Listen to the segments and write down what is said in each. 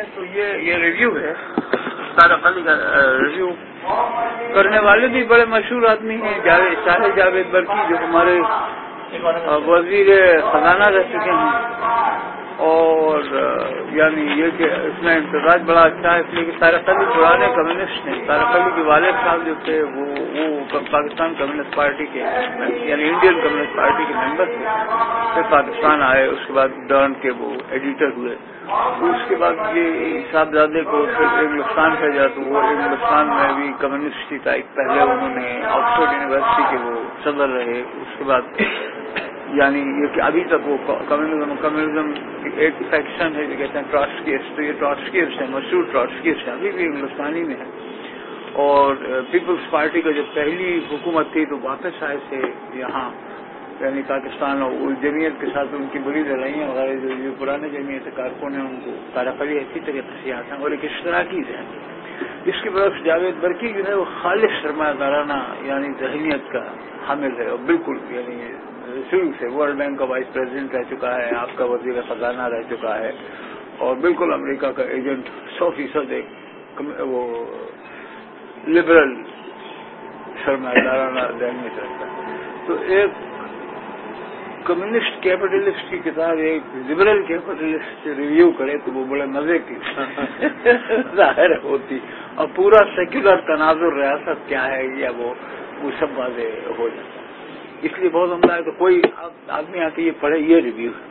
تو یہ ریویو ہے طارق علی کا ریویو کرنے والے بھی بڑے مشہور آدمی ہیں، شاہ جاوید برقی جو ہمارے وزیر خزانہ رہ چکے ہیں، اور یعنی یہ کہ اس میں امتزاج بڑا اچھا ہے اس لیے کہ طارق علی پرانے کمیونسٹ ہیں۔ طارق علی کے والد صاحب جو تھے وہ پاکستان کمیونسٹ پارٹی کے یعنی انڈین کمیونسٹ پارٹی کے ممبر تھے، پھر پاکستان آئے، اس کے بعد ڈرن کے وہ ایڈیٹر ہوئے، اس کے بعد یہ صاحبزادے کو پھر انگلستان بھیجا تو وہ انگلستان میں بھی کمیونسٹ ٹائپ، پہلے انہوں نے آکسفورڈ یونیورسٹی کے وہ صدر رہے، اس کے بعد یعنی یہ کہ ابھی تک وہ کمیونزم ایک فیکشن ہے جو کہتے ہیں ٹراٹسکیسٹ، تو یہ ٹراٹسکیسٹ ہے، مشہور ٹراٹسکیسٹ ہے، ابھی بھی ہندوستانی میں ہے۔ اور پیپلز پارٹی کا جب پہلی حکومت تھی تو واپس آئے تھے یہاں یعنی پاکستان، اور جمعیت کے ساتھ ان کی بڑی لڑائیاں وغیرہ جو پرانے جمعیت کارکن ہیں ان کو طارق علی اچھی طریقے سے آتے ہیں، اور ایک اشتراکی ہے جس کے برعکس جاوید برقی جو ہے وہ خالص سرمایہ دارانہ یعنی ذہنیت کا حامل ہے، اور بالکل یعنی شروع سے ورلڈ بینک کا وائس پریزیڈنٹ رہ چکا ہے، آپ کا وزیر خزانہ رہ چکا ہے، اور بالکل امریکہ کا ایجنٹ 100% ایک وہ لبرل سرمایہ دارانہ ذہنیت رکھتا ہے۔ تو ایک کمیونسٹ کیپٹلسٹ کی کتاب ایک لبرل کیپٹلسٹ ریویو کرے تو وہ بڑے مزے کی ظاہر ہوتی، اور پورا سیکولر تناظر ریاست کیا ہے یا وہ سب واضح ہو جاتا ہے۔ اس لیے بہت عمدہ ہے کہ کوئی آدمی آ کے یہ پڑھے، یہ ریویو ہے۔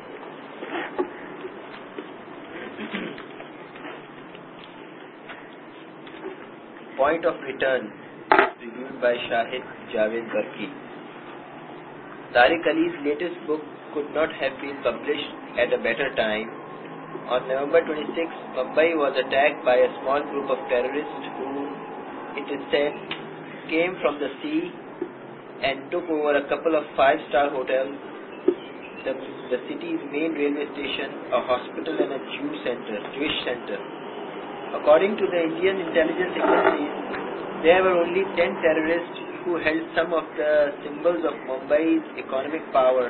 Point of Return, reviewed by Shahid Javed Barki. Tariq Ali's latest book could not have been published at a better time. On November 26, Mumbai was attacked by a small group of terrorists who, it is said, came from the sea and took over a couple of five-star hotels, the city's main railway station, a hospital and a Jewish center. According to the Indian intelligence agencies, there were only 10 terrorists who held some of the symbols of Mumbai's economic power,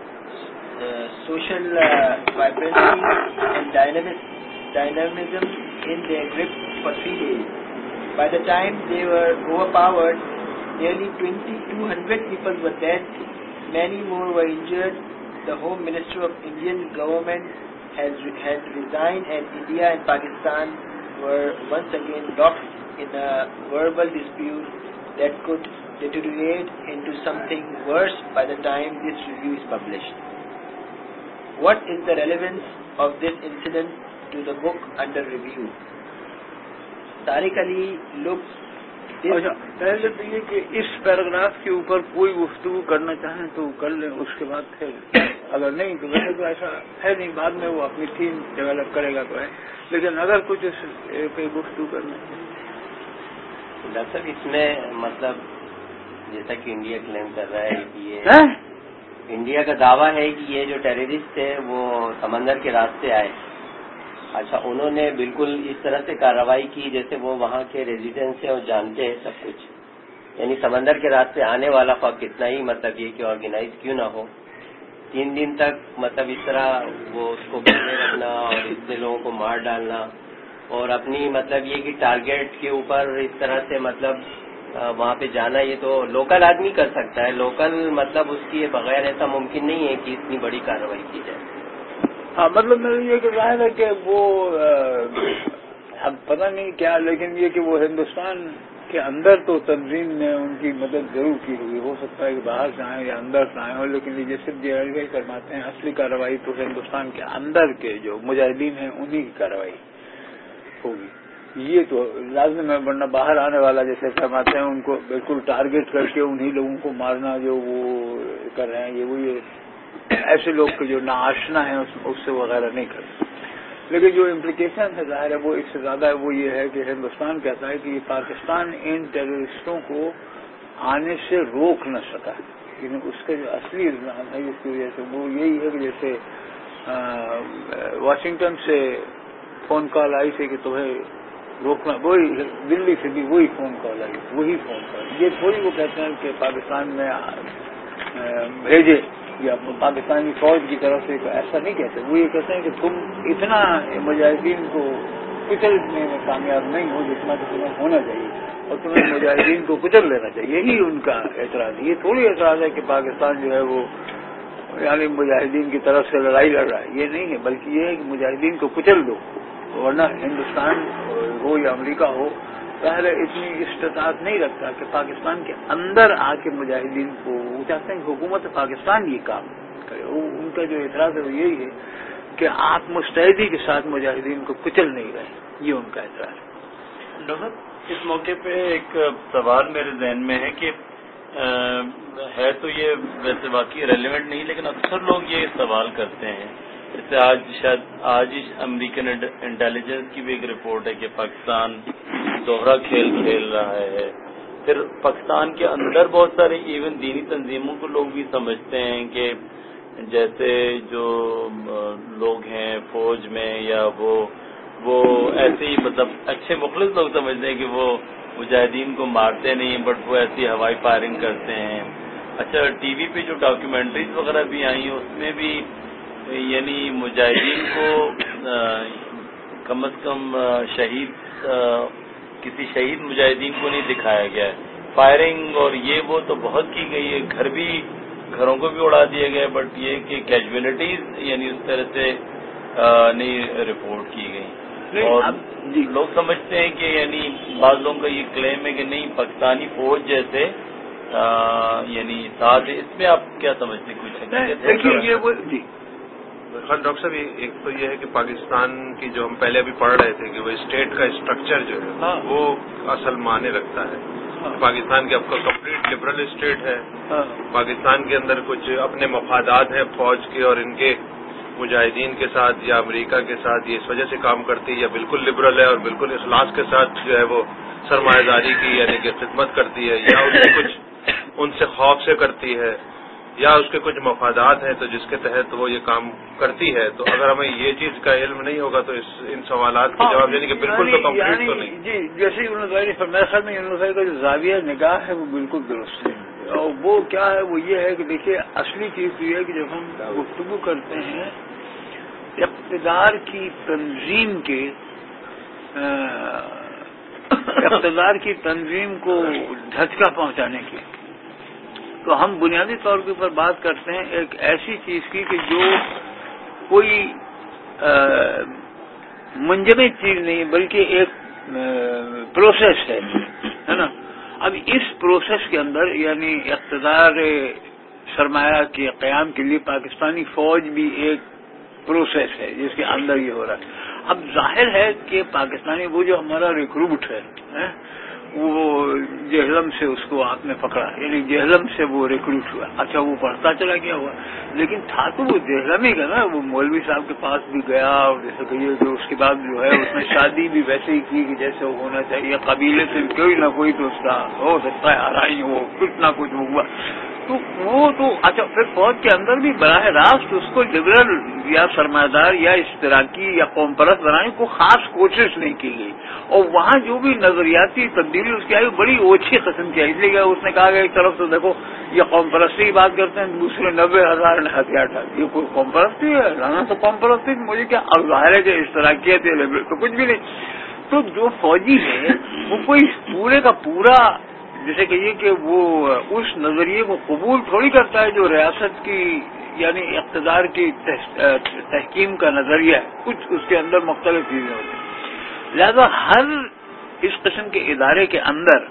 social vibrancy and dynamism in their grip for 3 days. By the time they were overpowered, nearly 200 people were dead, many more were injured. The Home Minister of Indian government had resigned, and India and Pakistan were once again locked in a verbal dispute that could deteriorate into something worse by the time this review is published. What is the relevance of this incident to the book under review? Tariq Ali looks اچھا، پہلے تو یہ کہ اس paragraph کے اوپر کوئی گفتگو کرنا چاہیں تو کر لیں، اس کے بعد پھر اگر نہیں تو ویسے تو ایسا ہے نہیں، بعد میں وہ اپنی تھیم ڈیولپ کرے گا تو ہے، لیکن اگر کچھ اس پہ گفتگو کرنا چاہیں۔ ڈاکٹر صاحب اس میں مطلب جیسا کہ انڈیا کلیم کر رہا ہے کہ یہ انڈیا کا دعویٰ ہے کہ یہ جو ٹیررسٹ تھے وہ سمندر کے راستے آئے، اچھا انہوں نے بالکل اس طرح سے کارروائی کی جیسے وہ وہاں کے ریزیڈنٹس ہیں اور جانتے ہیں سب کچھ، یعنی سمندر کے راستے آنے والا خواہ کتنا ہی مطلب یہ کہ آرگنائز کیوں نہ ہو، 3 دن تک مطلب اس طرح وہ اس کو بندے رکھنا اور اتنے لوگوں کو مار ڈالنا، اور اپنی مطلب یہ کہ ٹارگیٹ کے اوپر اس طرح سے مطلب وہاں پہ جانا، یہ تو لوکل آدمی کر سکتا ہے، لوکل مطلب اس کے بغیر ایسا ممکن نہیں ہے کہ اتنی بڑی کارروائی کی جائے۔ ہاں مطلب میرا یہ کہ ظاہر ہے کہ وہ اب پتہ نہیں کیا، لیکن یہ کہ وہ ہندوستان کے اندر تو تنظیم نے ان کی مدد ضرور کی ہوگی، ہو سکتا ہے کہ باہر سے آئیں یا اندر سے آئیں ہو، لیکن یہ جیسے جی فرماتے ہیں اصلی کارروائی تو ہندوستان کے اندر کے جو مجاہدین ہیں انہی کی کارروائی ہوگی، یہ تو لازم ہے، ورنہ باہر آنے والا جیسے فرماتے ہیں ان کو بالکل ٹارگٹ کر کے انہی لوگوں کو مارنا جو وہ کر رہے ہیں، یہ ایسے لوگ کے جو ناآشنا ہیں اس سے وغیرہ نہیں کرتے، لیکن جو امپلیکیشن ہے ظاہر ہے وہ اس سے زیادہ ہے، وہ یہ ہے کہ ہندوستان کہتا ہے کہ پاکستان ان ٹیررسٹوں کو آنے سے روک نہ سکا، لیکن اس کا جو اصلی الزام ہے اس کی وجہ سے وہ یہی ہے کہ جیسے واشنگٹن سے فون کال آئی تھی کہ تمہیں روکنا، وہی دلی سے بھی وہی فون کال آئی، وہی فون کال، یہ تھوڑی وہ کہتے ہیں کہ پاکستان میں بھیجے یا پاکستانی فوج کی طرف سے ایسا نہیں کہتے، وہ یہ کہتے ہیں کہ تم اتنا مجاہدین کو کچلنے میں کامیاب نہیں ہو جتنا کہ تمہیں ہونا چاہیے، اور تمہیں مجاہدین کو کچل لینا چاہیے. یہی ان کا اعتراض ہے. یہ تھوڑی اعتراض ہے کہ پاکستان جو ہے وہ یعنی مجاہدین کی طرف سے لڑائی لڑ رہا ہے. یہ نہیں ہے، بلکہ یہ ہے کہ مجاہدین کو کچل دو. ورنہ ہندوستان ہو یا امریکہ ہو پہلے اتنی استطاعت نہیں رکھتا کہ پاکستان کے اندر آ کے مجاہدین کو، وہ چاہتے ہیں کہ حکومت پاکستان یہ کام کرے. ان کا جو اعتراض ہے وہ یہی ہے کہ آپ مستعدی کے ساتھ مجاہدین کو کچل نہیں رہے. یہ ان کا اعتراض ہے. ڈاکٹر صاحب، اس موقع پہ ایک سوال میرے ذہن میں ہے کہ ہے تو یہ ویسے واقعی ریلیونٹ نہیں، لیکن اکثر لوگ یہ سوال کرتے ہیں. جیسے آج ہی امریکن انٹیلیجنس کی بھی ایک رپورٹ ہے کہ پاکستان دوہرا کھیل رہا ہے. پھر پاکستان کے اندر بہت سارے ایون دینی تنظیموں کو لوگ بھی سمجھتے ہیں کہ جیسے جو لوگ ہیں فوج میں یا وہ ایسے ہی مطلب اچھے مخلص لوگ سمجھتے ہیں کہ وہ مجاہدین کو مارتے نہیں، بٹ وہ ایسی ہوائی فائرنگ کرتے ہیں. اچھا، ٹی وی پہ جو ڈاکیومنٹریز وغیرہ بھی آئی ہیں اس میں بھی یعنی مجاہدین کو کم از کم کسی شہید مجاہدین کو نہیں دکھایا گیا ہے. فائرنگ اور یہ وہ تو بہت کی گئی ہے، گھروں کو بھی اڑا دیا گیا، بٹ یہ کہ کیجویلٹیز یعنی اس طرح سے نہیں رپورٹ کی گئی. اور لوگ سمجھتے ہیں کہ یعنی بعض لوگوں کا یہ کلیم ہے کہ نہیں پاکستانی فوج جیسے یعنی ساتھ. اس میں آپ کیا سمجھتے ہیں؟ کچھ ڈاکٹر صاحب، ایک تو یہ ہے کہ پاکستان کی جو ہم پہلے ابھی پڑھ رہے تھے کہ وہ اسٹیٹ کا اسٹرکچر جو ہے وہ اصل معنی رکھتا ہے. پاکستان کی اب کا کمپلیٹ لبرل اسٹیٹ ہے. پاکستان کے اندر کچھ اپنے مفادات ہیں فوج کے اور ان کے مجاہدین کے ساتھ یا امریکہ کے ساتھ، یہ اس وجہ سے کام کرتی ہے، یا بالکل لبرل ہے اور بالکل اخلاص کے ساتھ جو ہے وہ سرمایہ داری کی یعنی کہ خدمت کرتی ہے، یا اس کے کچھ ان سے خوف سے کرتی ہے، یا اس کے کچھ مفادات ہیں تو جس کے تحت وہ یہ کام کرتی ہے. تو اگر ہمیں یہ چیز کا علم نہیں ہوگا تو ان سوالات کا جواب دینے کے بالکل تو کمپلیٹ تو نہیں. جی، جیسے میرے خیال میں یونیورسٹی کا جو زاویہ نگاہ ہے وہ بالکل درست ہے. اور وہ کیا ہے، وہ یہ ہے کہ دیکھیے اصلی چیز یہ ہے کہ جب ہم گفتگو کرتے ہیں اقتدار کی تنظیم کو دھچکا پہنچانے کی، تو ہم بنیادی طور کے اوپر بات کرتے ہیں ایک ایسی چیز کی کہ جو کوئی منجمد چیز نہیں بلکہ ایک پروسیس ہے نا. اب اس پروسیس کے اندر یعنی اقتدار سرمایہ کے قیام کے لیے پاکستانی فوج بھی ایک پروسیس ہے جس کے اندر یہ ہو رہا ہے. اب ظاہر ہے کہ پاکستانی وہ جو ہمارا ریکروٹ ہے وہ جہلم سے اس کو آپ نے پکڑا، یعنی جہلم سے وہ ریکروٹ ہوا. اچھا، وہ پڑھتا چلا گیا ہوا، لیکن تھا تو وہ جہلم ہی کا نا. وہ مولوی صاحب کے پاس بھی گیا اور جیسے کہیے کہ اس کے بعد جو ہے اس نے شادی بھی ویسے ہی کی کہ جیسے وہ ہونا چاہیے. قبیلے سے کوئی نہ کوئی تو اس کا ہو سکتا ہے آرائی ہو، کچھ نہ کچھ ہوا. تو وہ تو اچھا، پھر فوج کے اندر بھی براہ راست اس کو لبرل یا سرمایہ دار یا اشتراکی یا قوم پرست بنانے کو خاص کوشش نہیں کی گئی. اور وہاں جو بھی نظریاتی تبدیلی اس کی آئی بڑی اوچھی قسم کی آئی. اس لیے اس نے کہا کہ ایک طرف تو دیکھو یہ قوم پرستی کی بات کرتے ہیں، دوسرے 90,000 نے ہتھیار ڈال. یہ کوئی قوم پرستی ہے؟ لانا تو قوم پرستی مجھے کیا ظاہر ہے کہ اشتراکیت ہے، لبرل تو کچھ بھی نہیں. تو جو فوجی ہے وہ کوئی پورے کا پورا جیسے کہیے کہ وہ اس نظریے کو قبول تھوڑی کرتا ہے جو ریاست کی یعنی اقتدار کی تحکیم کا نظریہ ہے. کچھ اس کے اندر مختلف چیزیں ہوتی ہیں. لہذا ہر اس قسم کے ادارے کے اندر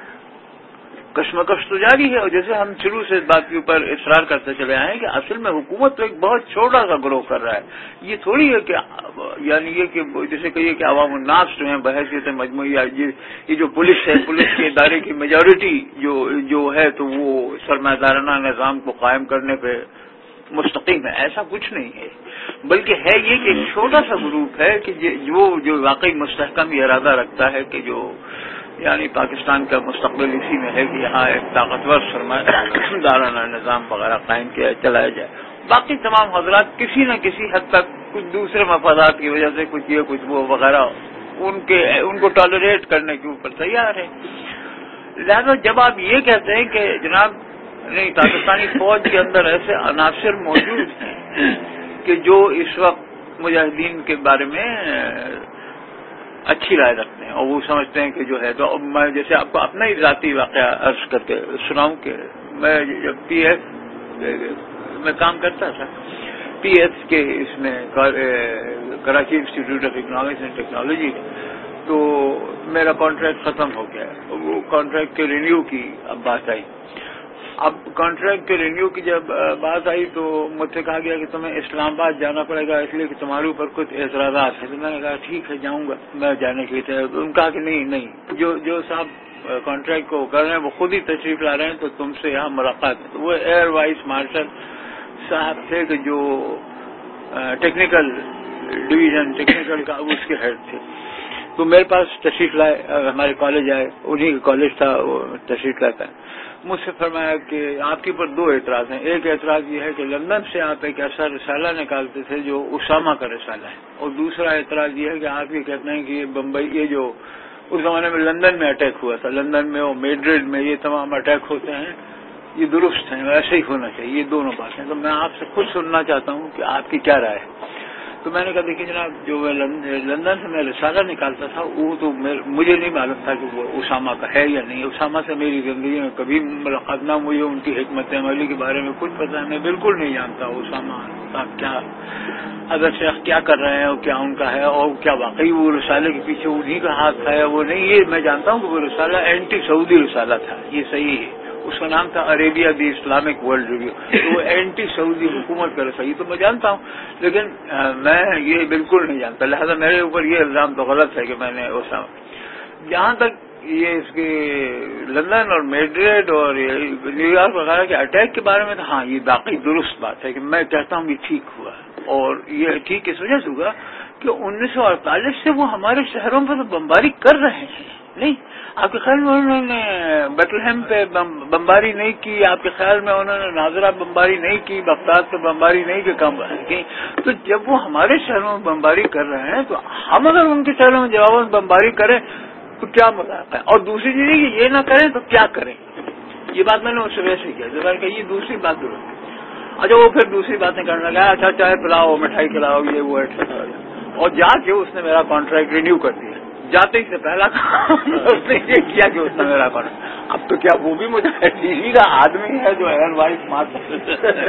کشمکش تو جاری ہے. اور جیسے ہم شروع سے اس بات کے اوپر اصرار کرتے چلے آئے ہیں کہ اصل میں حکومت تو ایک بہت چھوٹا سا گروہ کر رہا ہے. یہ تھوڑی ہے کہ یعنی یہ کہ جیسے کہیے کہ عوام الناس جو ہیں بحیثیت مجموعی یہ جو پولیس ہے، پولیس کے ادارے کی میجورٹی جو ہے تو وہ سرمایہ دارانہ نظام کو قائم کرنے پہ مستقیم ہے. ایسا کچھ نہیں ہے، بلکہ ہے یہ کہ ایک چھوٹا سا گروپ ہے کہ جو واقعی مستحکم یہ ارادہ رکھتا ہے کہ جو یعنی پاکستان کا مستقبل اسی میں ہے کہ یہاں ایک طاقتور سرمایہ دارانہ نظام وغیرہ قائم کیا چلایا جائے. باقی تمام حضرات کسی نہ کسی حد تک کچھ دوسرے مفادات کی وجہ سے کچھ یہ کچھ وہ وغیرہ ان کو ٹالریٹ کرنے کے اوپر تیار ہے. لہذا جب آپ یہ کہتے ہیں کہ جناب نہیں پاکستانی فوج کے اندر ایسے عناصر موجود ہیں کہ جو اس وقت مجاہدین کے بارے میں اچھی رائے رکھتے ہیں اور وہ سمجھتے ہیں کہ جو ہے. تو میں جیسے آپ کو اپنا ہی ذاتی واقعہ عرض کر کے سناؤں کہ میں جب پی ایس میں کام کرتا تھا پی ایس کے اس میں Karachi institute of economics and technology میں, تو میرا کانٹریکٹ ختم ہو گیا. وہ کانٹریکٹ کے رینیو کی اب بات آئی. اب کانٹریکٹ کے رینیو کی جب بات آئی تو مجھ سے کہا گیا کہ تمہیں اسلام آباد جانا پڑے گا اس لیے کہ تمہارے اوپر کچھ اعتراضات ہیں. تو میں نے کہا ٹھیک ہے جاؤں گا, میں جانے کے لیے. ان کہا کہ نہیں جو صاحب کانٹریکٹ کو کر رہے ہیں وہ خود ہی تشریف لا رہے ہیں تو تم سے یہاں ملاقات ہے. تو وہ ایئر وائس مارشل صاحب تھے کہ جو ٹیکنیکل ڈویژن ٹیکنیکل کا اس کے ہیڈ تھے. تو میرے پاس تشریف لائے, ہمارے کالج آئے, انہی کا کالج تھا, وہ تشریف لاتا ہے. مجھ سے فرمایا کہ آپ کے اوپر دو اعتراض ہیں. ایک اعتراض یہ ہے کہ لندن سے آپ ایک ایسا رسالہ نکالتے تھے جو اسامہ کا رسالہ ہے, اور دوسرا اعتراض یہ ہے کہ آپ یہ کہتے ہیں کہ یہ بمبئی, یہ جو اس زمانے میں لندن میں اٹیک ہوا تھا, لندن میں اور میڈرڈ میں یہ تمام اٹیک ہوتے ہیں, یہ درست ہیں, ایسے ہی ہونا چاہیے. یہ دونوں باتیں تو میں آپ سے خود سننا چاہتا ہوں کہ آپ کی کیا رائے ہے. تو میں نے کہا دیکھیے جناب, جو لندن سے میں رسالہ نکالتا تھا وہ تو مجھے نہیں معلوم تھا کہ وہ اسامہ کا ہے یا نہیں. اسامہ سے میری زندگی میں کبھی ملاقات نہ ہوئی, ان کی حکمت عملی کے بارے میں کچھ پتہ ہے, میں بالکل نہیں جانتا اسامہ صاحب کیا اگر شیخ کیا کر رہے ہیں اور کیا ان کا ہے, اور کیا واقعی وہ رسالے کے پیچھے انہی کا ہاتھ ہے وہ نہیں. یہ میں جانتا ہوں کہ وہ رسالہ اینٹی سعودی رسالہ تھا, یہ صحیح ہے. اس کا نام تھا Arabia the Islamic world review. تو وہ اینٹی سعودی حکومت کا رسالہ, تو میں جانتا ہوں, لیکن میں یہ بالکل نہیں جانتا. لہذا میرے اوپر یہ الزام تو غلط ہے کہ میں نے جہاں تک یہ اس کے لندن اور میڈرڈ اور نیو یارک وغیرہ کے اٹیک کے بارے میں تو ہاں یہ واقعی درست بات ہے کہ میں کہتا ہوں کہ ٹھیک ہوا, اور یہ ٹھیک اس وجہ سے ہوا کہ 1948 سے وہ ہمارے شہروں پر تو بمباری کر رہے ہیں. نہیں, آپ کے خیال میں انہوں نے بیٹلہیم پہ بمباری نہیں کی, آپ کے خیال میں انہوں نے ناظرہ بمباری نہیں کی, بغداد پہ بمباری نہیں کی. تو جب وہ ہمارے شہروں میں بمباری کر رہے ہیں تو ہم اگر ان کے شہروں میں جواب بمباری کریں تو کیا مذاق ہے. اور دوسری چیز کہ یہ نہ کریں تو کیا کریں. یہ بات میں نے اس سے ویسے کیا جب کہ یہ دوسری بات درست ہے. اچھا وہ پھر دوسری باتیں کرنے لگا, اچھا چائے پلاؤ, مٹھائی کھلاؤ, یہ وہ ایٹسٹرا, اور جا کے اس نے میرا کانٹریکٹ رینیو کر دیا. جاتے ہی سے پہلا کام اس نے یہ کیا کہ اس نے میرا کانٹریکٹ, اب تو کیا وہ بھی مجھے ٹی کا آدمی ہے جو ایئر وائس مارشل.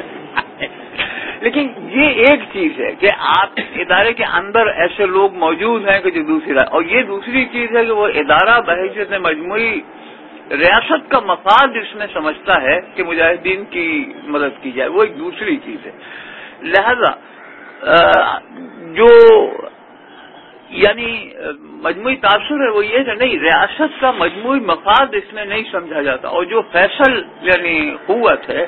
لیکن یہ ایک چیز ہے کہ آپ ادارے کے اندر ایسے لوگ موجود ہیں کہ جو دوسری رائے, اور یہ دوسری چیز ہے کہ وہ ادارہ بحیثیت مجموعی ریاست کا مفاد اس میں سمجھتا ہے کہ مجاہدین کی مدد کی جائے, وہ ایک دوسری چیز ہے. لہذا جو یعنی مجموعی تاثر ہے وہ یہ کہ نہیں, ریاست کا مجموعی مفاد اس میں نہیں سمجھا جاتا, اور جو فیصل یعنی قوت ہے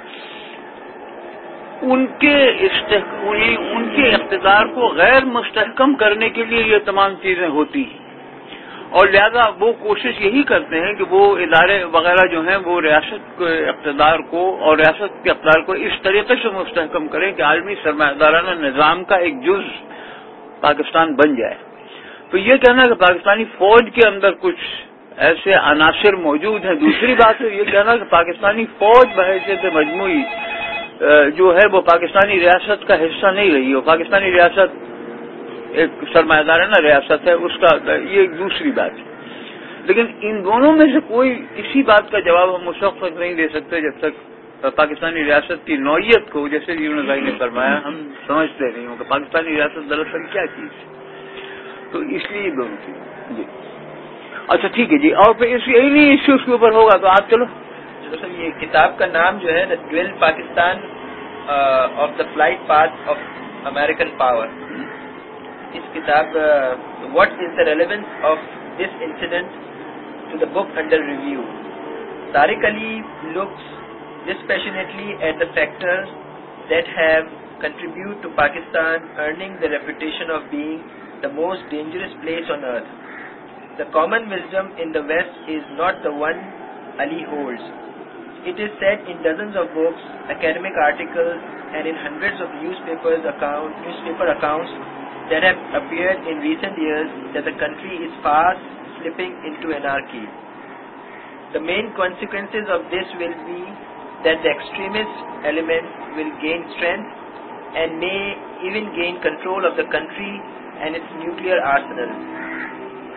ان کے اقتدار کو غیر مستحکم کرنے کے لیے یہ تمام چیزیں ہوتی ہیں, اور لہذا وہ کوشش یہی کرتے ہیں کہ وہ ادارے وغیرہ جو ہیں وہ ریاست کے اقتدار کو اور ریاست کے اقتدار کو اس طریقے سے مستحکم کریں کہ عالمی سرمایہ دارانہ نظام کا ایک جز پاکستان بن جائے. تو یہ کہنا کہ پاکستانی فوج کے اندر کچھ ایسے عناصر موجود ہیں. دوسری بات ہے یہ کہنا کہ پاکستانی فوج بحیثیت مجموعی جو ہے وہ پاکستانی ریاست کا حصہ نہیں رہی ہے. پاکستانی ریاست ایک سرمایہ دارانہ ریاست ہے, اس کا یہ ایک دوسری بات ہے. لیکن ان دونوں میں سے کوئی کسی بات کا جواب ہم اس وقت تک نہیں دے سکتے جب تک پاکستانی ریاست کی نوعیت کو, جیسے یونس بھائی نے فرمایا, ہم سمجھتے نہیں ہوں کہ پاکستانی ریاست دراصل کیا چیز ہے. تو اس لیے دونوں چیز. جی اچھا ٹھیک ہے جی, اور پھر انہی ایشوز کے اوپر ہوگا تو آپ چلو. سر یہ کتاب کا نام جو ہے the duel Pakistan of the flight path of American power. اس کتاب what is the relevance of this incident to the book under review. Tariq Ali looks dispassionately at the factors that have contributed to Pakistan earning the reputation of being the most dangerous place on earth. The common wisdom in the West is not the one Ali holds. It is said in dozens of books, academic articles, and in hundreds of newspaper accounts that have appeared in recent years that the country is fast slipping into anarchy. The main consequences of this will be that the extremist element will gain strength and may even gain control of the country and its nuclear arsenal.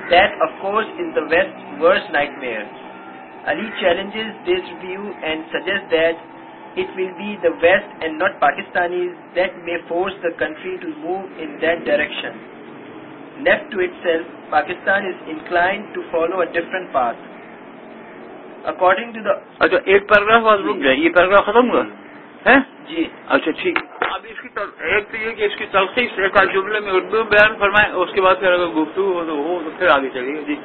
That, of course, is the West's worst nightmare. Ali challenges this view and suggests that it will be the West and not Pakistanis that may force the country to move in that direction. Left to itself, Pakistan is inclined to follow a different path. According to the... اچھا ایک paragraph بعد رک جائے, یہ paragraph ختم ہوا ہے جی اچھا ٹھیک. اب اس کی ایک تو یہ کہ اس کی تلخیص ایک جملے میں اردو بیان فرمائیں, اس کے بعد پھر اگر گفتگو ہو تو پھر آگے چلیے. جی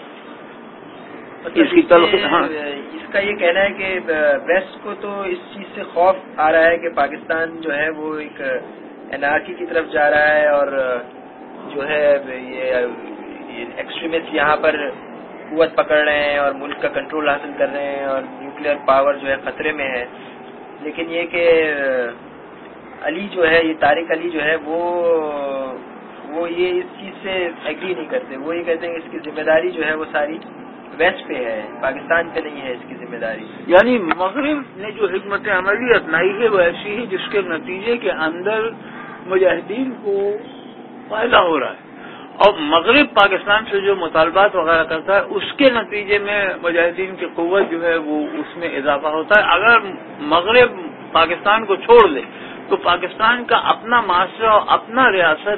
اس کی تلخیص. ہاں اس کا یہ کہنا ہے کہ ویسٹ کو تو اس چیز سے خوف آ رہا ہے کہ پاکستان جو ہے وہ ایک انارکی کی طرف جا رہا ہے, اور جو ہے یہ ایکسٹریمسٹ یہاں پر قوت پکڑ رہے ہیں اور ملک کا کنٹرول حاصل کر رہے ہیں, اور نیوکلیئر پاور جو ہے خطرے میں ہے. لیکن یہ کہ علی جو ہے, یہ طارق علی جو ہے وہ یہ اس چیز سے ایگری نہیں کرتے. وہ یہ کہتے ہیں کہ اس کی ذمہ داری جو ہے وہ ساری ویسٹ پہ ہے, پاکستان پہ نہیں ہے اس کی ذمہ داری. یعنی مغرب نے جو حکمت عملی اپنائی ہے وہ ایسی ہے جس کے نتیجے کے اندر مجاہدین کو فائدہ ہو رہا ہے, اور مغرب پاکستان سے جو مطالبات وغیرہ کرتا ہے اس کے نتیجے میں مجاہدین کی قوت جو ہے وہ اس میں اضافہ ہوتا ہے. اگر مغرب پاکستان کو چھوڑ دے تو پاکستان کا اپنا معاشرہ اور اپنا ریاست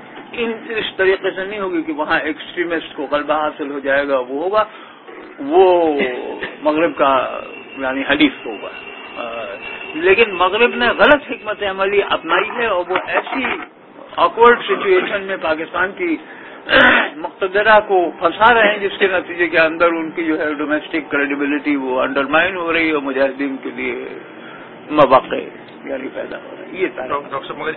اس طریقے سے نہیں ہوگی کہ وہاں ایکسٹریمسٹ کو غلبہ حاصل ہو جائے گا, وہ ہوگا وہ مغرب کا یعنی حلیف ہوگا. لیکن مغرب نے غلط حکمت عملی اپنائی ہے, اور وہ ایسی آکورڈ سچویشن میں پاکستان کی مقتدرہ کو پھنسا رہے ہیں جس کے نتیجے کے اندر ان کی جو ہے ڈومیسٹک کریڈیبلٹی وہ انڈرمائن ہو رہی ہے, اور مجاہدین کے لیے مواقع یعنی پیدا ہو رہا ہے. یہ ڈاکٹر صاحب مگر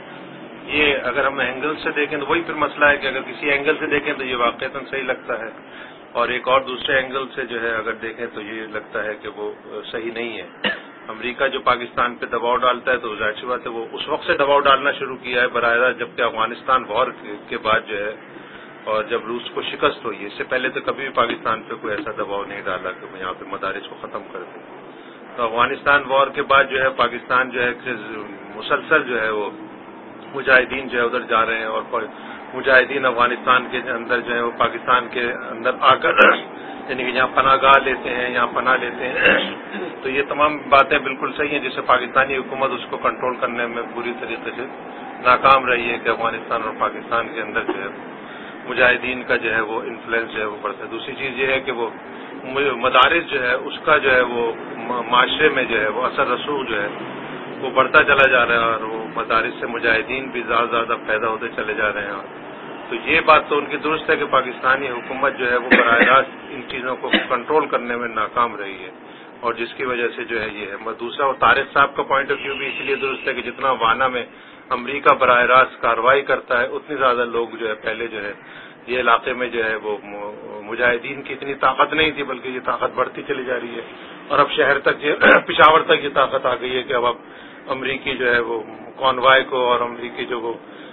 یہ اگر ہم اینگل سے دیکھیں تو وہی پھر مسئلہ ہے کہ اگر کسی اینگل سے دیکھیں تو یہ واقعتاً صحیح لگتا ہے, اور ایک اور دوسرے اینگل سے جو ہے اگر دیکھیں تو یہ لگتا ہے کہ وہ صحیح نہیں ہے. امریکہ جو پاکستان پہ دباؤ ڈالتا ہے تو ظاہر سی بات ہے وہ اس وقت سے دباؤ ڈالنا شروع کیا ہے براہ راست جبکہ افغانستان وار کے بعد جو ہے, اور جب روس کو شکست ہوئی, اس سے پہلے تو کبھی بھی پاکستان پہ کوئی ایسا دباؤ نہیں ڈالا کہ وہ یہاں پہ مدارس کو ختم کر دیں. تو افغانستان وار کے بعد جو ہے پاکستان جو ہے مسلسل جو ہے وہ مجاہدین جو ہے ادھر جا رہے ہیں, اور مجاہدین افغانستان کے اندر جو ہے وہ پاکستان کے اندر آ کر یعنی کہ یہاں پناہ گاہ لیتے ہیں, یہاں پناہ لیتے ہیں. تو یہ تمام باتیں بالکل صحیح ہیں, جس سے پاکستانی حکومت اس کو کنٹرول کرنے میں پوری طریقے سے ناکام رہی ہے کہ افغانستان اور پاکستان کے اندر جو ہے مجاہدین کا جو ہے وہ انفلوئنس جو ہے وہ بڑھتا ہے. دوسری چیز یہ ہے کہ وہ مدارس جو ہے اس کا جو ہے وہ معاشرے میں جو ہے وہ اثر رسوخ جو ہے وہ بڑھتا چلا جا رہا ہے, اور وہ مدارس سے مجاہدین بھی زیادہ پیدا ہوتے چلے جا رہے ہیں. تو یہ بات تو ان کی درست ہے کہ پاکستانی حکومت جو ہے وہ براہ راست ان چیزوں کو کنٹرول کرنے میں ناکام رہی ہے, اور جس کی وجہ سے جو ہے یہ ہے. دوسرا وہ طارق صاحب کا پوائنٹ آف ویو بھی اس لیے درست ہے کہ جتنا وانا میں امریکہ براہ راست کارروائی کرتا ہے اتنی زیادہ لوگ جو ہے پہلے جو ہے یہ علاقے میں جو ہے وہ مجاہدین کی اتنی طاقت نہیں تھی, بلکہ یہ طاقت بڑھتی چلی جا رہی ہے, اور اب شہر تک پشاور تک یہ طاقت آ گئی ہے کہ اب امریکی جو ہے وہ کانوائے کو اور امریکی جو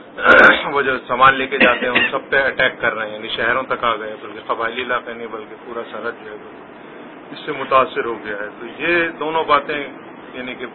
وہ جو سامان لے کے جاتے ہیں ان سب پہ اٹیک کر رہے ہیں, یعنی شہروں تک آ گئے, بلکہ قبائلی علاقے نہیں بلکہ پورا سرحد جو ہے اس سے متاثر ہو گیا ہے. تو یہ دونوں باتیں یعنی کہ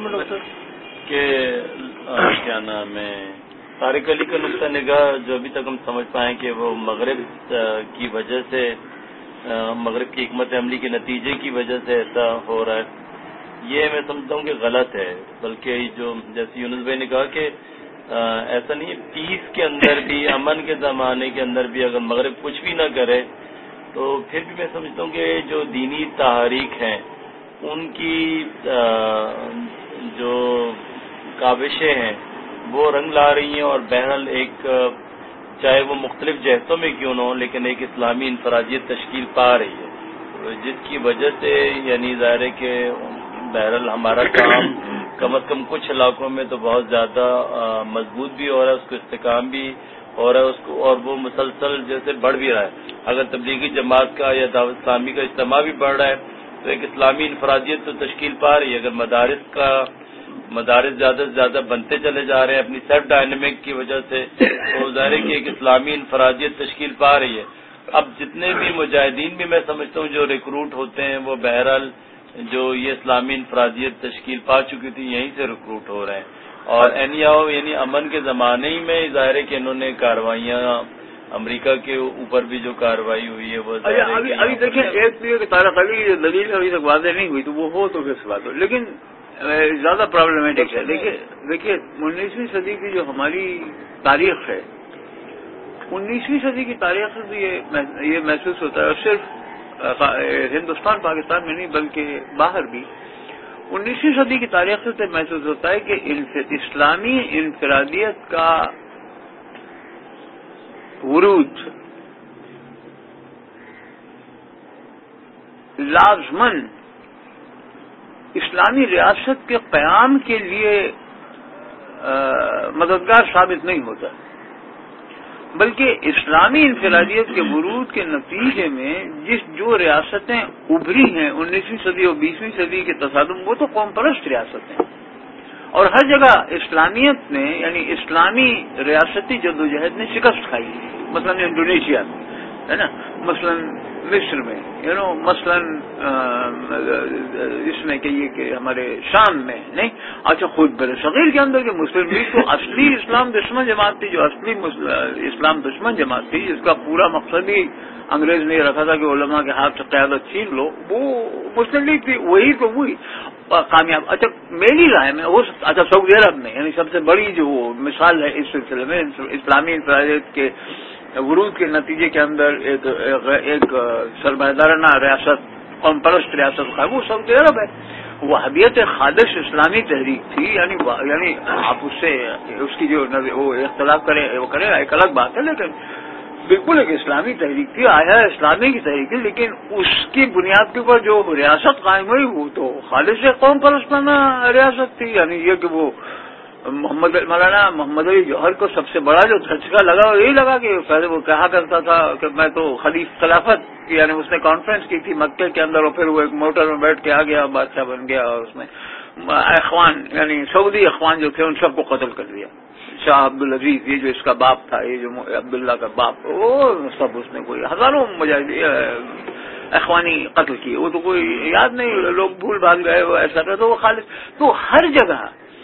کیا نام ہے طارق علی کا نقطہ نگاہ جو ابھی تک ہم سمجھ پائیں کہ وہ مغرب کی وجہ سے, مغرب کی حکمت عملی کے نتیجے کی وجہ سے ایسا ہو رہا ہے, یہ میں سمجھتا ہوں کہ غلط ہے. بلکہ جو جیسے یونس بھائی نے کہا کہ ایسا نہیں ہے, پیس کے اندر بھی, امن کے زمانے کے اندر بھی اگر مغرب کچھ بھی نہ کرے تو پھر بھی میں سمجھتا ہوں کہ جو دینی تحریک ہیں ان کی جو کاوشیں ہیں وہ رنگ لا رہی ہیں, اور بہرحال ایک چاہے وہ مختلف جہتوں میں کیوں نہ ہو لیکن ایک اسلامی انفرادیت تشکیل پا رہی ہے, جس کی وجہ سے یعنی ظاہر ہے کہ بہرحال ہمارا کام کم از کم کچھ علاقوں میں تو بہت زیادہ مضبوط بھی ہو رہا ہے, اس کو استحکام بھی ہو رہا ہے اس کو, اور وہ مسلسل جیسے بڑھ بھی رہا ہے. اگر تبلیغی جماعت کا یا دعوت اسلامی کا اجتماع بھی بڑھ رہا ہے تو ایک اسلامی انفرادیت تو تشکیل پا رہی ہے. اگر مدارس زیادہ سے زیادہ بنتے چلے جا رہے ہیں اپنی سیلف ڈائنامک کی وجہ سے, تو ظاہر ہے کہ ایک اسلامی انفرادیت تشکیل پا رہی ہے. اب جتنے بھی مجاہدین بھی میں سمجھتا ہوں جو ریکروٹ ہوتے ہیں وہ بہرحال جو یہ اسلامی انفرادیت تشکیل پا چکی تھی یہیں سے ریکروٹ ہو رہے ہیں, اور یعنی امن کے زمانے ہی میں ظاہر ہے کہ انہوں نے کاروائیاں امریکہ کے اوپر بھی جو کارروائی ہوئی ہے وہ ابھی دیکھیں ایک تو یہ کہ طارق علی کی جو دلیل ابھی تک واضح نہیں ہوئی تو وہ ہو تو کس بات ہو، لیکن زیادہ پرابلمٹک ہے. دیکھیے 19ویں صدی کی جو ہماری تاریخ ہے، 19ویں صدی کی تاریخ سے یہ محسوس ہوتا ہے، اور صرف ہندوستان پاکستان میں نہیں بلکہ باہر بھی 19ویں صدی کی تاریخ سے محسوس ہوتا ہے کہ اسلامی انفرادیت کا ورود لازماً اسلامی ریاست کے قیام کے لیے مددگار ثابت نہیں ہوتا، بلکہ اسلامی انفرادیت کے ورود کے نتیجے میں جو ریاستیں ابھری ہیں 19ویں صدی اور 20ویں صدی کے تصادم، وہ تو قوم پرست ریاستیں، اور ہر جگہ اسلامیت نے یعنی اسلامی ریاستی جدوجہد نے شکست کھائی. مثلا انڈونیشیا میں ہے نا، مثلا مصر میں، مثلا اس میں کہیے کہ ہمارے شام میں نہیں. اچھا خود بر صغیر کے اندر کہ مسلم لیگ تو اصلی اسلام دشمن جماعت تھی، جو اصلی اسلام دشمن جماعت تھی، جس کا پورا مقصد ہی انگریز نے یہ رکھا تھا کہ علماء کے ہاتھ سے قیادت چھین لو، وہ مسلم لیگ تھی. وہی تو ہوئی کامیاب. اچھا میری رائے میں اچھا سعودی عرب میں یعنی سب سے بڑی جو مثال ہے اس سلسلے میں اسلامی انفرادیت کے ورود کے نتیجے کے اندر ایک سرمایہ ریاست، قوم پرست ریاست کا وہ سعودی عرب ہے. وہابیت خالص اسلامی تحریک تھی، یعنی آپ اس کی جو وہ اختلاف کریں وہ کریں ایک الگ بات ہے، لیکن بالکل ایک اسلامی تحریک تھی، آیا اسلامی کی تحریک تھی، لیکن اس کی بنیاد کے اوپر جو ریاست قائم ہوئی وہ تو خالص قوم پرستانہ ریاست تھی. یعنی یہ کہ وہ مولانا محمد علی جوہر کو سب سے بڑا جو دھچکا لگا وہ یہی لگا کہ پہلے وہ کہا کرتا تھا کہ میں تو خلافت، یعنی اس نے کانفرنس کی تھی مکے کے اندر، اور پھر وہ ایک موٹر میں بیٹھ کے آ گیا، بادشاہ بن گیا، اور اس میں اخوان یعنی سعودی اخوان جو تھے ان سب کو قتل کر دیا. شاہ عبد العزیز یہ جو اس کا باپ تھا، یہ جو عبداللہ کا باپ، وہ سب اس نے کوئی ہزاروں اخوانی قتل کیے. وہ تو کوئی یاد نہیں، لوگ بھول بھال گئے، وہ ایسا تھا. تو وہ خالص تو ہر جگہ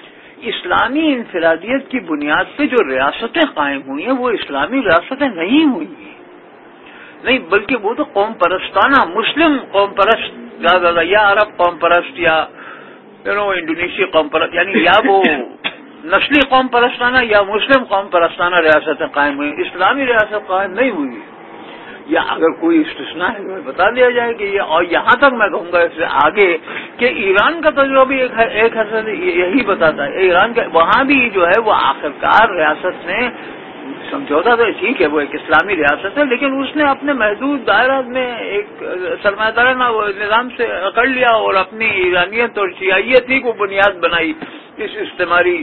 اسلامی انفرادیت کی بنیاد پہ جو ریاستیں قائم ہوئی ہیں وہ اسلامی ریاستیں نہیں ہوئی ہیں، نہیں بلکہ وہ تو قوم پرستانہ مسلم قوم پرست زیادہ، یا عرب قوم پرست، یا انڈونیشیا قوم پرست، یعنی یا وہ نسلی قوم پرستانہ یا مسلم قوم پرستانہ ریاستیں قائم ہوئی، اسلامی ریاست قائم نہیں ہوئی. یا اگر کوئی استثناء ہے تو بتا دیا جائے کہ یہ، اور یہاں تک میں کہوں گا اس سے آگے کہ ایران کا تجربہ بھی ایک حد یہی بتاتا ہے. ایران کا وہاں بھی جو ہے وہ آخرکار ریاست نے سمجھوتا تو ٹھیک ہے وہ ایک اسلامی ریاست ہے، لیکن اس نے اپنے محدود دائرہ میں ایک سرمایہ دارانہ نظام سے اکڑ لیا اور اپنی ایرانیت اور شیعیت ہی کو بنیاد بنائی اس استعماری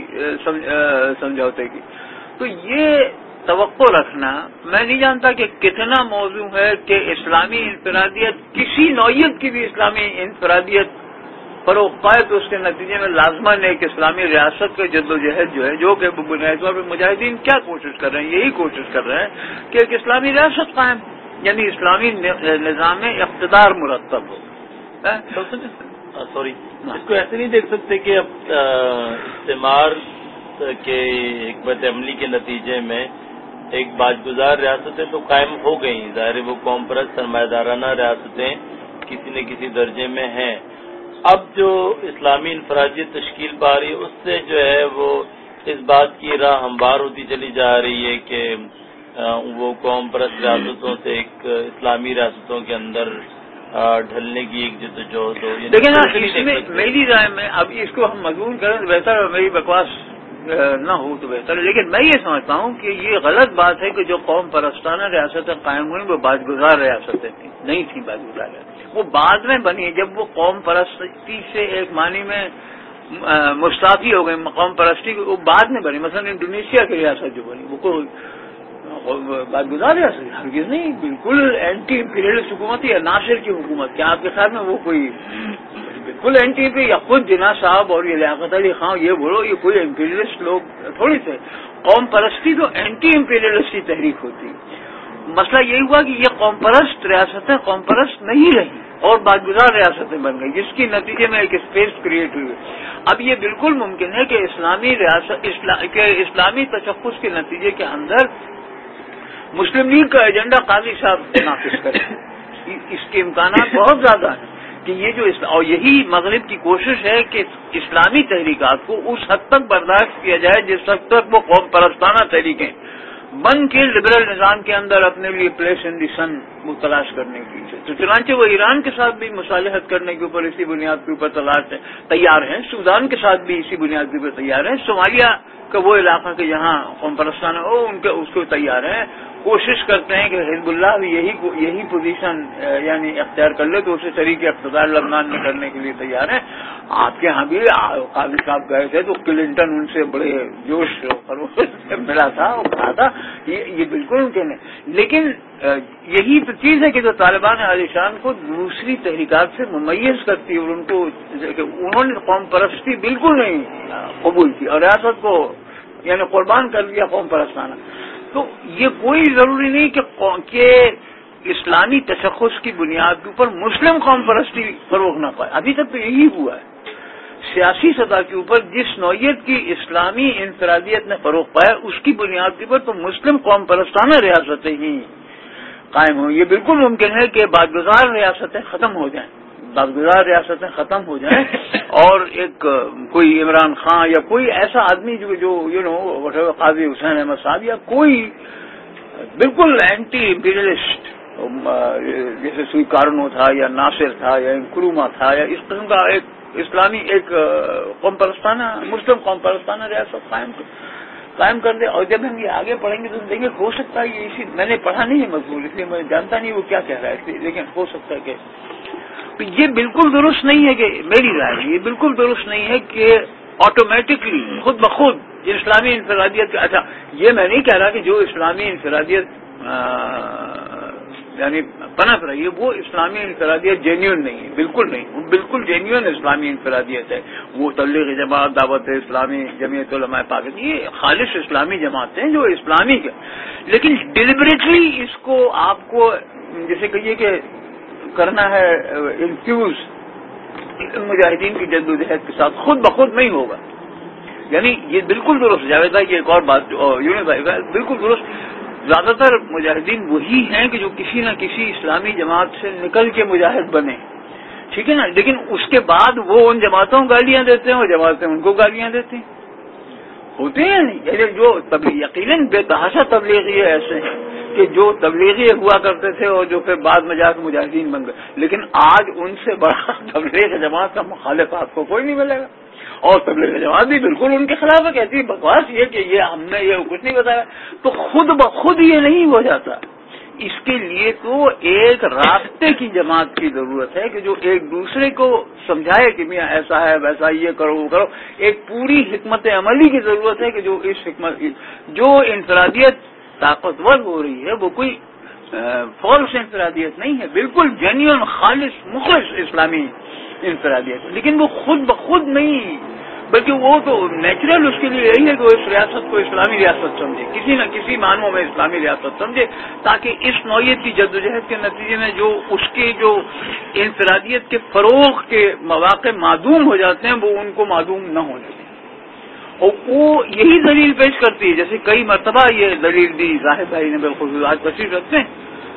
سمجھوتے کی. تو یہ توقع رکھنا، میں نہیں جانتا کہ کتنا موضوع ہے کہ اسلامی انفرادیت کسی نوعیت کی بھی اسلامی انفرادیت فروغ پائے تو اس کے نتیجے میں لازماً ایک اسلامی ریاست کا جدوجہد جو ہے، جو کہ بنیادی طور پہ مجاہدین کیا کوشش کر رہے ہیں، یہی کوشش کر رہے ہیں کہ ایک اسلامی ریاست قائم، یعنی اسلامی نظام اقتدار مرتب ہو. سوری، اس کو ایسے نہیں دیکھ سکتے کہ اب استعمار کے حکمت عملی کے نتیجے میں ایک باجگزار ریاستیں تو قائم ہو گئیں، ظاہر وہ قوم پرست سرمایہ دارانہ ریاستیں کسی نہ کسی درجے میں ہیں. اب جو اسلامی انفرادیت تشکیل پا رہی ہے اس سے جو ہے وہ اس بات کی راہ ہموار ہوتی چلی جا رہی ہے کہ وہ قوم پرست ریاستوں سے ایک اسلامی ریاستوں کے اندر ڈھلنے کی ایک جدوجہد ہو. لیکن اس میں میری رائے میں اب اس کو ہم مضمون کریں تو بہتر ہے، میری بکواس نہ ہو تو بہتر ہے. لیکن میں یہ سمجھتا ہوں کہ یہ غلط بات ہے کہ جو قوم پرستانہ ریاستیں قائم ہوئیں وہ باجگزار ریاستیں تھیں، نہیں تھیں باجگزار ریاستیں، وہ بعد میں بنی جب وہ قوم پرستی سے ایک معنی میں مستعفی ہو گئی، قوم پرستی وہ بعد میں بنی. مثلا انڈونیشیا کی ریاست جو بنی وہ کوئی باجگزار ریاست ہرگز نہیں، بالکل اینٹی امپیریلسٹ حکومت یا ناصر کی حکومت. کیا آپ کے خیال میں وہ کوئی بالکل اینٹی پہ، یا خود جناح صاحب اور یہ لیاقت علی خان یہ بولو یہ کوئی امپیریلسٹ لوگ تھوڑی تھے. قوم پرستی تو اینٹی امپیریلسٹ کی تحریک ہوتی. مسئلہ یہی ہوا کہ یہ قوم پرست ریاستیں قوم پرست نہیں رہی اور باجگزار ریاستیں بن گئی، جس کے نتیجے میں ایک اسپیس کریٹ ہوئی. اب یہ بالکل ممکن ہے کہ اسلامی ریاست کے اسلامی تشخص کے نتیجے کے اندر مسلم لیگ کا ایجنڈا قاضی صاحب نافذ کریں، اس کے امکانات بہت زیادہ ہیں کہ یہ جو اور یہی مغرب کی کوشش ہے کہ اسلامی تحریکات کو اس حد تک برداشت کیا جائے جس حد تک وہ قوم پرستانہ تحریکیں بن کے لبرل نظام کے اندر اپنے لیے پلیس ان دی سن وہ تلاش کرنے کی، تو چنانچہ وہ ایران کے ساتھ بھی مصالحت کرنے کے اوپر اسی بنیاد کے اوپر تیار ہیں، سودان کے ساتھ بھی اسی بنیاد کے اوپر تیار ہیں، صومالیہ کا وہ علاقہ کہ جہاں قوم پرستانہ ہو اس کو تیار ہیں، کوشش کرتے ہیں کہ حزب اللہ بھی یہی پوزیشن یعنی اختیار کر لے تو اسے شریک اقتدار لبنان میں کرنے کے لیے تیار ہیں۔ آپ کے ہاں بھی قاضی صاحب گئے تھے تو کلنٹن ان سے بڑے جوش خروش سے ملا تھا اور کہا تھا یہ بالکل ان کے نہیں، لیکن یہی تو چیز ہے کہ جو طالبان عالی شان کو دوسری تحریکات سے ممیز کرتی ہے اور ان کو انہوں نے قوم پرستی بالکل نہیں قبول کی اور ریاست کو یعنی قربان کر دیا قوم پرستانہ۔ تو یہ کوئی ضروری نہیں کہ اسلامی تشخص کی بنیاد کے اوپر مسلم قوم پرستی فروغ نہ پائے، ابھی تک تو یہی ہوا ہے۔ سیاسی سطح کے اوپر جس نوعیت کی اسلامی انفرادیت نے فروغ پایا اس کی بنیاد کے اوپر تو مسلم قوم پرستانہ ریاستیں ہی قائم ہوں۔ یہ بالکل ممکن ہے کہ بعدگزار ریاستیں ختم ہو جائیں اور ایک کوئی عمران خان یا کوئی ایسا آدمی جو قاضی حسین احمد صاحب یا کوئی بالکل اینٹی امپیریلسٹ جیسے سوئی کارنو تھا یا ناصر تھا یا انکروما تھا یا اس قسم کا ایک اسلامی ایک قوم پرستانہ مسلم قوم پرستانہ ریاست قائم کر دے۔ اور جب ہم یہ آگے پڑھیں گے تو دیکھیں گے ہو سکتا ہے یہ میں نے پڑھا نہیں ہے مضمون اس لیے میں جانتا نہیں وہ کیا کہہ رہا ہے، لیکن ہو سکتا ہے کہ تو یہ بالکل درست نہیں ہے کہ میری رائے میں یہ بالکل درست نہیں ہے کہ آٹومیٹکلی خود بخود اسلامی انفرادیت کا اچھا یہ میں نہیں کہہ رہا کہ جو اسلامی انفرادیت یعنی پنپ رہی ہے وہ اسلامی انفرادیت جینیون نہیں ہے، بالکل نہیں، وہ بالکل جینیون اسلامی انفرادیت ہے۔ وہ تبلیغ جماعت، دعوت اسلامی، جمعیت علماء پاکستان یہ خالص اسلامی جماعتیں ہیں جو اسلامی کے، لیکن ڈیلیبریٹلی اس کو آپ کو جیسے کہیے کہ کرنا ہے انفیوز مجاہدین کی جدوجہد کے ساتھ خود بخود نہیں ہوگا، یعنی یہ بالکل درست جاوید بھائی، یہ ایک اور بات یونس بھائی بالکل درست، زیادہ تر مجاہدین وہی ہیں کہ جو کسی نہ کسی اسلامی جماعت سے نکل کے مجاہد بنے، ٹھیک ہے نا، لیکن اس کے بعد وہ ان جماعتوں کو گالیاں دیتے ہیں اور جماعتیں ان کو گالیاں دیتی ہیں، ہوتے ہیں یعنی جو یقیناً بے تحاشا تبلیغی ایسے ہیں کہ جو تبلیغی ہوا کرتے تھے اور جو پھر بعد میں جا کے مجاہدین بن گئے، لیکن آج ان سے بڑا تبلیغ جماعت کا مخالف آپ کو کوئی نہیں ملے گا، اور تبلیغ جماعت بھی بالکل ان کے خلاف ہے، کہتی ہے بکواس یہ کہ یہ ہم نے یہ کچھ نہیں بتایا، تو خود بخود یہ نہیں ہو جاتا، اس کے لیے تو ایک راستے کی جماعت کی ضرورت ہے کہ جو ایک دوسرے کو سمجھائے کہ میاں ایسا ہے ویسا یہ کرو وہ کرو، ایک پوری حکمت عملی کی ضرورت ہے کہ جو اس حکمت جو انفرادیت طاقتور ہو رہی ہے وہ کوئی فالس انفرادیت نہیں ہے، بالکل جینیون خالص مخلص اسلامی انفرادیت، لیکن وہ خود بخود نہیں بلکہ وہ تو نیچرل اس کے لیے یہی ہے کہ وہ اس ریاست کو اسلامی ریاست سمجھے، کسی نہ کسی معنوں میں اسلامی ریاست سمجھے، تاکہ اس نوعیت کی جدوجہد کے نتیجے میں جو اس کے جو انفرادیت کے فروغ کے مواقع معدوم ہو جاتے ہیں وہ ان کو معدوم نہ ہونے دیں، اور وہ یہی دلیل پیش کرتی ہے، جیسے کئی مرتبہ یہ دلیل دی ظاہر بھائی نے بالخصوص آج تشریف رکھتے ہیں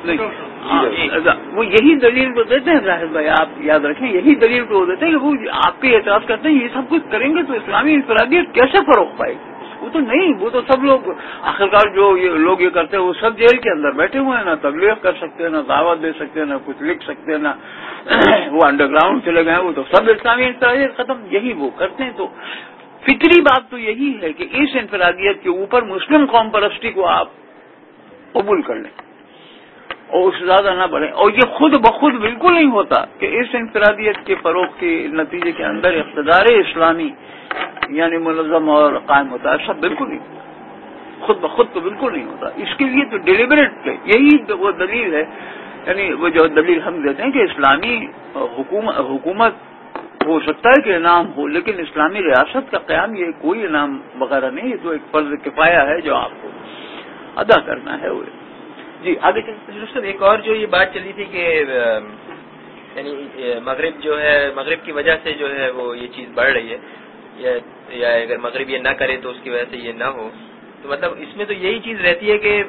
وہ یہی دلیل کو دیتے ہیں ظاہر بھائی، آپ یاد رکھیں یہی دلیل کو دیتے ہیں کہ وہ آپ کے اعتراض کرتے ہیں یہ سب کچھ کریں گے تو اسلامی انفرادیت کیسے فروغ پائے گی، وہ تو نہیں، وہ تو سب لوگ آخرکار جو لوگ یہ کرتے ہیں وہ سب جیل کے اندر بیٹھے ہوئے ہیں، نہ تبلیغ کر سکتے ہیں، نہ دعوت دے سکتے ہیں، نہ کچھ لکھ سکتے ہیں، نہ وہ انڈر گراؤنڈ چلے گئے ہیں، وہ تو سب اسلامی انفرادیت ختم، یہی وہ کرتے ہیں۔ تو فکری بات تو یہی ہے کہ اس انفرادیت کے اوپر مسلم قوم پرستی کو آپ قبول کر لیں اور اس سے زیادہ نہ بڑھیں، اور یہ خود بخود بالکل نہیں ہوتا کہ اس انفرادیت کے فروغ کے نتیجے کے اندر اقتدار اسلامی یعنی منظم اور قائم ہوتا ہے، سب بالکل نہیں ہوتا، خود بخود تو بالکل نہیں ہوتا، اس کے لیے تو ڈیلیبریٹ یہی وہ دلیل ہے، یعنی وہ جو دلیل ہم دیتے ہیں کہ اسلامی حکومت ہو سکتا ہے کہ انعام ہو، لیکن اسلامی ریاست کا قیام یہ کوئی انعام وغیرہ نہیں، یہ تو ایک فرض کفایہ ہے جو آپ کو ادا کرنا ہے۔ جی آگے چلتے ایک اور جو یہ بات چلی تھی کہ یعنی مغرب جو ہے مغرب کی وجہ سے جو ہے وہ یہ چیز بڑھ رہی ہے، یا اگر مغرب یہ نہ کرے تو اس کی وجہ سے یہ نہ ہو، تو مطلب اس میں تو یہی چیز رہتی ہے کہ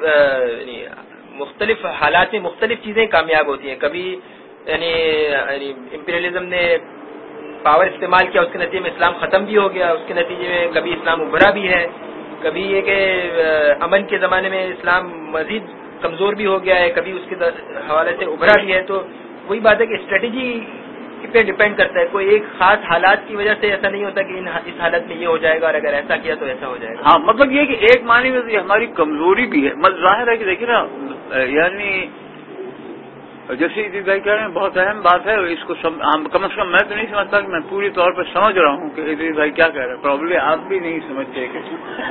مختلف حالات میں مختلف چیزیں کامیاب ہوتی ہیں. کبھی یعنی امپیریلزم نے پاور استعمال کیا، اس کے نتیجے میں اسلام ختم بھی ہو گیا، اس کے نتیجے میں کبھی اسلام ابھرا بھی ہے، کبھی یہ کہ امن کے زمانے میں اسلام مزید کمزور بھی ہو گیا ہے، کبھی اس کے حوالے سے ابھرا بھی ہے. تو وہی بات ہے کہ اسٹریٹجی پہ ڈپینڈ کرتا ہے. کوئی ایک خاص حالات کی وجہ سے ایسا نہیں ہوتا کہ اس حالت میں یہ ہو جائے گا اور اگر ایسا کیا تو ایسا ہو جائے گا. ہاں مطلب یہ کہ ایک معنی میں یہ ہماری کمزوری بھی ہے. مطلب ظاہر ہے کہ دیکھیے نا، یعنی جیسے عزیز بھائی کہہ رہے ہیں بہت اہم بات ہے. اس کو کم از کم میں تو نہیں سمجھتا کہ میں پوری طور پر سمجھ رہا ہوں کہ عزیز بھائی کیا کہہ رہے ہیں. پرابلی آپ بھی نہیں سمجھتے کہ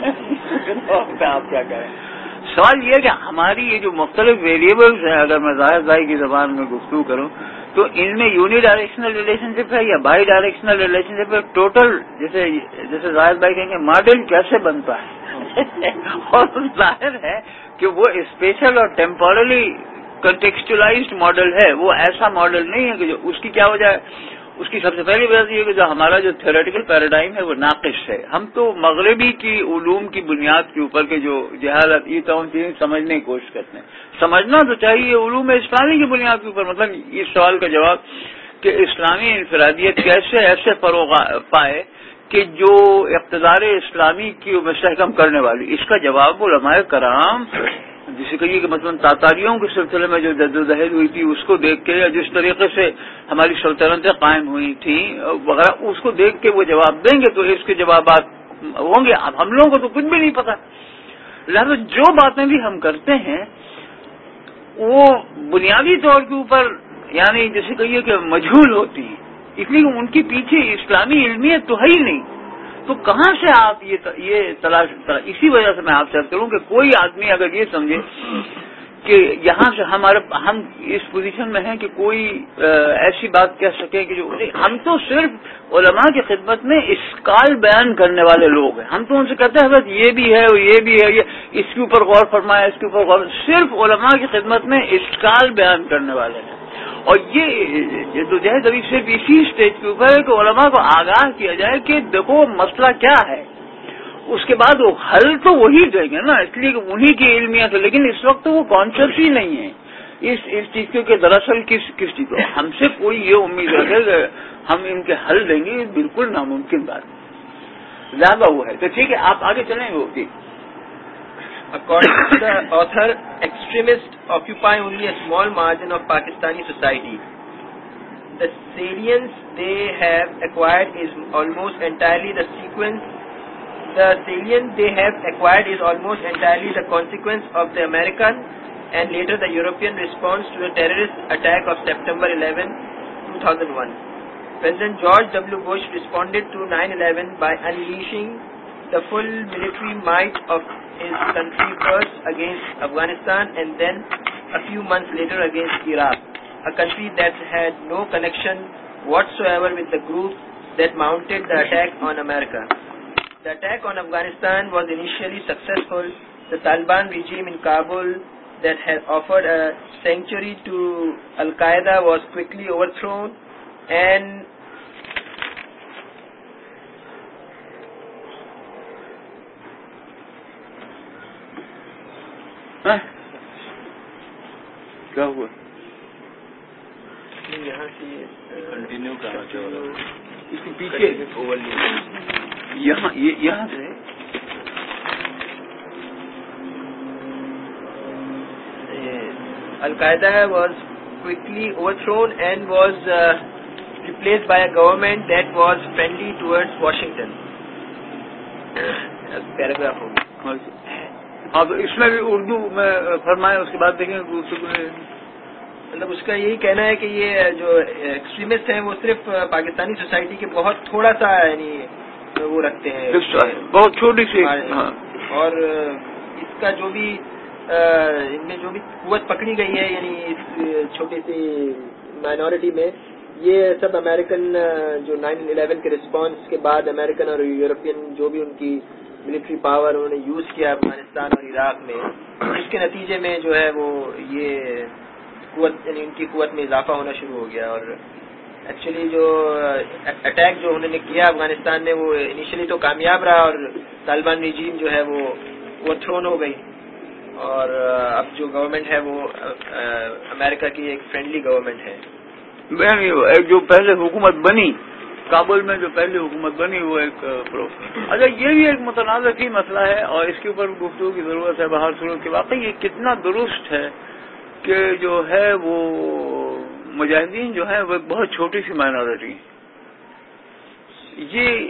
آپ کیا کہہ رہے ہیں. سوال یہ ہے کہ ہماری یہ جو مختلف ویریبلز ہیں، اگر میں ظاہر بھائی کی زبان میں گفتگو کروں تو ان میں یونی ڈائریکشنل ریلیشن شپ ہے یا بائی ڈائریکشنل ریلیشن شپ ہے. ٹوٹل جیسے ظاہر بھائی کہیں گے ماڈل کیسے بنتا ہے اور ظاہر ہے کہ وہ اسپیشل اور ٹیمپورلی کنٹیکسچلائزڈ ماڈل ہے. وہ ایسا ماڈل نہیں ہے کہ جو اس کی کیا وجہ ہے. اس کی سب سے پہلی وجہ یہ ہے کہ جو ہمارا جو تھیوریٹیکل پیراڈائم ہے وہ ناقص ہے. ہم تو مغربی کی علوم کی بنیاد کے اوپر کے جو جہالت یہ تمام چیزیں سمجھنے کی کوشش کرتے ہیں. سمجھنا تو چاہیے علوم اسلامی کی بنیاد کے اوپر. مطلب اس سوال کا جواب کہ اسلامی انفرادیت کیسے ایسے فروغ پائے کہ جو اقتدار اسلامی کی مستحکم کرنے والی، اس کا جواب علماء کرام جسے کہیے کہ مثلاً تاتاریوں کے سلسلے میں جو جدوجہد ہوئی تھی اس کو دیکھ کے، یا جس طریقے سے ہماری سلطنتیں قائم ہوئی تھیں وغیرہ، اس کو دیکھ کے وہ جواب دیں گے تو اس کے جوابات ہوں گے. اب ہم لوگوں کو تو کچھ بھی نہیں پتا، لہٰذا جو باتیں بھی ہم کرتے ہیں وہ بنیادی طور کے اوپر یعنی جیسے کہیے کہ مجہول ہوتی ہیں، اس لیے ان کے پیچھے اسلامی علمیت تو ہے ہی نہیں. تو کہاں سے آپ یہ تلاش. اسی وجہ سے میں آپ سے عرض کروں کہ کوئی آدمی اگر یہ سمجھے کہ یہاں سے ہم اس پوزیشن میں ہیں کہ کوئی ایسی بات کہہ سکے کہ جو ہم تو صرف علماء کی خدمت میں اشکال بیان کرنے والے لوگ ہیں. ہم تو ان سے کہتے ہیں حضرت یہ بھی ہے یہ بھی ہے، یہ اس کے اوپر غور فرمایا، اس کے اوپر غور. صرف علماء کی خدمت میں اشکال بیان کرنے والے ہیں. اور یہ تو جو ہے ابھی صرف اسی اسٹیج کے اوپر ہے کہ علماء کو آگاہ کیا جائے کہ دیکھو مسئلہ کیا ہے. اس کے بعد وہ حل تو وہی دیں گے نا، اس لیے کہ انہی کی علمیت ہے. لیکن اس وقت وہ کانسیپٹ ہی نہیں ہے اس چیز کے دراصل کس چیز کو ہم سے کوئی یہ امید رکھے کہ ہم ان کے حل دیں گے، بالکل ناممکن بات زیادہ وہ ہے. تو ٹھیک ہے آپ آگے چلیں گے. ٹھیک. According to the author, extremists occupy only a small margin of Pakistani society. The salience they have acquired is almost entirely the consequence of the American and later the European response to the terrorist attack of September 11, 2001. President George W. Bush responded to 9/11 by unleashing the full military might of his country, first against Afghanistan and then a few months later against Iraq, a country that had no connection whatsoever with the group that mounted the attack on America. The attack on Afghanistan was initially successful. The Taliban regime in Kabul that had offered a sanctuary to Al-Qaeda was quickly overthrown and کیا ہوا یہاں سے continue کرنا چاہیے اس کے پیچھے یہاں سے Al-Qaeda was quickly overthrown and was replaced by a government that was friendly towards Washington. Paragraph ہوگا. اب اس میں بھی اردو میں فرمایا، اس کے بعد دیکھیں مطلب اس کا یہی کہنا ہے کہ یہ جو ایکسٹریمسٹ ہیں وہ صرف پاکستانی سوسائٹی کے بہت تھوڑا سا یعنی وہ رکھتے ہیں، بہت چھوٹی سی، اور اس کا جو بھی ان میں جو بھی قوت پکڑی گئی ہے یعنی اس چھوٹی سی مائنورٹی میں، یہ سب امریکن جو 9/11 کے رسپانس کے بعد امریکن اور یورپین جو بھی ان کی ملٹری پاور انہوں نے یوز کیا افغانستان اور عراق میں، اس کے نتیجے میں جو ہے وہ یہ قوت یعنی ان کی قوت میں اضافہ ہونا شروع ہو گیا. اور ایکچولی جو اٹیک جو انہوں نے کیا افغانستان میں وہ انیشلی تو کامیاب رہا اور طالبان رجیم جو ہے وہ وہ تھرون ہو گئی اور اب جو گورنمنٹ ہے وہ امریکہ کی ایک فرینڈلی گورنمنٹ ہے. جو پہلے حکومت بنی کابل میں، جو پہلی حکومت بنی وہ ایک اچھا یہ بھی ایک متنازع کی مسئلہ ہے اور اس کے اوپر گفتگو کی ضرورت ہے باہر سلوک کے. واقعی یہ کتنا درست ہے کہ جو ہے وہ مجاہدین جو ہیں وہ بہت چھوٹی سی مائنورٹی ہیں. یہ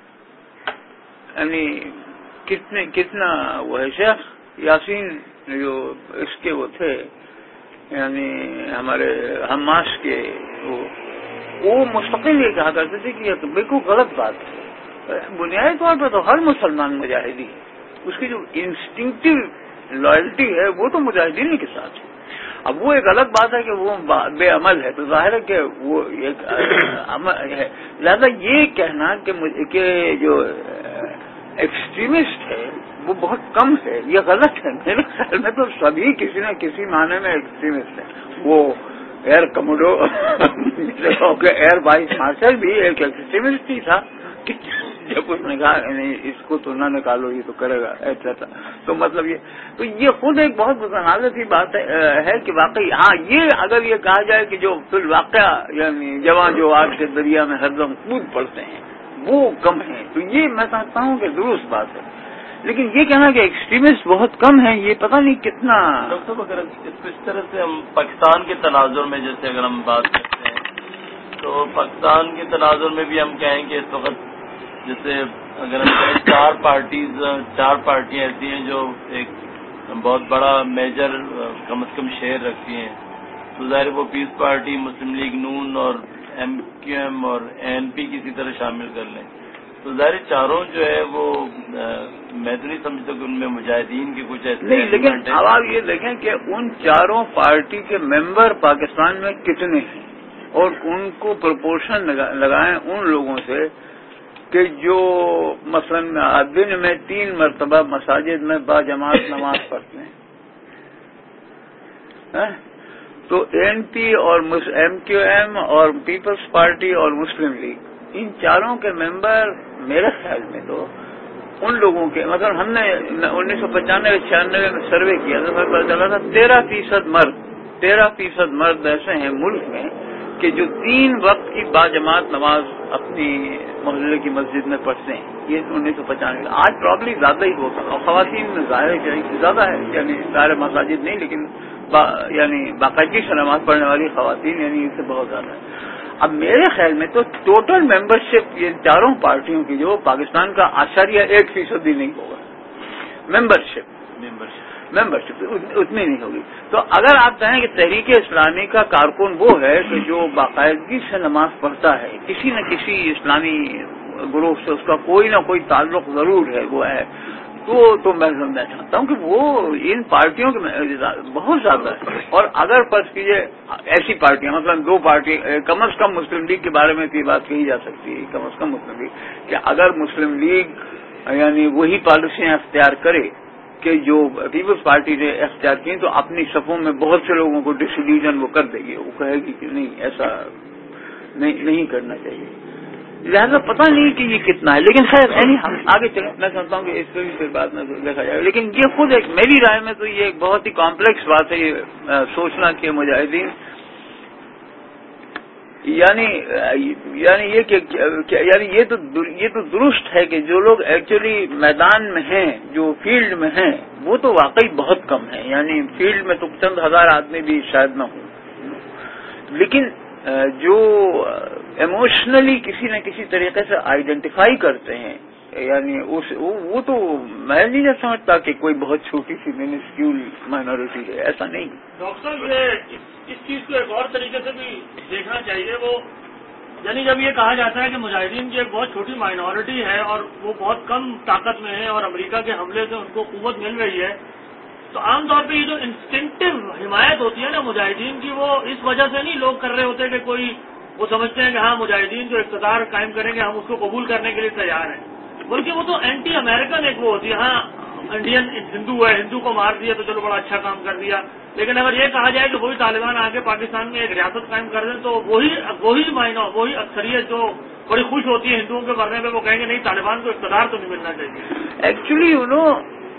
یعنی کتنا وہ ہے شیخ یاسین جو اس کے وہ تھے یعنی ہمارے حماس کے وہ مستقل یہ کہا کرتے تھے کہ یہ تو بالکل غلط بات ہے. بنیادی طور پر تو ہر مسلمان مجاہدی ہے، اس کی جو انسٹنکٹیو لائلٹی ہے وہ تو مجاہدین کے ساتھ ہے. اب وہ ایک الگ بات ہے کہ وہ بے عمل ہے تو ظاہر ہے کہ وہ ایک عمل ہے. لہذا یہ کہنا کہ جو ایکسٹریمسٹ ہے وہ بہت کم ہے یہ غلط ہے. میرے خیال میں تو سبھی کسی نہ کسی معنی میں ایکسٹریمسٹ ہیں. وہ air commodore air vice marshal بھی ایک ایکسٹریمسٹ ہی تھا کہ جب اس نے کہا اس کو تو نہ نکالو یہ تو کرے گا ایسا. تو مطلب یہ خود ایک بہت متنازع سی بات ہے کہ واقعی ہاں یہ اگر یہ کہا جائے کہ جو فی الواقعہ یعنی جوان جو آج کے دریا میں ہر دم کود پڑتے ہیں وہ کم ہیں تو یہ میں سمجھتا ہوں کہ درست بات ہے. لیکن یہ کہنا کہ ایکسٹریمسٹ بہت کم ہیں یہ پتہ نہیں کتنا. ڈاکٹر صاحب اگر اس طرح سے ہم پاکستان کے تناظر میں جیسے اگر ہم بات کرتے ہیں تو پاکستان کے تناظر میں بھی ہم کہیں کہ اس وقت جیسے اگر ہم کہیں چار پارٹیاں ایسی ہیں جو ایک بہت بڑا میجر کم از کم شیئر رکھتی ہیں تو ظاہر وہ پیس پارٹی، مسلم لیگ نون اور MQM اور ANP کسی طرح شامل کر لیں تو ظاہر چاروں جو ہے وہ میں تو نہیں سمجھتا کہ ان میں مجاہدین کے کچھ ایسے نہیں. لیکن اب آپ یہ دیکھیں کہ ان چاروں پارٹی کے ممبر پاکستان میں کتنے ہیں اور ان کو پروپورشن لگائیں ان لوگوں سے کہ جو مثلا دن میں 3 مرتبہ مساجد میں باجماعت نماز پڑھتے ہیں. تو ANP اور MQM اور پیپلز پارٹی اور مسلم لیگ ان چاروں کے ممبر میرے خیال میں تو ان لوگوں کے مطلب ہم نے 1995-96 میں سروے کیا تو پتہ چلا تھا 13% مرد ایسے ہیں ملک میں کہ جو 3 وقت کی باجماعت نماز اپنی محلے کی مسجد میں پڑھتے ہیں. یہ 1995 آج پرابلی زیادہ ہی ہوگا اور خواتین میں ظاہر زیادہ ہے یعنی سارے مساجد نہیں لیکن یعنی باقاعدگی سے نماز پڑھنے والی خواتین یعنی اس سے بہت زیادہ ہے. اب میرے خیال میں تو ٹوٹل ممبرشپ یہ چاروں پارٹیوں کی جو پاکستان کا 1% بھی نہیں ہوگا. ممبرشپ اتنی نہیں ہوگی. تو اگر آپ کہیں کہ تحریک اسلامی کا کارکن وہ ہے کہ جو باقاعدگی سے نماز پڑھتا ہے کسی نہ کسی اسلامی گروہ سے اس کا کوئی نہ کوئی تعلق ضرور ہے وہ ہے تو میں سمجھنا چاہتا ہوں کہ وہ ان پارٹیوں کے بہت زیادہ ہے. اور اگر فرض کیجیے ایسی پارٹیاں مثلا 2 پارٹی کم از کم مسلم لیگ کے بارے میں یہ بات کہی جا سکتی ہے کم از کم مسلم لیگ کہ اگر مسلم لیگ یعنی وہی پالیسیاں اختیار کرے کہ جو پیپلز پارٹی نے اختیار کی تو اپنی صفوں میں بہت سے لوگوں کو ڈسلیوژن وہ کر دے گی. وہ کہے گی کہ نہیں ایسا نہیں کرنا چاہیے. لہٰذا پتہ نہیں کہ یہ کتنا ہے لیکن خیر ہم آگے چلیں. میں سمجھتا ہوں کہ اس پہ بھی پھر بعد میں دیکھا جائے گا. لیکن یہ خود ایک میری رائے میں تو یہ ایک بہت ہی کمپلیکس بات ہے یہ سوچنا کہ مجاہدین یعنی یہ کہ یعنی یہ تو درست ہے کہ جو لوگ ایکچولی میدان میں ہیں جو فیلڈ میں ہیں وہ تو واقعی بہت کم ہیں. یعنی فیلڈ میں تو چند ہزار آدمی بھی شاید نہ ہوں لیکن جو ایموشنلی کسی نہ کسی طریقے سے آئیڈینٹیفائی کرتے ہیں یعنی وہ تو میں نہیں سمجھتا کہ کوئی بہت چھوٹی سی مینسکیول مائنورٹی ہے. ایسا نہیں. ڈاکٹر صاحب یہ اس چیز کو ایک اور طریقے سے بھی دیکھنا چاہیے. وہ یعنی جب یہ کہا جاتا ہے کہ مجاہدین کی ایک بہت چھوٹی مائنورٹی ہے اور وہ بہت کم طاقت میں ہے اور امریکہ کے حملے سے ان کو قوت مل رہی ہے تو عام طور پہ یہ جو انسٹنکٹیو حمایت ہوتی ہے نا مجاہدین کی وہ اس وجہ سے نہیں لوگ کر رہے ہوتے کہ کوئی وہ سمجھتے ہیں کہ ہاں مجاہدین جو اقتدار قائم کریں گے ہم اس کو قبول کرنے کے لیے تیار ہیں بلکہ وہ تو اینٹی امریکن ایک وہ ہوتی ہے. ہاں انڈین ہندو ہے ہندو کو مار دیا تو چلو بڑا اچھا کام کر دیا لیکن اگر یہ کہا جائے کہ وہی طالبان آگے پاکستان میں ایک ریاست قائم کر دیں تو وہی اکثریت جو بڑی خوش ہوتی ہے ہندوؤں کے مرنے پہ وہ کہیں گے نہیں طالبان کو اقتدار تو نہیں ملنا چاہیے. ایکچولی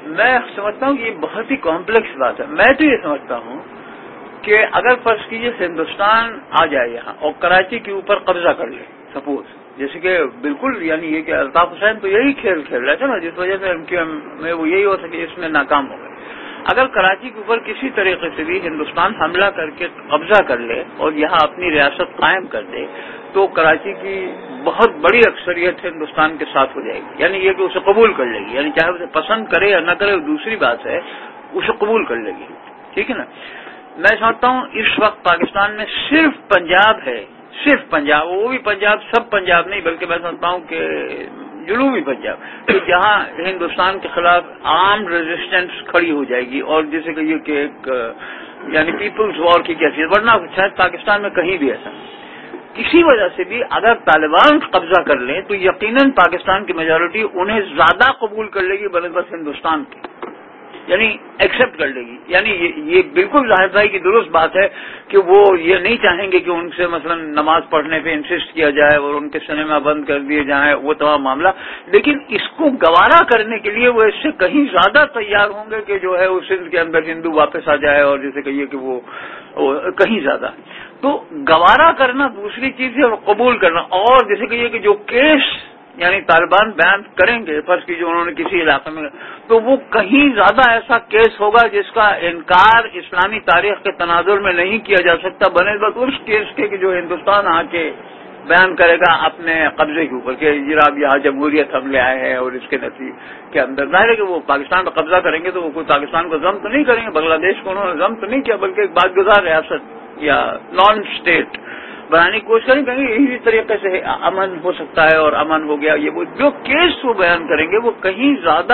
میں سمجھتا ہوں کہ یہ بہت ہی کمپلیکس بات ہے. میں تو یہ سمجھتا ہوں کہ اگر فرض کیجیے ہندوستان آ جائے یہاں اور کراچی کے اوپر قبضہ کر لے, سپوز, جیسے کہ بالکل یعنی یہ کہ الطاف حسین تو یہی کھیل کھیل رہے تھے نا, جس وجہ سے MQM میں وہ یہی ہو سکے اس میں ناکام ہو گئے. اگر کراچی کے اوپر کسی طریقے سے بھی ہندوستان حملہ کر کے قبضہ کر لے اور یہاں اپنی ریاست قائم کر دے تو کراچی کی بہت بڑی اکثریت ہندوستان کے ساتھ ہو جائے گی. یعنی یہ کہ اسے قبول کر لے گی, یعنی چاہے اسے پسند کرے یا نہ کرے دوسری بات ہے, اسے قبول کر لے گی. ٹھیک ہے نا. میں سمجھتا ہوں اس وقت پاکستان میں صرف پنجاب ہے, صرف پنجاب, وہ بھی پنجاب سب پنجاب نہیں بلکہ میں سمجھتا ہوں کہ جنوبی پنجاب, تو جہاں ہندوستان کے خلاف عام ریزسٹنس کھڑی ہو جائے گی, اور جیسے کہ یہ کہ ایک یعنی پیپلز وار کی کیفیت, ورنہ شاید پاکستان میں کہیں بھی ایسا. کسی وجہ سے بھی اگر طالبان قبضہ کر لیں تو یقیناً پاکستان کی میجورٹی انہیں زیادہ قبول کر لے گی بنسبت ہندوستان کی, یعنی ایکسپٹ کر لے گی. یعنی یہ بالکل ظاہر بھائی کی درست بات ہے کہ وہ یہ نہیں چاہیں گے کہ ان سے مثلا نماز پڑھنے پہ انسسٹ کیا جائے اور ان کے سنیما بند کر دیے جائیں, وہ تمام معاملہ, لیکن اس کو گوارا کرنے کے لیے وہ اس سے کہیں زیادہ تیار ہوں گے کہ جو ہے اس سندھ کے اندر ہندو واپس آ جائے, اور جیسے کہیے کہ وہ کہیں زیادہ. تو گوارا کرنا دوسری چیز ہے اور قبول کرنا, اور جیسے کہیے کہ جو کیس یعنی طالبان بیان کریں گے فرض کی جو انہوں نے کسی علاقے میں, تو وہ کہیں زیادہ ایسا کیس ہوگا جس کا انکار اسلامی تاریخ کے تناظر میں نہیں کیا جا سکتا بنسبت اس کیس کے کہ جو ہندوستان آ کے بیان کرے گا اپنے قبضے کے اوپر کہ جناب یہاں جمہوریت ہم لے آئے ہیں, اور اس کے نتیجے کے اندر ظاہر ہے کہ وہ پاکستان پر قبضہ کریں گے تو وہ کوئی پاکستان کو ضم تو نہیں کریں گے, بنگلہ دیش کو انہوں نے ضم تو نہیں کیا بلکہ ایک بات گزار ریاست یا نان اسٹیٹ بنانے کی کوشش کریں گے. اسی طریقے سے امن ہو سکتا ہے, اور امن ہو گیا. یہ وہ جو کیس وہ بیان کریں گے وہ کہیں زیادہ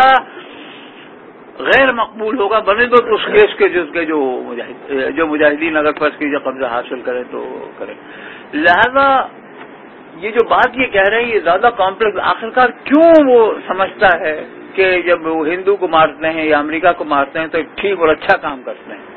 غیر مقبول ہوگا بنسبت اس کیس کے جس کے جو مجاہدین اگر فرض کیجیے قبضہ حاصل کریں تو کریں. لہذا یہ جو بات یہ کہہ رہے ہیں یہ زیادہ کمپلیکس. آخرکار کیوں وہ سمجھتا ہے کہ جب وہ ہندو کو مارتے ہیں یا امریکہ کو مارتے ہیں تو ٹھیک اور اچھا کام کرتے ہیں.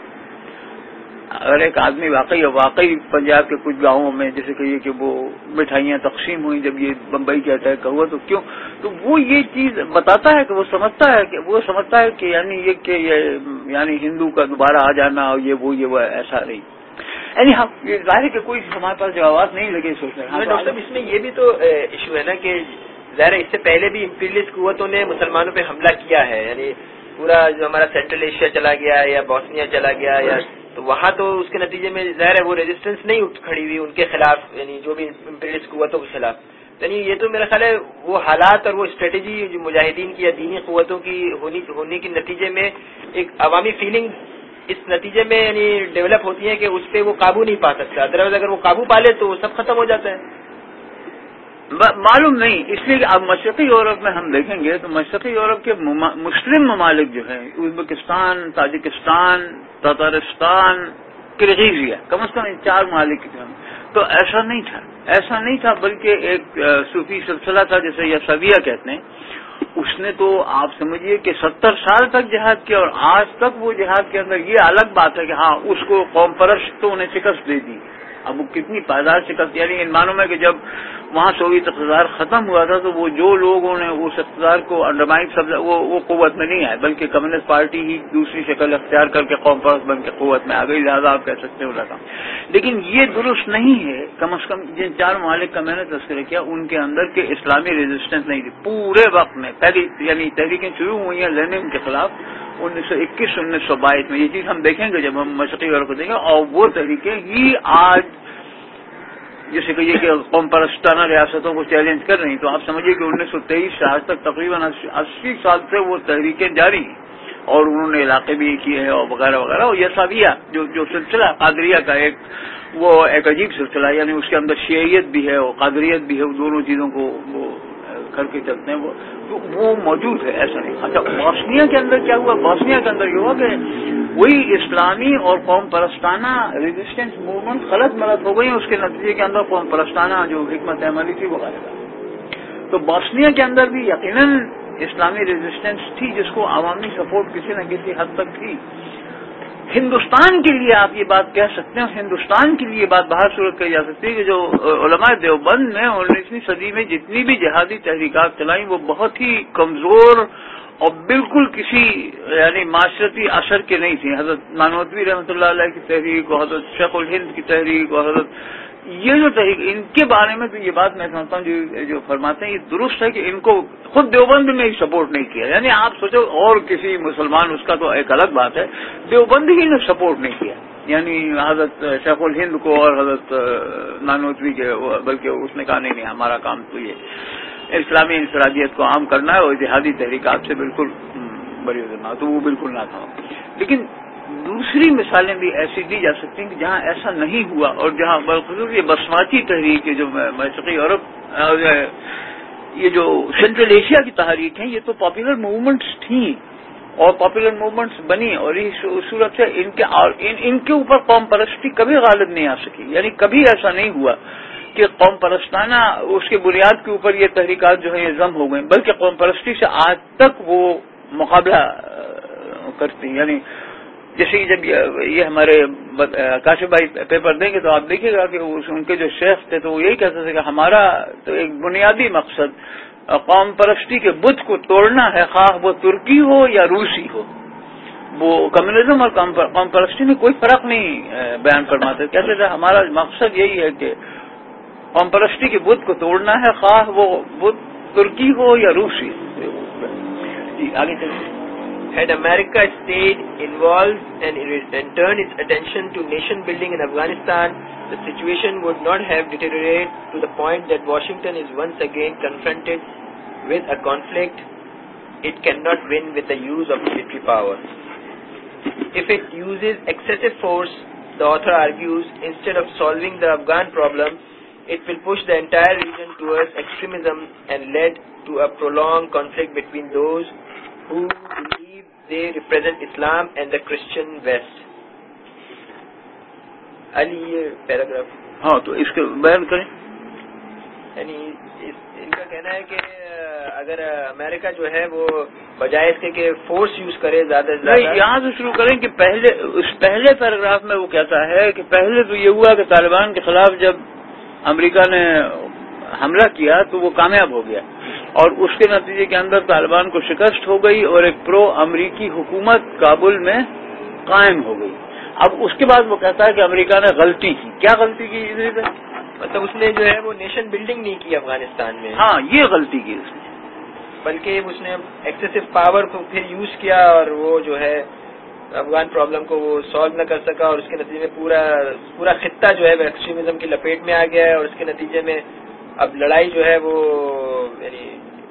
اگر ایک آدمی واقعی پنجاب کے کچھ گاؤں میں جیسے کہ یہ کہ وہ مٹھائیاں تقسیم ہوئی جب یہ بمبئی کا اٹیک ہوا تو کیوں, تو وہ یہ چیز بتاتا ہے کہ وہ سمجھتا ہے کہ یعنی یہ کہ یعنی ہندو کا دوبارہ آ جانا اور یہ وہ ایسا نہیں. یعنی یہ ظاہر ہے کہ کوئی ہمارے پاس جوابات نہیں لگے سوچنے. ڈاکٹر صاحب اس میں یہ بھی تو ایشو ہے نا کہ ظاہر اس سے پہلے بھی امپیریلسٹ قوتوں نے مسلمانوں پہ حملہ کیا ہے, یعنی پورا جو ہمارا سینٹرل ایشیا چلا گیا یا بوسنیا چلا گیا یا تو وہاں تو اس کے نتیجے میں ظاہر ہے وہ ریزسٹنس نہیں کھڑی ہوئی ان کے خلاف, یعنی جو بھی امپیریلسٹ قوتوں کے خلاف. یعنی یہ تو میرا خیال ہے وہ حالات اور وہ اسٹریٹجی جو مجاہدین کی یا دینی قوتوں کی ہونے کے نتیجے میں ایک عوامی فیلنگ اس نتیجے میں یعنی ڈیولپ ہوتی ہے کہ اس پہ وہ قابو نہیں پا سکتا. ادروائز اگر وہ قابو پا لے تو وہ سب ختم ہو جاتا ہے. معلوم نہیں, اس لیے اب مشرقی یورپ میں ہم دیکھیں گے تو مشرقی یورپ کے مسلم ممالک جو ہیں ازبکستان, تاجکستان, تاتارستان, کرغیزیا, کم از کم ان 4 ممالک جو ہیں, تو ایسا نہیں تھا بلکہ ایک صوفی سلسلہ تھا جسے یسویہ کہتے ہیں. اس نے تو آپ سمجھیے کہ 70 سال تک جہاد کیا, اور آج تک وہ جہاد کے اندر یہ الگ بات ہے کہ ہاں اس کو قوم پرست تو انہیں شکست دے دی. اب وہ کتنی پائیدار شکست, یعنی ان معنوں میں کہ جب وہاں سوویت اقتدار ختم ہوا تھا تو وہ جو لوگوں نے اس اقتدار کو انڈرمائن وہ قوت میں نہیں آئے بلکہ کمیونسٹ پارٹی ہی دوسری شکل اختیار کر کے قوم پرست بن کے قوت میں آ گئی. لہٰذا آپ کہہ سکتے ہو لگا, لیکن یہ درست نہیں ہے. کم از کم جن 4 ممالک کا میں نے تذکرہ کیا ان کے اندر کے اسلامی ریزسٹنس نہیں تھی پورے وقت میں. پہلی یعنی تحریکیں شروع ہوئی ہیں لینن کے خلاف 1921 1922 میں. یہ چیز ہم دیکھیں گے جب ہم مشرقی یورپ کو دیکھیں گے, اور وہ تحریکیں ہی آج جیسے کہ یہ کہ قوم پرستانہ ریاستوں کو چیلنج کر رہی. تو آپ سمجھیے کہ 1923 سے آج تک تقریباً 80 سال سے وہ تحریکیں جاری ہیں, اور انہوں نے علاقے بھی کیے ہیں اور وغیرہ وغیرہ. اور یساویہ جو سلسلہ قادریہ کا ایک عجیب سلسلہ, یعنی اس کے اندر شیعیت بھی ہے اور قادریت بھی ہے, وہ دونوں چیزوں کو وہ کر کے چلتے ہیں, وہ موجود ہے, ایسا نہیں. اچھا بوسنیا کے اندر کیا ہوا؟ بوسنیا کے اندر یہ ہوا کہ وہی اسلامی اور قوم پرستانہ ریزسٹنس موومنٹ غلط ملت ہو گئی, اس کے نتیجے کے اندر قوم پرستانہ جو حکمت عملی تھی وہ غالب. تو بوسنیا کے اندر بھی یقیناً اسلامی ریزسٹنس تھی جس کو عوامی سپورٹ کسی نہ کسی حد تک تھی. ہندوستان کے لیے آپ یہ بات کہہ سکتے ہیں, ہندوستان کے لیے بات باہر صورت کہی جا سکتی ہے کہ جو علماء دیوبند نے 19ویں صدی میں جتنی بھی جہادی تحریکات چلائیں وہ بہت ہی کمزور اور بالکل کسی یعنی معاشرتی اثر کے نہیں تھی. حضرت نانوتوی رحمۃ اللہ علیہ کی تحریک اور حضرت شیخ الہند کی تحریک اور حضرت یہ جو تحریک ان کے بارے میں تو یہ بات میں سمجھتا ہوں جو فرماتے ہیں یہ درست ہے کہ ان کو خود دیوبند میں ہی سپورٹ نہیں کیا. یعنی آپ سوچو اور کسی مسلمان اس کا تو ایک الگ بات ہے, دیوبند ہی نے سپورٹ نہیں کیا. یعنی حضرت شیخ الہند کو اور حضرت نانوتوی کے, بلکہ اس نے کہا نہیں ہمارا کام تو یہ اسلامی انفرادیت کو عام کرنا ہے اور جہادی تحریکات سے بالکل بری ہونا, تو وہ بالکل نہ تھا. لیکن دوسری مثالیں بھی ایسی دی جا سکتی ہیں کہ جہاں ایسا نہیں ہوا اور جہاں بالخصوص یہ بسماتی تحریک جو مشرقی یورپ یہ جو سینٹرل ایشیا کی تحریک ہیں یہ تو پاپولر موومنٹس تھیں اور پاپولر موومنٹس بنی اور اس صورت سے ان کے اوپر قوم پرستی کبھی غالب نہیں آ سکی. یعنی کبھی ایسا نہیں ہوا کہ قوم پرستانہ اس کے بنیاد کے اوپر یہ تحریکات جو ہے یہ ضم ہو گئیں, بلکہ قوم پرستی سے آج تک وہ مقابلہ کرتی ہیں. یعنی جیسے کہ جب یہ ہمارے کاشف بھائی پیپر دیں گے تو آپ دیکھیے گا کہ ان کے جو شیخ تھے تو وہ یہی کہتے تھے کہ ہمارا تو ایک بنیادی مقصد قوم پرستی کے بت کو توڑنا ہے, خواہ وہ ترکی ہو یا روسی ہو. وہ کمیونزم اور قوم پرستی میں کوئی فرق نہیں بیان فرماتے, کہتے تھے ہمارا مقصد یہی ہے کہ قوم پرستی کے بت کو توڑنا ہے, خواہ وہ بت ترکی ہو یا روسی. جی آگے چلیے. Had America stayed involved and turned its attention to nation building in Afghanistan, the situation would not have deteriorated to the point that Washington is once again confronted with a conflict it cannot win with the use of military power. If it uses excessive force, the author argues, instead of solving the Afghan problem, it will push the entire region towards extremism and lead to a prolonged conflict between those who believe they represent Islam and the Christian West. علی یہ paragraph ہاں تو اس کے بیان کریں. یعنی ان کا کہنا ہے کہ اگر امریکہ جو ہے وہ بجائے اس کے کہ فورس یوز کرے زیادہ سے زیادہ. یہاں سے شروع کریں کہ پہلے پیراگراف میں وہ کہتا ہے کہ پہلے تو یہ ہوا کہ طالبان کے خلاف جب امریکہ نے حملہ کیا تو وہ کامیاب ہو گیا اور اس کے نتیجے کے اندر طالبان کو شکست ہو گئی اور ایک پرو امریکی حکومت کابل میں قائم ہو گئی. اب اس کے بعد وہ کہتا ہے کہ امریکہ نے غلطی کی. کیا غلطی کی؟ مطلب اس نے جو ہے وہ نیشن بلڈنگ نہیں کی افغانستان میں. ہاں یہ غلطی کی اس نے, بلکہ اس نے ایکسیسو پاور کو پھر یوز کیا اور وہ جو ہے افغان پرابلم کو وہ سالو نہ کر سکا اور اس کے نتیجے میں پورا خطہ جو ہے وہ ایکسٹریمزم کی لپیٹ میں آ گیا ہے اور اس کے نتیجے میں اب لڑائی جو ہے وہ یعنی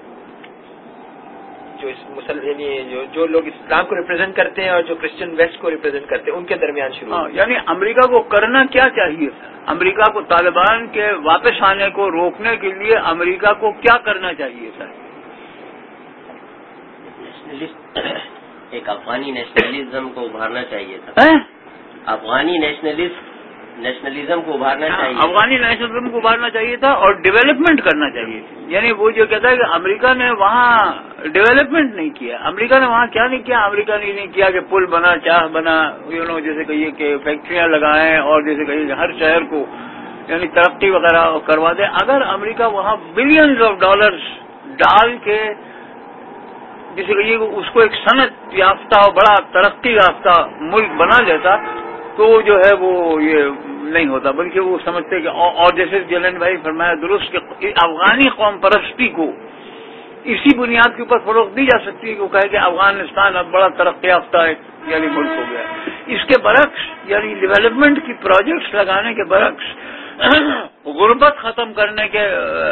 جو لوگ اسلام کو ریپرزینٹ کرتے ہیں اور جو کرسچن ویسٹ کو ریپرزینٹ کرتے ہیں ان کے درمیان شروع ہو. یعنی امریکہ کو کرنا کیا چاہیے تھا؟ امریکہ کو طالبان کے واپس آنے کو روکنے کے لیے امریکہ کو کیا کرنا چاہیے تھا؟ ایک افغانی نیشنلزم کو ابھارنا چاہیے تھا. افغانی نیشنلزم کو ابھارنا چاہیے, افغانی نیشنلزم کو ابھارنا چاہیے تھا اور ڈیولپمنٹ کرنا چاہیے. یعنی وہ جو کہتا ہے کہ امریکہ نے وہاں ڈیولپمنٹ نہیں کیا. امریکہ نے وہاں کیا نہیں کیا؟ امریکہ نے نہیں کیا کہ پل بنا, چاہ بنا, جیسے کہیے کہ فیکٹریاں لگائیں اور جیسے کہیے کہ ہر شہر کو یعنی ترقی وغیرہ کروا دے. اگر امریکہ وہاں بلینز آف ڈالرز ڈال کے جیسے کہیے کہ اس کو ایک صنعت یافتہ اور بڑا ترقی یافتہ ملک بنا لیتا تو جو ہے وہ یہ نہیں ہوتا, بلکہ وہ سمجھتے کہ اور جیسے جلن بھائی فرمایا درست کہ افغانی قوم پرستی کو اسی بنیاد کے اوپر فروغ دی جا سکتی ہے کہ وہ کہے کہ افغانستان اب بڑا ترقی یافتہ یعنی ملک ہو گیا. اس کے برعکس یعنی ڈیولپمنٹ کی پروجیکٹس لگانے کے برعکس غربت ختم کرنے کے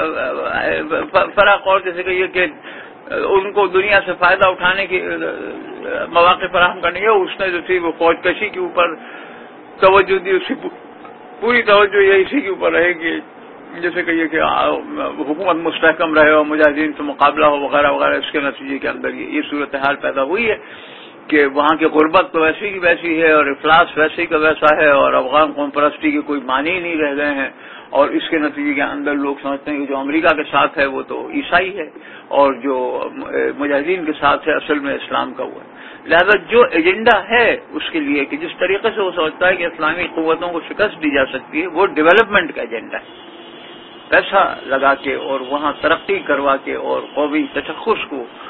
فرق اور جیسے کہ یہ کہ ان کو دنیا سے فائدہ اٹھانے کی مواقع فراہم کرنے کے اس نے جو تھی وہ فوج کشی کے اوپر توجہ دی. اس کی پوری توجہ یہ اسی کے اوپر رہے کہ جیسے کہ یہ کہ حکومت مستحکم رہے اور مجاہدین سے مقابلہ ہو وغیرہ وغیرہ. اس کے نتیجے کے اندر یہ صورتحال پیدا ہوئی ہے کہ وہاں کی غربت تو ویسی کی ویسی ہے اور افلاس ویسے کا ویسا ہے اور افغان قوم پرستی کے کوئی معنی نہیں رہ گئے ہیں اور اس کے نتیجے کے اندر لوگ سمجھتے ہیں کہ جو امریکہ کے ساتھ ہے وہ تو عیسائی ہے اور جو مجاہدین کے ساتھ ہے اصل میں اسلام کا وہ ہے. لہذا جو ایجنڈا ہے اس کے لیے کہ جس طریقے سے وہ سمجھتا ہے کہ اسلامی قوتوں کو شکست دی جا سکتی ہے وہ ڈیولپمنٹ کا ایجنڈا ہے. پیسہ لگا کے اور وہاں ترقی کروا کے اور قومی تشخص کو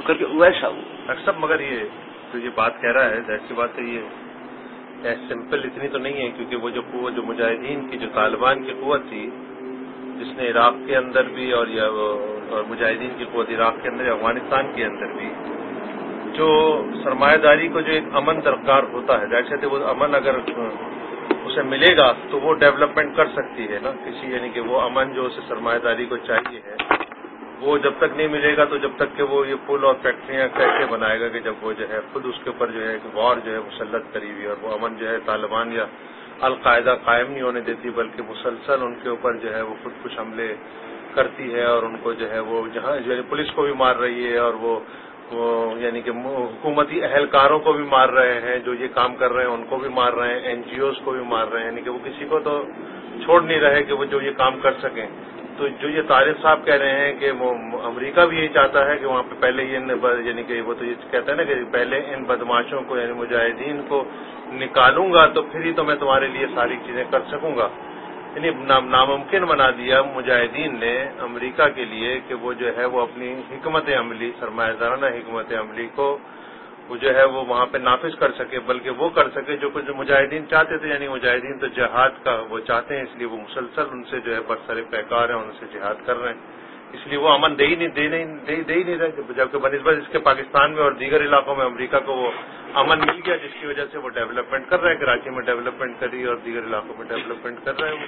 کر کے ویسا ہو. ڈاکٹر صاحب مگر یہ تو یہ بات کہہ رہا ہے ظاہر سی بات ہے یہ سمپل اتنی تو نہیں ہے کیونکہ وہ جو قوت جو مجاہدین کی جو طالبان کی قوت تھی جس نے عراق کے اندر بھی اور مجاہدین کی قوت عراق کے اندر افغانستان کے اندر بھی جو سرمایہ داری کو جو ایک امن درکار ہوتا ہے ظاہر سے وہ امن اگر اسے ملے گا تو وہ ڈیولپمنٹ کر سکتی ہے نا کسی یعنی کہ وہ امن جو اسے سرمایہ داری کو چاہیے ہے وہ جب تک نہیں ملے گا تو جب تک کہ وہ یہ پل اور فیکٹریاں کیسے بنائے گا کہ جب وہ جو ہے خود اس کے اوپر جو ہے وار جو ہے مسلط کری ہوئی اور وہ امن جو ہے طالبان یا القاعدہ قائم نہیں ہونے دیتی بلکہ مسلسل ان کے اوپر جو ہے وہ خود کچھ حملے کرتی ہے اور ان کو جو ہے وہ جہاں جو ہے پولیس کو بھی مار رہی ہے اور وہ یعنی کہ حکومتی اہلکاروں کو بھی مار رہے ہیں جو یہ کام کر رہے ہیں ان کو بھی مار رہے ہیں NGOs کو بھی مار رہے ہیں یعنی کہ وہ کسی کو تو چھوڑ نہیں رہے کہ وہ جو یہ کام کر سکیں. تو جو یہ طارق صاحب کہہ رہے ہیں کہ وہ امریکہ بھی یہی چاہتا ہے کہ وہاں پہ پہلے یعنی کہ وہ تو یہ کہتا ہے نا کہ پہلے ان بدماشوں کو یعنی مجاہدین کو نکالوں گا تو پھر ہی تو میں تمہارے لیے ساری چیزیں کر سکوں گا. یعنی ناممکن بنا دیا مجاہدین نے امریکہ کے لیے کہ وہ جو ہے وہ اپنی حکمت عملی سرمایہ دارانہ حکمت عملی کو وہ جو ہے وہ وہاں پہ نافذ کر سکے بلکہ وہ کر سکے جو کچھ مجاہدین چاہتے تھے. یعنی مجاہدین تو جہاد کا وہ چاہتے ہیں اس لیے وہ مسلسل ان سے جو ہے برسر پیکار ہیں ان سے جہاد کر رہے ہیں اس لیے وہ امن دے ہی نہیں رہے جبکہ بنسبت اس کے پاکستان میں اور دیگر علاقوں میں امریکہ کو وہ امن مل گیا جس کی وجہ سے وہ ڈیولپمنٹ کر رہے ہیں. کراچی میں ڈیولپمنٹ کری اور دیگر علاقوں میں ڈیولپمنٹ کر رہے ہیں.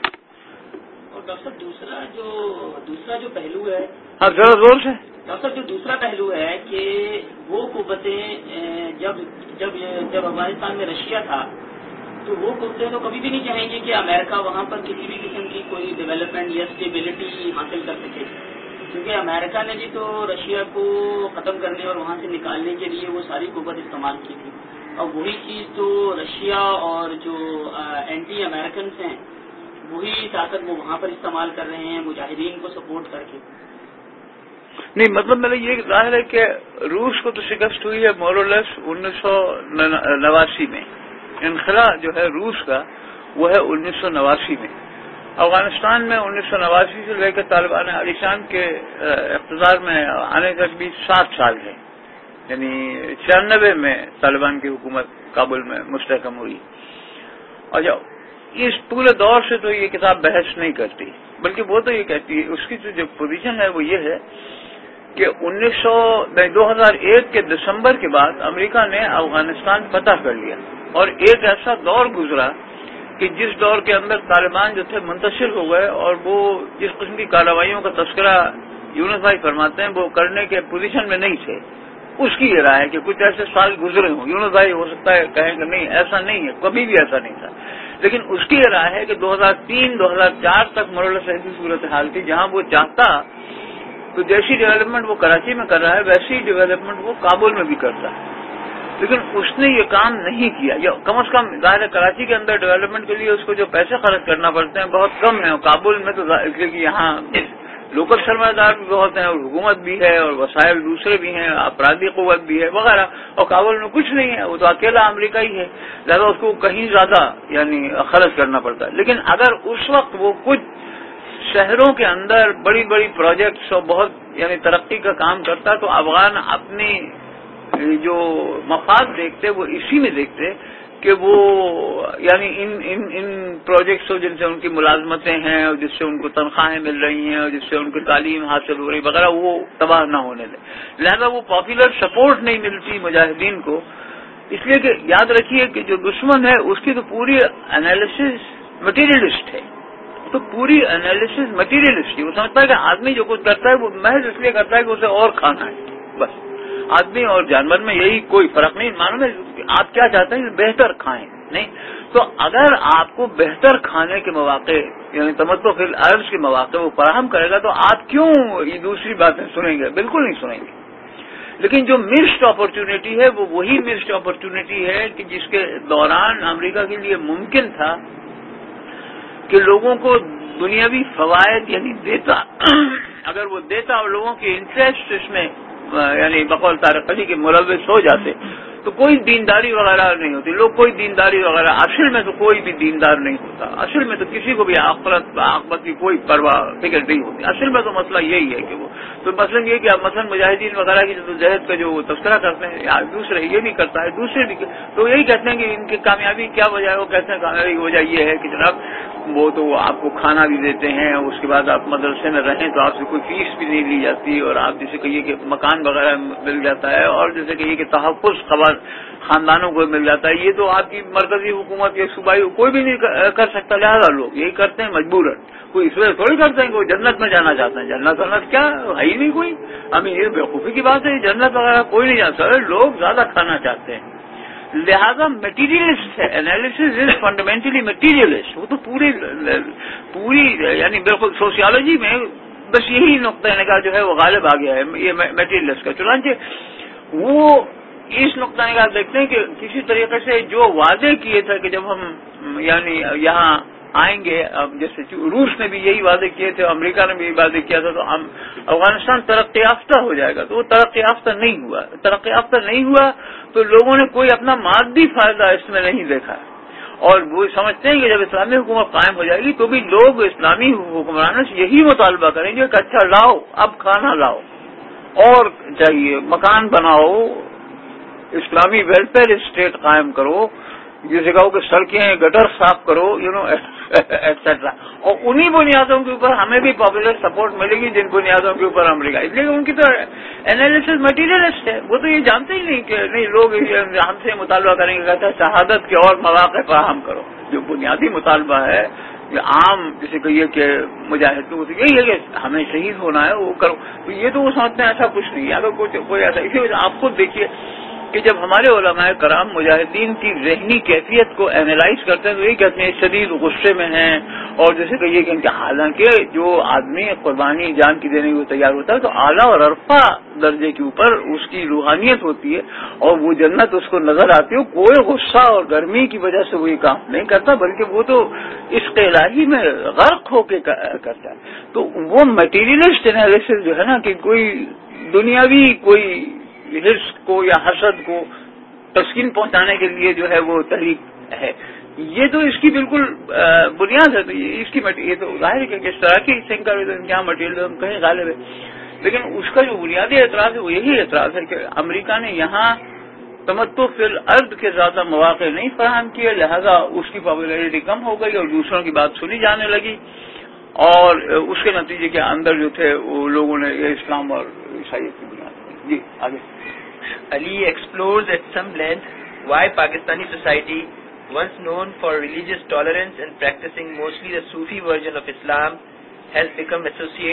اور ڈاکٹر صاحب دوسرا جو پہلو ہے ذرا زور سے ڈاکٹر جو دوسرا پہلو ہے کہ وہ قوتیں جب افغانستان میں رشیا تھا تو وہ قوتیں تو کبھی بھی نہیں چاہیں گے کہ امریکہ وہاں پر کسی بھی قسم کی کوئی ڈیولپمنٹ یا اسٹیبلٹی حاصل کر سکے کیونکہ امریکہ نے بھی تو رشیا کو ختم کرنے اور وہاں سے نکالنے کے لیے وہ ساری قوت استعمال کی تھی اور وہی چیز تو رشیا اور جو اینٹی امریکنس ہیں وہی طاقت وہ وہاں پر استعمال کر رہے ہیں مجاہدین کو سپورٹ کر کے. نہیں مطلب میرا یہ ظاہر ہے کہ روس کو تو شکست ہوئی ہے مورولس 1989 میں. انخلا جو ہے روس کا وہ ہے 1989 میں. افغانستان میں 1989 سے لے کر طالبان عالیشان کے اقتدار میں آنے تک بھی 7 سال ہے. یعنی 96 میں طالبان کی حکومت کابل میں مستحکم ہوئی. اور اس پورے دور سے تو یہ کتاب بحث نہیں کرتی بلکہ وہ تو یہ کہتی ہے اس کی جو پوزیشن ہے وہ یہ ہے کہ 2001 کے دسمبر کے بعد امریکہ نے افغانستان فتح کر لیا اور ایک ایسا دور گزرا کہ جس دور کے اندر طالبان جو تھے منتشر ہو گئے اور وہ جس قسم کی کارروائیوں کا تذکرہ یونس بھائی فرماتے ہیں وہ کرنے کے پوزیشن میں نہیں تھے. اس کی یہ رائے ہے کہ کچھ ایسے سال گزرے ہوں. یونس بھائی ہو سکتا ہے کہیں کہ نہیں ایسا نہیں ہے کبھی بھی ایسا نہیں تھا لیکن اس کی یہ رائے ہے کہ 2003-2004 تک مرولس ایسی صورتحال تھی جہاں وہ چاہتا تو جیسی ڈیولپمنٹ وہ کراچی میں کر رہا ہے ویسی ڈیولپمنٹ وہ کابل میں بھی کرتا ہے لیکن اس نے یہ کام نہیں کیا. یا کم از کم ظاہر ہے کراچی کے اندر ڈیولپمنٹ کے لیے اس کو جو پیسے خرچ کرنا پڑتے ہیں بہت کم ہیں اور کابل میں تو اس لیے کہ یہاں لوکل سرمایہ دار بھی بہت ہیں اور حکومت بھی ہے اور وسائل دوسرے بھی ہیں افرادی قوت بھی ہے وغیرہ اور کابل میں کچھ نہیں ہے وہ تو اکیلا امریکہ ہی ہے لہٰذا اس کو کہیں زیادہ یعنی خرچ کرنا پڑتا ہے. لیکن اگر اس وقت وہ کچھ شہروں کے اندر بڑی بڑی پروجیکٹس اور بہت یعنی ترقی کا کام کرتا تو افغان اپنی جو مفاد دیکھتے وہ اسی میں دیکھتے کہ وہ یعنی ان پروجیکٹس جن سے ان کی ملازمتیں ہیں اور جس سے ان کو تنخواہیں مل رہی ہیں اور جس سے ان کی تعلیم حاصل ہو رہی وغیرہ وہ تباہ نہ ہونے دیں. لہذا وہ پاپولر سپورٹ نہیں ملتی مجاہدین کو اس لیے کہ یاد رکھیے کہ جو دشمن ہے اس کی تو پوری انالیسس مٹیریلسٹ ہے تو پوری انالیسس مٹیریلسٹ ہے. وہ سمجھتا ہے کہ آدمی جو کچھ کرتا ہے وہ محض اس لیے کرتا ہے کہ اسے اور کھانا ہے بس. آدمی اور جانور میں یہی کوئی فرق نہیں. معلوم ہے آپ کیا چاہتے ہیں بہتر کھائیں نہیں تو اگر آپ کو بہتر کھانے کے مواقع یعنی تمتع فی الارض کے مواقع وہ فراہم کرے گا تو آپ کیوں یہ دوسری باتیں سنیں گے؟ بالکل نہیں سنیں گے. لیکن جو مسڈ اپرچونٹی ہے وہ وہی مسڈ اپرچونٹی ہے کہ جس کے دوران امریکہ کے لیے ممکن تھا کہ لوگوں کو دنیاوی فوائد یعنی دیتا اگر وہ دیتا اور لوگوں کے انٹرسٹ اس میں یعنی بقول طارق علی کے ملوث ہو جاتے تو کوئی دینداری وغیرہ نہیں ہوتی. لوگ کوئی دینداری وغیرہ, اصل میں تو کوئی بھی دیندار نہیں ہوتا. اصل میں تو کسی کو بھی آخرت کی کوئی پرواہ فکر نہیں ہوتی. اصل میں تو مسئلہ یہی ہے کہ وہ تو مثلا یہ کہ مثلا مجاہدین وغیرہ کی جدوجہد کا جو وہ تذکرہ کرتے ہیں, یا دوسرے یہ بھی کرتا ہے, دوسرے بھی تو یہی کہتے ہیں کہ ان کی کامیابی کیا وجہ ہے. وہ کہتے ہیں کامیابی کی وجہ یہ ہے کہ جناب وہ تو آپ کو کھانا بھی دیتے ہیں, اس کے بعد آپ مدرسے میں رہیں تو آپ سے کوئی فیس بھی نہیں لی جاتی, اور آپ جیسے کہیے کہ مکان وغیرہ مل جاتا ہے, اور جیسے کہیے کہ تحفظ خاندانوں کو مل جاتا ہے. یہ تو آپ کی مرکزی حکومت یا صوبائی کوئی بھی نہیں کر سکتا. لہٰذا لوگ یہی کرتے ہیں مجبوراً. کوئی اس وجہ تھوڑی کرتے ہیں کہ وہ جنت میں جانا چاہتے ہیں. جنت کیا ہے ہی نہیں کوئی. ہمیں یہ بیوقوفی کی بات ہے, جنت وغیرہ کوئی نہیں جانتا. لوگ زیادہ کھانا چاہتے ہیں, لہذا میٹیریلسٹ ہے. Analysis is fundamentally materialist. وہ تو پوری یعنی بالکل سوشیالوجی میں بس یہی نقطۂ نگاہ جو ہے وہ غالب آ گیا ہے یہ میٹیریلسٹ کا. چنانچہ وہ اس نقطۂ نگاہ دیکھتے ہیں کہ کسی طریقے سے جو وعدے کیے تھے کہ جب ہم یعنی یہاں آئیں گے, جیسے روس نے بھی یہی وعدے کیے تھے, امریکہ نے بھی یہی وعدے کیا تھا, تو ہم افغانستان ترقی یافتہ ہو جائے گا. تو وہ ترقی یافتہ نہیں ہوا. ترقی یافتہ نہیں ہوا تو لوگوں نے کوئی اپنا مادی فائدہ اس میں نہیں دیکھا, اور وہ سمجھتے ہیں کہ جب اسلامی حکومت قائم ہو جائے گی تو بھی لوگ اسلامی حکمرانوں سے یہی مطالبہ کریں گے کہ اچھا لاؤ, اب کھانا لاؤ, اور چاہیے مکان بناؤ, اسلامی ویلفیئر اسٹیٹ قائم کرو, جسے کہو کہ سڑکیں گٹر صاف کرو, ایٹسٹرا. اور انہی بنیادوں کے اوپر ہمیں بھی پاپولر سپورٹ ملے گی جن بنیادوں کے اوپر امریکہ. اس لیے ان کی تو انالیسس مٹیریلسٹ ہے. وہ تو یہ جانتے ہی نہیں کہ نہیں لوگ ہم سے مطالبہ کریں گے, کہتا ہے شہادت کے اور مواقع فراہم کرو. جو بنیادی مطالبہ ہے یہ عام جسے کہیے کہ مجاہد کو یہی ہے کہ ہمیں شہید ہونا ہے, وہ کرو. تو یہ تو وہ سمجھتے ہیں ایسا کچھ نہیں ہے. اگر کوئی ایسا, اسی وجہ آپ خود دیکھیے کہ جب ہمارے علماء کرام مجاہدین کی ذہنی کیفیت کو اینالائز کرتے ہیں تو یہی کہتے ہیں شدید غصے میں ہیں, اور جیسے کہیے کہ حالانکہ جو آدمی قربانی جان کی دینے کو تیار ہوتا ہے تو اعلیٰ اور عرفہ درجے کے اوپر اس کی روحانیت ہوتی ہے, اور وہ جنت اس کو نظر آتی ہے. کوئی غصہ اور گرمی کی وجہ سے وہ یہ کام نہیں کرتا, بلکہ وہ تو اس الہی میں غرق ہو کے کرتا ہے. تو وہ میٹیریلسٹ انالیسس جو ہے نا کہ کوئی دنیاوی کوئی حرص کو یا حسد کو تسکین پہنچانے کے لیے جو ہے وہ تحریک ہے, یہ تو اس کی بالکل بنیاد ہے. تو اس کی یہ تو ظاہر ہے کہ اس طرح کی تھنکر کیا مٹیریل کہیں غالب ہے, لیکن اس کا جو بنیادی اعتراض ہے وہ یہی اعتراض ہے کہ امریکہ نے یہاں تمتع فی الارض کے زیادہ مواقع نہیں فراہم کیے, لہذا اس کی پاپولیرٹی کم ہو گئی اور دوسروں کی بات سنی جانے لگی, اور اس کے نتیجے کے اندر جو تھے وہ لوگوں نے اسلام اور عیسائیت کی بنیاد. جی آگے. Ali explores at some length why Pakistani society, once known for religious tolerance and practicing mostly the Sufi version of Islam, has become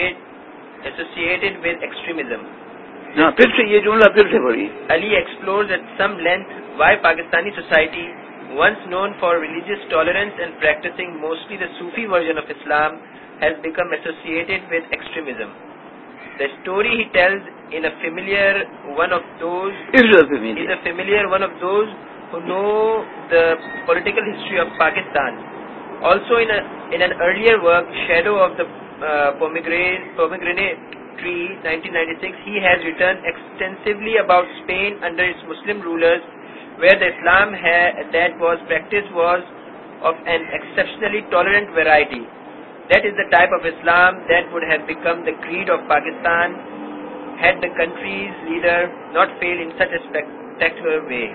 associated with extremism. پھر سے یہ جملہ پھر سے پڑھی. Ali explores at some length why Pakistani society, once known for religious tolerance and practicing mostly the Sufi version of Islam, has become associated with extremism. The story he tells is a familiar one of those who know the political history of Pakistan. Also in an earlier work, Shadow of the Pomegranate Tree, 1996, he has written extensively about Spain under its Muslim rulers, where the Islam that was practiced was of an exceptionally tolerant variety. That is the type of Islam that would have become the creed of Pakistan had the country's leader not failed in such a spectacular way.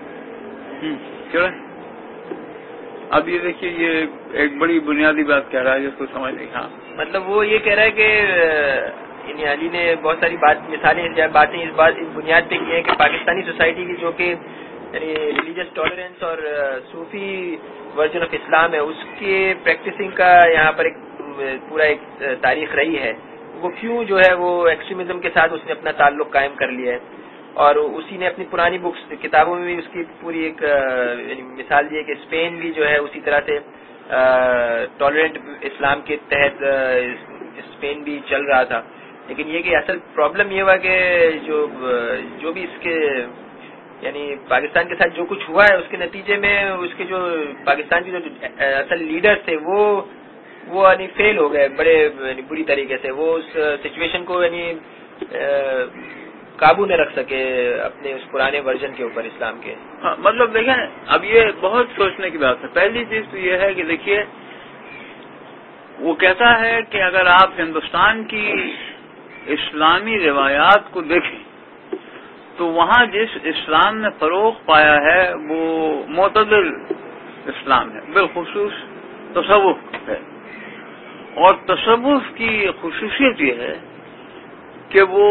اب یہ دیکھیے یہ ایک بڑی بنیادی بات کہہ رہا ہے جس کو سمجھ نہیں. ہاں مطلب وہ یہ کہہ رہا ہے کہ علی نے بہت ساری باتیں اس بنیاد پہ کی ہیں کہ پاکستانی سوسائٹی کی جو کہ یعنی ریلیجس ٹالرنس اور صوفی ورژن آف اسلام ہے اس کے پریکٹسنگ کا یہاں پر ایک تاریخ رہی ہے. وہ کیوں جو ہے وہ ایکسٹریمزم کے ساتھ اس نے اپنا تعلق قائم کر لیا ہے, اور اسی نے اپنی پرانی بکس کتابوں میں بھی اس کی پوری ایک مثال دی ہے کہ اسپین بھی جو ہے اسی طرح سے ٹالرنٹ اسلام کے تحت اسپین بھی چل رہا تھا. لیکن یہ کہ اصل پرابلم یہ ہوا کہ جو بھی اس کے یعنی پاکستان کے ساتھ جو کچھ ہوا ہے اس کے نتیجے میں اس کے جو پاکستان کے جو اصل لیڈر تھے وہ یعنی فیل ہو گئے بڑے بری طریقے سے. وہ اس سچویشن کو یعنی قابو نہ رکھ سکے اپنے اس پرانے ورژن کے اوپر اسلام کے؟ مطلب دیکھیں اب یہ بہت سوچنے کی بات ہے. پہلی چیز تو یہ ہے کہ دیکھیے وہ کہتا ہے کہ اگر آپ ہندوستان کی اسلامی روایات کو دیکھیں تو وہاں جس اسلام نے فروغ پایا ہے وہ معتدل اسلام ہے، بالخصوص تصوف ہے. اور تصوف کی خصوصیت یہ ہے کہ وہ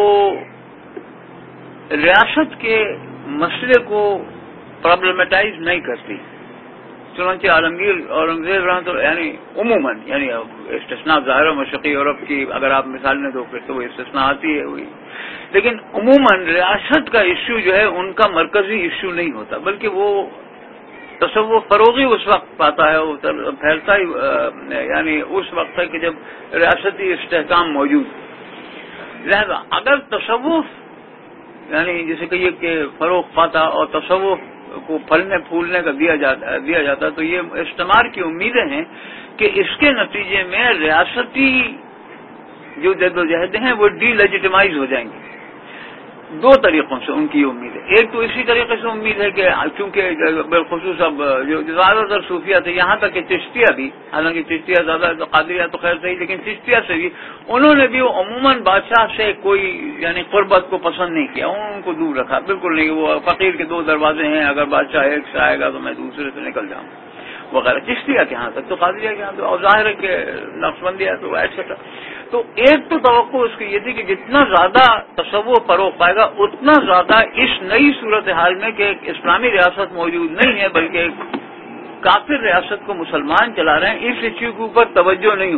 ریاست کے مسئلے کو پرابلمٹائز نہیں کرتی. چنانچہ عالمگیر اورنگزیب رحمۃ اللہ یعنی عموماً یعنی استثناء ظاہر و مشرقی یورپ کی اگر آپ مثال لیں تو پھر تو وہ استثناء آتی ہے ہوئی، لیکن عموماً ریاست کا ایشو جو ہے ان کا مرکزی ایشو نہیں ہوتا، بلکہ وہ تصوف فروغی اس وقت پاتا ہے، وہ پھیلتا ہی یعنی اس وقت ہے کہ جب ریاستی استحکام موجود. لہذا اگر تصوف یعنی جیسے کہ یہ کہ فروغ پاتا اور تصوف کو پھلنے پھولنے کا دیا جاتا تو یہ استعمار کی امیدیں ہیں کہ اس کے نتیجے میں ریاستی جو جدوجہدیں ہیں وہ ڈی لیجیٹمائز ہو جائیں گی. دو طریقوں سے ان کی امید ہے. ایک تو اسی طریقے سے امید ہے کہ چونکہ بالخصوص اب جو زیادہ تر صوفیہ تھے، یہاں تک کہ چشتیہ بھی، حالانکہ چشتیہ زیادہ قادریہ تو خیر صحیح، لیکن چشتیہ سے بھی انہوں نے بھی عموماً بادشاہ سے کوئی یعنی قربت کو پسند نہیں کیا، ان کو دور رکھا، بالکل نہیں. وہ فقیر کے دو دروازے ہیں، اگر بادشاہ ایک سے آئے گا تو میں دوسرے سے نکل جاؤں وغیرہ. چشتیہ کے ہاں تک تو قادریہ کے ہاں تو، اور ظاہر ہے کہ نقشبندیہ تو ایٹسٹرا. تو ایک تو توقع اس کی یہ تھی کہ جتنا زیادہ تصوف فروغ پائے گا اتنا زیادہ اس نئی صورتحال میں کہ ایک اسلامی ریاست موجود نہیں ہے بلکہ ایک کافر ریاست کو مسلمان چلا رہے ہیں، اس ایشو کے اوپر توجہ نہیں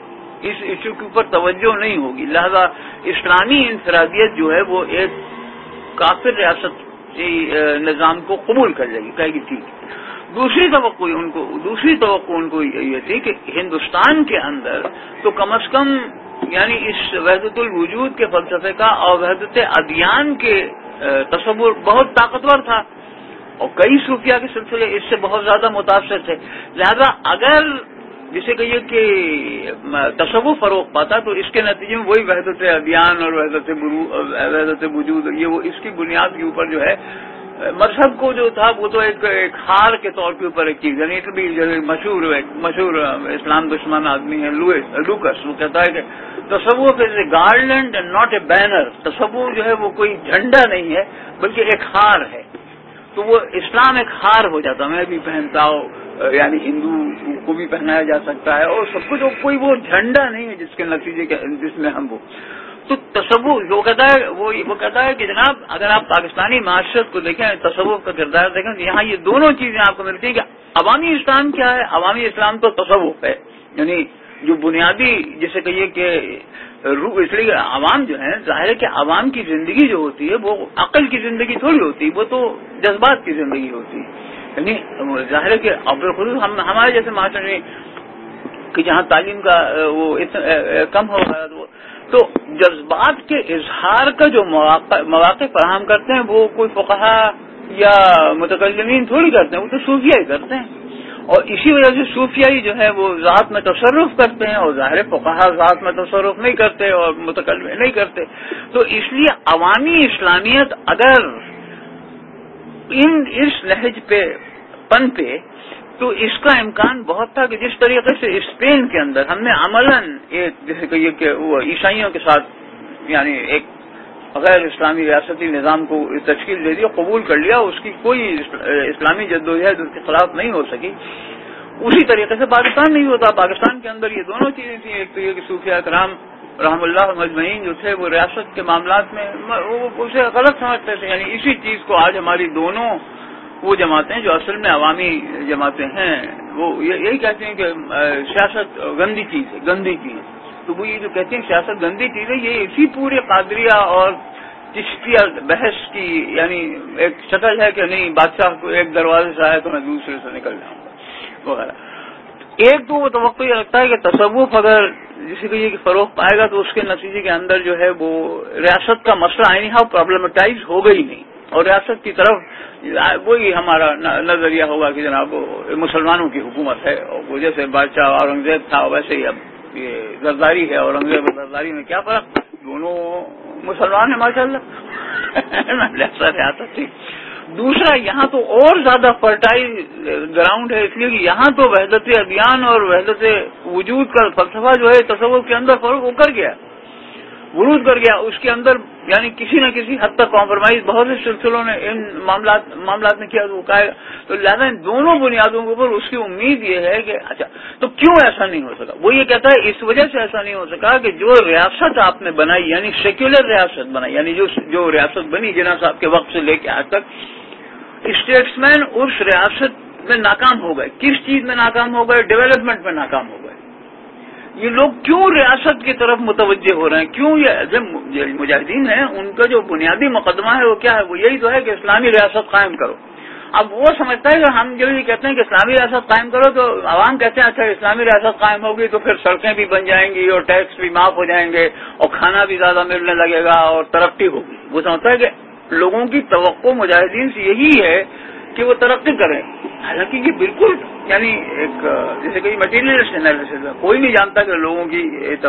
ہوگی. لہذا اسلامی انفرادیت جو ہے وہ ایک کافر ریاست نظام کو قبول کر لے گی، کہے گی ٹھیک ہے. دوسری توقع ان کو یہ تھی کہ ہندوستان کے اندر تو کم از کم یعنی اس وحدت الوجود کے فلسفے کا اور وحدت ادیان کے تصور بہت طاقتور تھا، اور کئی صوفیہ کے سلسلے اس سے بہت زیادہ متاثر تھے. لہذا اگر جسے کہیے کہ تصوف فروغ پاتا تو اس کے نتیجے میں وہی وحدت ادیان اور وحدت وجود یہ وہ اس کی بنیاد کے اوپر جو ہے مذہب کو جو تھا وہ تو ایک ہار کے طور کے اوپر ایک چیز. یعنی بھی مشہور اسلام دشمن آدمی ہے لوکس، وہ کہتا ہے کہ تصوف is a garland and not a banner. تصوف جو ہے وہ کوئی جھنڈا نہیں ہے بلکہ ایک ہار ہے. تو وہ اسلام ایک ہار ہو جاتا، میں بھی پہنتا ہوں، یعنی ہندو کو بھی پہنایا جا سکتا ہے اور سب کچھ، کوئی وہ جھنڈا نہیں ہے جس کے نتیجے جس میں ہم وہ تو تصوف وہ کہتا ہے کہ جناب اگر آپ پاکستانی معاشرت کو دیکھیں، تصوف کا کردار دیکھیں تو یہاں یہ دونوں چیزیں آپ کو ملتی ہیں کہ عوامی اسلام کیا ہے. عوامی اسلام تو تصوف ہے، یعنی جو بنیادی جسے کہیے کہ اس لیے عوام جو ہیں ظاہر ہے کہ عوام کی زندگی جو ہوتی ہے وہ عقل کی زندگی تھوڑی ہوتی، وہ تو جذبات کی زندگی ہوتی ہے. یعنی ظاہر ہے کہ خصوص ہمارے جیسے معاشرے کہ جہاں تعلیم کا وہ کم ہو رہا ہے تو جذبات کے اظہار کا جو مواقع فراہم کرتے ہیں وہ کوئی فقہا یا متکلمین تھوڑی کرتے ہیں، وہ تو صوفیہ ہی کرتے ہیں. اور اسی وجہ سے صوفیائی جو ہے وہ ذات میں تصرف کرتے ہیں، اور ظاہر فقہا ذات میں تصرف نہیں کرتے اور متکلم نہیں کرتے. تو اس لیے عوامی اسلامیت اگر اس نہج پہ پنپے تو اس کا امکان بہت تھا کہ جس طریقے سے اسپین کے اندر ہم نے عملاً ایک جیسے کہیے کہ وہ عیسائیوں کے ساتھ یعنی ایک غیر اسلامی ریاستی نظام کو تشکیل دے دیا، قبول کر لیا، اس کی کوئی اسلامی جدوجہد اس کے خلاف نہیں ہو سکی، اسی طریقے سے پاکستان نہیں ہوتا. پاکستان کے اندر یہ دونوں چیزیں تھیں، ایک تو یہ کہ صوفیہ کرام رحم اللہ مجمعین جو تھے وہ ریاست کے معاملات میں اسے غلط سمجھتے تھے. یعنی اسی چیز کو آج ہماری دونوں وہ جماعتیں جو اصل میں عوامی جماعتیں ہیں وہ یہی کہتے ہیں کہ سیاست گندی چیز ہے. تو وہ یہ جو کہتے ہیں سیاست گندی چیز ہے، یہ اسی پورے قادریہ اور چشتیہ بحث کی یعنی ایک شکل ہے کہ نہیں بادشاہ کو ایک دروازے سے آئے تو میں دوسرے سے نکل جاؤں گا وغیرہ. ایک تو وہ توقع یہ رکھتا ہے کہ تصوف اگر جسے کہ یہ فروغ پائے گا تو اس کے نتیجے کے اندر جو ہے وہ ریاست کا مسئلہ اینی ہاؤ پرابلمٹائز ہوگا ہی نہیں، اور ریاست کی طرف وہی ہمارا نظریہ ہوگا کہ جناب مسلمانوں کی حکومت ہے، اور جیسے بادشاہ اورنگزیب تھا ویسے ہی اب یہ زرداری ہے. اورنگزیب اور زرداری میں کیا فرق؟ دونوں مسلمان ہیں ماشاءاللہ ایسا ریاست تھی. دوسرا یہاں تو اور زیادہ فرٹائل گراؤنڈ ہے، اس لیے کہ یہاں تو وحدت ادیان اور وحدت وجود کا فلسفہ جو ہے تصوف کے اندر فرق ہو کر گیا، ورود کر گیا اس کے اندر، یعنی کسی نہ کسی حد تک کمپرومائز بہت سے سلسلوں نے ان معاملات میں کیا تو کہا. تو لہٰذا ان دونوں بنیادوں کے اوپر اس کی امید یہ ہے کہ اچھا تو کیوں ایسا نہیں ہو سکا. وہ یہ کہتا ہے اس وجہ سے ایسا نہیں ہو سکا کہ جو ریاست آپ نے بنائی، یعنی سیکولر ریاست بنائی، یعنی جو ریاست بنی جناح صاحب کے وقت سے لے کے آج تک، اسٹیٹس مین اس ریاست میں ناکام ہو گئے. کس چیز میں ناکام ہو گئے؟ ڈیولپمنٹ میں ناکام ہو گئے. یہ لوگ کیوں ریاست کی طرف متوجہ ہو رہے ہیں؟ کیوں؟ یہ مجاہدین ہیں، ان کا جو بنیادی مقدمہ ہے وہ کیا ہے؟ وہ یہی تو ہے کہ اسلامی ریاست قائم کرو. اب وہ سمجھتا ہے کہ ہم جو یہ کہتے ہیں کہ اسلامی ریاست قائم کرو تو عوام کہتے ہیں اچھا اسلامی ریاست قائم ہوگی تو پھر سڑکیں بھی بن جائیں گی اور ٹیکس بھی معاف ہو جائیں گے اور کھانا بھی زیادہ ملنے لگے گا اور ترقی ہوگی. وہ سمجھتا ہے کہ لوگوں کی توقع مجاہدین سے یہی ہے کہ وہ ترقی کریں، حالانکہ یہ بالکل یعنی ایک جیسے کہ مٹیریلسٹ انالیسس ہے. کوئی نہیں جانتا کہ لوگوں کی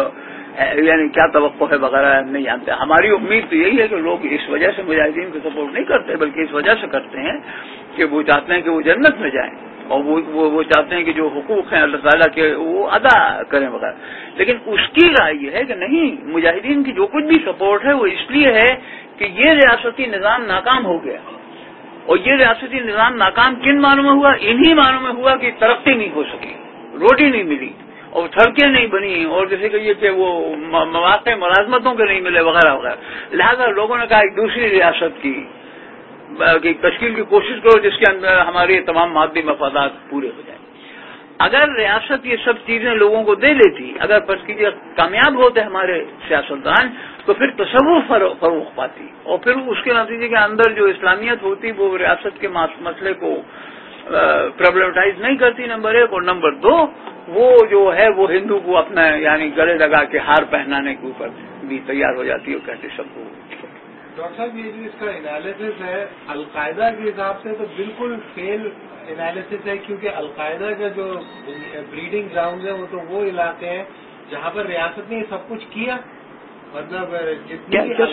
یعنی کیا توقع ہے وغیرہ نہیں جانتے. ہماری امید تو یہی ہے کہ لوگ اس وجہ سے مجاہدین کو سپورٹ نہیں کرتے بلکہ اس وجہ سے کرتے ہیں کہ وہ چاہتے ہیں کہ وہ جنت میں جائیں اور وہ چاہتے ہیں کہ جو حقوق ہیں اللہ تعالیٰ کے وہ ادا کریں وغیرہ. لیکن اس کی رائے یہ ہے کہ نہیں، مجاہدین کی جو کچھ بھی سپورٹ ہے وہ اس لیے ہے کہ یہ ریاستی نظام ناکام ہو گیا. اور یہ ریاستی نظام ناکام کن معنوں میں ہوا؟ انہی معنوں میں ہوا کہ ترقی نہیں ہو سکی، روٹی نہیں ملی اور سڑکیں نہیں بنی اور جیسے کہ یہ کہ وہ مواقع ملازمتوں کے نہیں ملے وغیرہ وغیرہ. لہذا لوگوں نے کہا ایک دوسری ریاست کی تشکیل کی کوشش کرو جس کے اندر ہمارے تمام مادی مفادات پورے ہو جائیں. اگر ریاست یہ سب چیزیں لوگوں کو دے دیتی، اگر فرض کیجیے کامیاب ہوتے ہمارے سیاستدان تو پھر تصوف فروغ پاتی اور پھر اس کے نتیجے کے اندر جو اسلامیت ہوتی وہ ریاست کے مسئلے کو پرابلمٹائز نہیں کرتی، نمبر ایک. اور نمبر دو وہ جو ہے وہ ہندو کو اپنا یعنی گلے لگا کے ہار پہنانے کے اوپر بھی تیار ہو جاتی ہے اور کہتے سب کو. ڈاکٹر صاحب یہ جو اس کا انالیسس ہے القاعدہ کے حساب سے تو بالکل فیل انالیسس ہے، کیونکہ القاعدہ کا جو بریڈنگ گراؤنڈ ہے وہ تو وہ علاقے ہیں جہاں پر ریاست نے سب کچھ کیا. مطلب جتنی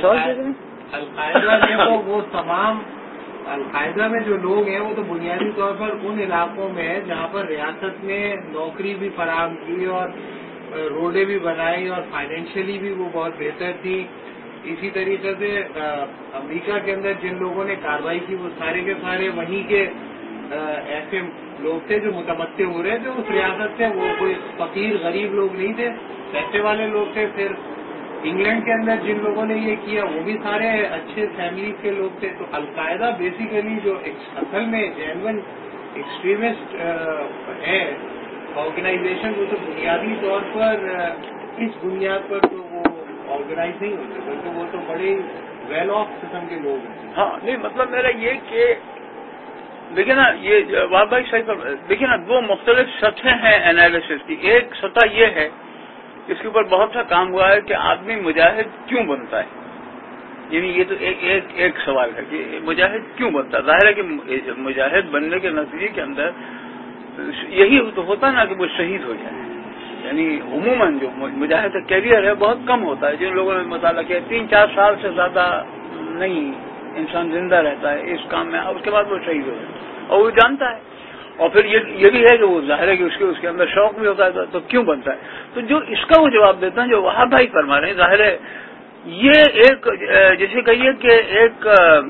القاعدہ نے وہ تمام القاعدہ میں جو لوگ ہیں وہ تو بنیادی طور پر ان علاقوں میں ہے جہاں پر ریاست نے نوکری بھی فراہم کی اور روڈیں بھی بنائی اور فائنینشلی بھی وہ بہت بہتر تھی. اسی طریقے سے امریکہ کے اندر جن لوگوں نے کارروائی کی وہ سارے کے سارے وہیں کے ایسے لوگ تھے جو متمتع ہو رہے تھے اس ریاست سے. وہ کوئی فقیر غریب لوگ نہیں تھے، پیسے والے لوگ تھے. پھر انگلینڈ کے اندر جن لوگوں نے یہ کیا وہ بھی سارے اچھے فیملیز کے لوگ تھے. تو القاعدہ بیسیکلی جو اصل میں جینون ایکسٹریمسٹ ہے آرگنائزیشن، وہ تو بنیادی طور پر اس بنیاد پر تو وہ آرگنائز نہیں ہوتے بلکہ وہ تو بڑے ویل آف قسم کے لوگ ہیں. ہاں نہیں مطلب میرا یہ کہ دیکھیں نا یہ واب بھائی صحیح پر دیکھیں نا دو مختلف سطحیں ہیں انالیسس کی. ایک سطح یہ ہے اس کے اوپر بہت سا کام ہوا ہے کہ آدمی مجاہد کیوں بنتا ہے. یعنی یہ تو ایک سوال ہے کہ مجاہد کیوں بنتا ہے. ظاہر ہے کہ مجاہد بننے کے نتیجے کے اندر یہی تو ہوتا نا کہ وہ شہید ہو جائے. یعنی عموماً جو مجاہد کا کیریئر ہے بہت کم ہوتا ہے. جن لوگوں نے مطالعہ کیا 3-4 سال سے زیادہ نہیں انسان زندہ رہتا ہے اس کام میں، اس کے بعد وہ شہید ہو جائے اور وہ جانتا ہے. اور پھر یہ بھی ہے کہ وہ ظاہر ہے کہ اس کے اندر شوق بھی ہوتا ہے تو کیوں بنتا ہے. تو جو اس کا وہ جواب دیتا ہے جو وہاب بھائی فرما رہے ہیں، ظاہر ہے یہ ایک جیسے کہیے کہ ایک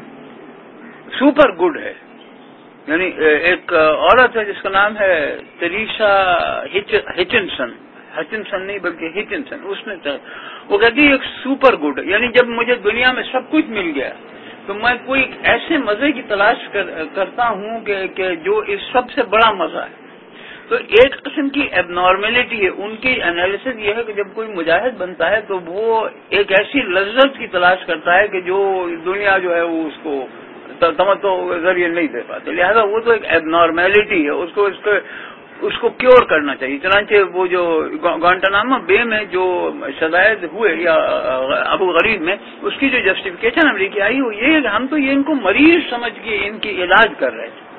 سپر گڈ ہے. یعنی ایک عورت ہے جس کا نام ہے تریسا ہچنسن نہیں بلکہ ہچنسن. اس نے وہ کہتی ہے ایک سپر گڈ، یعنی جب مجھے دنیا میں سب کچھ مل گیا تو میں کوئی ایسے مزے کی تلاش کرتا ہوں کہ جو اس سب سے بڑا مزہ ہے. تو ایک قسم کی ایب نارمیلٹی ہے. ان کی انالیسس یہ ہے کہ جب کوئی مجاہد بنتا ہے تو وہ ایک ایسی لذت کی تلاش کرتا ہے کہ جو دنیا جو ہے وہ اس کو تمتع کے ذریعے نہیں دے پاتے. لہذا وہ تو ایک ایب نارمیلٹی ہے، اس کو کیور کرنا چاہیے. چنانچہ وہ جو گوانٹانامو بے میں جو شدائد ہوئے یا ابو غریب میں اس کی جو جسٹیفیکیشن امریکی آئی وہ یہ ہے کہ ہم تو یہ ان کو مریض سمجھ کے ان کی علاج کر رہے تھے.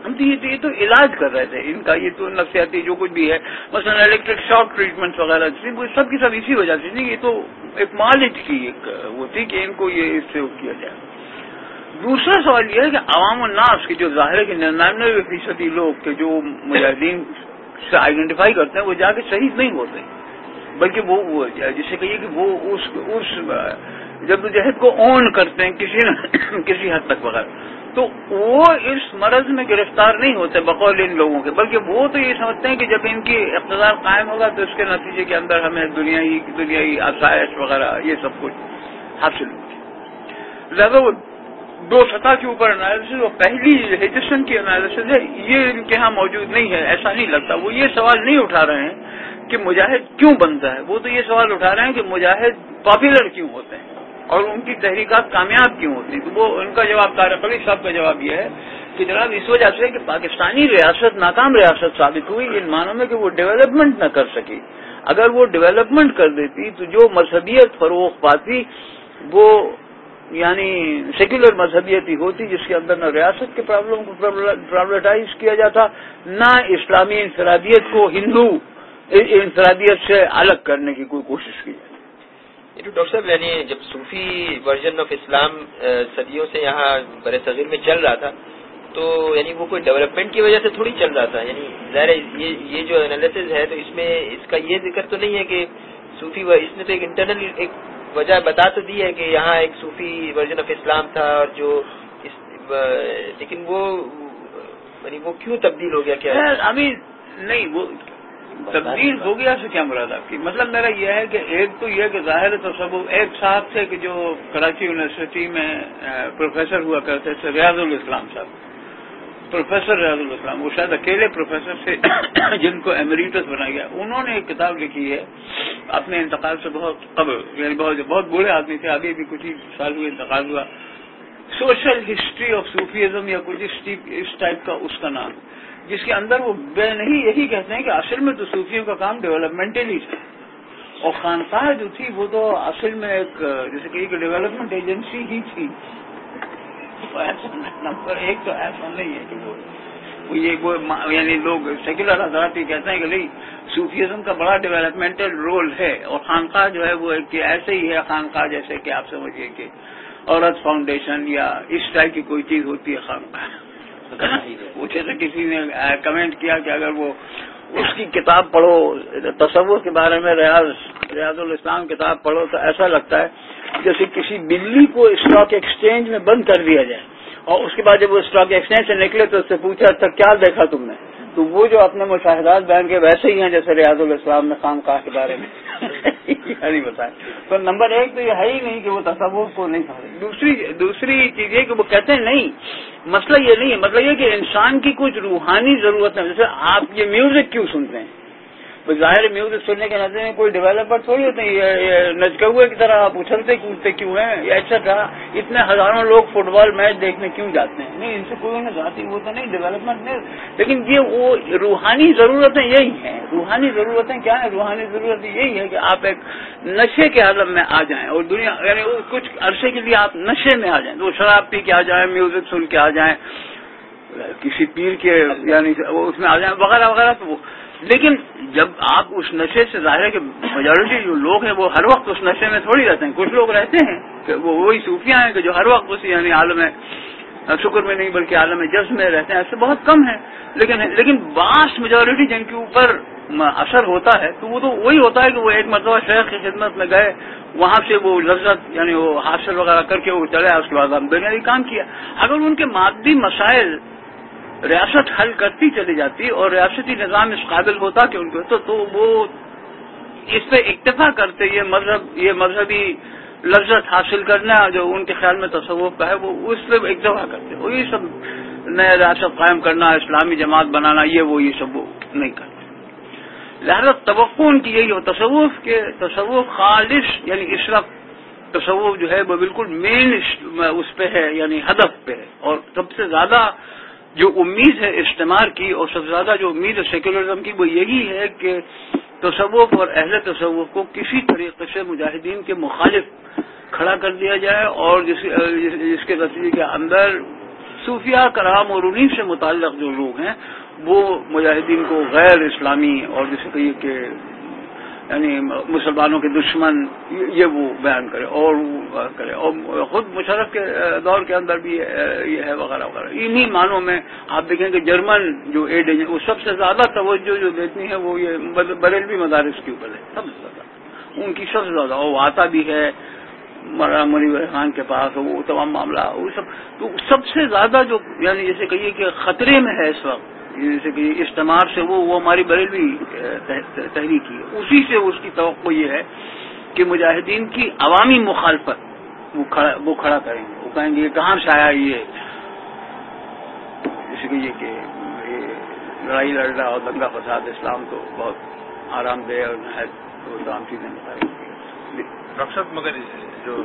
ہم تو یہ تو علاج کر رہے تھے ان کا، یہ تو نفسیاتی جو کچھ بھی ہے، مثلا الیکٹرک شاک ٹریٹمنٹ وغیرہ تھی، وہ سب کی سب اسی وجہ سے تھی. یہ تو ایک معالج کی ایک وہ تھی کہ ان کو یہ اس سے کیا جائے. دوسرا سوال یہ ہے کہ عوام الناس کی جو ظاہر ہے کہ 99% لوگ کے جو مجاہدین سے آئیڈینٹیفائی کرتے ہیں وہ جا کے شہید نہیں ہوتے، بلکہ وہ جسے کہیے کہ وہ اس جدوجہد کو اون کرتے ہیں کسی حد تک وغیرہ، تو وہ اس مرض میں گرفتار نہیں ہوتے بقول ان لوگوں کے، بلکہ وہ تو یہ سمجھتے ہیں کہ جب ان کی اقتدار قائم ہوگا تو اس کے نتیجے کے اندر ہمیں دنیائی آسائش وغیرہ یہ سب کچھ حاصل ہوگی. لہذا وہ دو سطح کے اوپر انالیسس، اور پہلی ہجرسن کی انالیسس ہے، یہ ان کے ہاں موجود نہیں ہے، ایسا نہیں لگتا. وہ یہ سوال نہیں اٹھا رہے ہیں کہ مجاہد کیوں بنتا ہے، وہ تو یہ سوال اٹھا رہے ہیں کہ مجاہد پاپولر کیوں ہوتے ہیں اور ان کی تحریکات کامیاب کیوں ہوتی ہیں. تو وہ ان کا جواب طارق علی صاحب کا جواب یہ ہے کہ جناب اس وجہ سے کہ پاکستانی ریاست ناکام ریاست ثابت ہوئی ان معنوں میں کہ وہ ڈیولپمنٹ نہ کر سکی. اگر وہ ڈیولپمنٹ کر دیتی تو جو مذہبیت فروغ پاتی وہ یعنی سیکولر مذہبیت ہی ہوتی، جس کے اندر نہ ریاست کے پرابلم کو پرابلمٹائز کیا جاتا، نہ اسلامی انفرادیت کو ہندو انفرادیت سے الگ کرنے کی کوئی کوشش کی جاتی. ڈاکٹر صاحب، یعنی جب صوفی ورژن آف اسلام صدیوں سے یہاں بر صغیر میں چل رہا تھا تو یعنی وہ کوئی ڈیولپمنٹ کی وجہ سے تھوڑی چل رہا تھا. یعنی ظاہر یہ جو انالیسز ہے تو اس میں اس کا یہ ذکر تو نہیں ہے کہ صوفی اس نے تو ایک انٹرنل ایک وجہ بتا تو دی ہے کہ یہاں ایک صوفی ورژن آف اسلام تھا اور جو لیکن وہ یعنی وہ کیوں تبدیل ہو گیا؟ کیا ابھی نہیں وہ تبدیل ہو گیا سے کیا مراد آپ کی؟ مطلب میرا یہ ہے کہ ایک تو یہ کہ ظاہر تصوف ایک صاحب تھے کہ جو کراچی یونیورسٹی میں پروفیسر ہوا کرتے تھے، ریاض الاسلام صاحب، پروفیسر ریاض الاسلام، وہ شاید اکیلے پروفیسر تھے جن کو ایمریٹس بنایا گیا. انہوں نے ایک کتاب لکھی ہے اپنے انتقال سے بہت قبل، یعنی بہت بوڑھے آدمی تھے، ابھی بھی کچھ ہی سال ہوئے انتقال ہوا، سوشل ہسٹری آف صوفیزم یا کچھ اس ٹائپ کا اس کا نام، جس کے اندر وہ بے نہیں یہی کہتے ہیں کہ اصل میں تو صوفیوں کا کام ڈیولپمنٹل ہی تھا، اور خانقاہ جو تھی وہ تو اصل میں ایک جیسے کہ ڈیولپمنٹ ایجنسی ہی تھی. نمبر ایک تو ایسا نہیں ہے کہ وہ یعنی لوگ سیکولر حضرات یہ کہتے ہیں کہ نہیں صوفیزم کا بڑا ڈیولپمنٹل رول ہے، اور خانقاہ جو ہے وہ ایک ایسے ہی ہے خانقاہ جیسے کہ آپ سمجھیے کہ عورت فاؤنڈیشن یا اس ٹائپ کی کوئی چیز ہوتی ہے خانقاہ. وہ جیسے کسی نے کمنٹ کیا کہ اگر وہ اس کی کتاب پڑھو تصور کے بارے میں ریاض الاسلام کتاب پڑھو تو ایسا لگتا ہے جیسے کسی بلی کو اسٹاک ایکسچینج میں بند کر دیا جائے اور اس کے بعد جب وہ اسٹاک ایکسچینج سے نکلے تو اس سے پوچھا تھا کیا دیکھا تم نے، تو وہ جو اپنے مشاہدات بیان کے ویسے ہی ہیں جیسے ریاض الاسلام میں خانقاہ کے بارے میں نہیں بتایا. تو نمبر ایک تو یہ ہے ہی نہیں کہ وہ تصوف کو نہیں سمجھتے. دوسری چیز یہ کہ وہ کہتے ہیں نہیں مسئلہ یہ نہیں ہے، مطلب یہ کہ انسان کی کچھ روحانی ضرورت ہے. جیسے آپ یہ میوزک کیوں سنتے ہیں؟ ظاہر میوزک سننے کے نظر میں کوئی ڈیولپر تھوڑی ہوتے ہیں، یہ نچکے ہوئے کی طرح آپ اچھلتے کودتے کیوں ہیں یا ایٹسٹرا. اتنے ہزاروں لوگ فٹ بال میچ دیکھنے کیوں جاتے ہیں؟ نہیں ان سے کوئی انہیں ذاتی وہ تو نہیں ڈیولپمنٹ نہیں، لیکن یہ وہ روحانی ضرورتیں یہی ہیں. روحانی ضرورتیں کیا ہیں؟ روحانی ضرورت یہی ہے کہ آپ ایک نشے کے عالم میں آ جائیں اور دنیا یعنی کچھ عرصے کے لیے آپ نشے میں آ جائیں، تو شراب پی کے آ جائیں، میوزک سن کے آ جائیں، کسی پیر کے یعنی اس میں آ جائیں وغیرہ وغیرہ. تو لیکن جب آپ اس نشے سے ظاہر ہے کہ میجورٹی جو لوگ ہیں وہ ہر وقت اس نشے میں تھوڑی رہتے ہیں. کچھ لوگ رہتے ہیں کہ وہ وہی صوفیاں ہیں کہ جو ہر وقت اسی یعنی عالم شکر میں نہیں بلکہ عالم جذب میں رہتے ہیں. ایسے بہت کم ہیں، لیکن واسٹ میجورٹی جن کے اوپر اثر ہوتا ہے تو وہ تو وہی ہوتا ہے کہ وہ ایک مرتبہ شیخ کی خدمت میں گئے، وہاں سے وہ لذت یعنی وہ حاصل وغیرہ کر کے وہ چلے، اس کے بعد ہم بنیادی کام کیا. اگر ان کے مادی مسائل ریاست حل کرتی چلی جاتی اور ریاستی نظام اس قابل ہوتا کہ ان کو تو وہ اس پہ اکتفا کرتے. یہ مذہبی لذت حاصل کرنا جو ان کے خیال میں تصوف کا ہے وہ اس پہ اکتفا کرتے. وہی سب نئے ریاست قائم کرنا، اسلامی جماعت بنانا، یہ سب وہ نہیں کرتے. لہذا توقع ان کی یہی ہو تصوف خالص یعنی اس وقت تصوف جو ہے وہ بالکل مین اس پہ ہے یعنی ہدف پہ ہے. اور سب سے زیادہ جو امید ہے استعمار کی اور سب سے زیادہ جو امید ہے سیکولرزم کی وہ یہی ہے کہ تصوف اور اہل تصوف کو کسی طریقے سے مجاہدین کے مخالف کھڑا کر دیا جائے اور جس کے نتیجے کے اندر صوفیاء کرام اور انہیں سے متعلق جو لوگ ہیں وہ مجاہدین کو غیر اسلامی اور جسے کہیے کہ یعنی مسلمانوں کے دشمن یہ وہ بیان کرے اور خود مشرف کے دور کے اندر بھی یہ ہے وغیرہ وغیرہ. انہی معنوں میں آپ دیکھیں کہ جرمن جو ایڈ وہ سب سے زیادہ توجہ جو دیتی ہے وہ یہ بریلوی مدارس کے اوپر ہے. سب سے زیادہ ان کی سب سے زیادہ وہ آتا بھی ہے مولانا منیر خان کے پاس وہ تمام معاملہ وہ سب. تو سب سے زیادہ جو یعنی جیسے کہیے کہ خطرے میں ہے اس وقت جیسے کہ استعمار سے وہ ہماری بریلوی تحریک ہے. اسی سے اس کی توقع یہ ہے کہ مجاہدین کی عوامی مخالفت وہ کھڑا کریں گے. وہ کہیں گے یہ کہاں سے آیا یہ جیسے کہ یہ کہ لڑائی لڑنا اور دنگا فساد اسلام کو بہت آرام دہ اور نہایت وہ تمام چیزیں بتائیں گے. ڈاکٹر صاحب مگر جو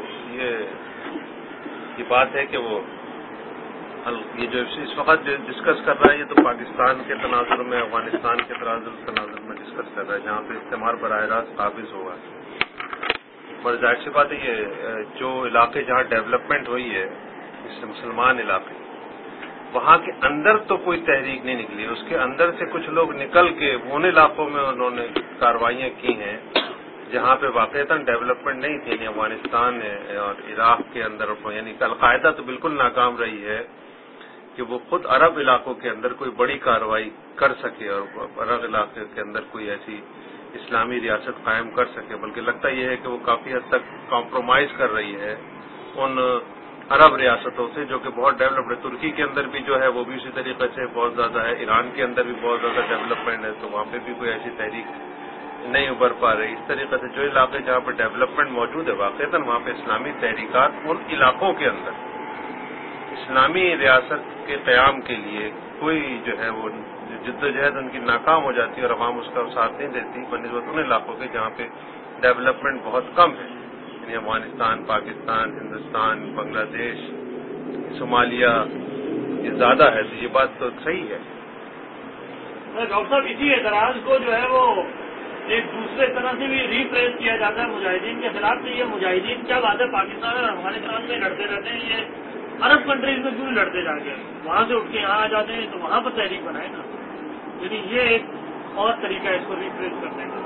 یہ بات ہے کہ وہ یہ جو اس وقت ڈسکس کر رہا ہے یہ تو پاکستان کے تناظر میں افغانستان کے تناظر میں ڈسکس کر رہا ہے جہاں پہ استعمار براہ راست قابض ہوگا. پر ظاہر سی بات ہے یہ جو علاقے جہاں ڈیولپمنٹ ہوئی ہے اس مسلمان علاقے وہاں کے اندر تو کوئی تحریک نہیں نکلی. اس کے اندر سے کچھ لوگ نکل کے ان علاقوں میں انہوں نے کارروائیاں کی ہیں جہاں پہ واقعتاً ڈیولپمنٹ نہیں تھی. یعنی افغانستان اور عراق کے اندر یعنی القاعدہ تو بالکل ناکام رہی ہے کہ وہ خود عرب علاقوں کے اندر کوئی بڑی کارروائی کر سکے اور عرب علاقے کے اندر کوئی ایسی اسلامی ریاست قائم کر سکے. بلکہ لگتا یہ ہے کہ وہ کافی حد تک کمپرومائز کر رہی ہے ان عرب ریاستوں سے جو کہ بہت ڈیولپڈ ہے. ترکی کے اندر بھی جو ہے وہ بھی اسی طریقے سے بہت زیادہ ہے. ایران کے اندر بھی بہت زیادہ ڈیولپمنٹ ہے تو وہاں پہ بھی کوئی ایسی تحریک نہیں ابھر پا رہی. اس طریقے سے جو علاقے جہاں پہ ڈیولپمنٹ موجود ہے واقعتاً وہاں پہ اسلامی تحریکات ان علاقوں کے اندر اسلامی ریاست کے قیام کے لیے کوئی جو ہے وہ جدوجہد ان کی ناکام ہو جاتی ہے اور عوام اس کا ساتھ نہیں دیتی بنسبت ان علاقوں کے جہاں پہ ڈیولپمنٹ بہت کم ہے. یعنی افغانستان، پاکستان، ہندوستان، بنگلہ دیش، صومالیہ یہ زیادہ ہے. تو یہ بات تو صحیح ہے. ڈاکٹر صاحب اسی اعتراض کو جو ہے وہ ایک دوسرے طرح سے بھی ریفریز کیا جاتا ہے مجاہدین کے خلاف. کہ یہ مجاہدین کیا بات ہے پاکستان اور افغانستان میں لڑتے رہتے ہیں یہ عرب کنٹریز میں کیوں لڑتے جا کے وہاں سے اٹھ کے یہاں آ جاتے ہیں تو وہاں پر تحریک بنائے نا. یعنی یہ ایک اور طریقہ ہے اس کو ریفریز کرنے کا.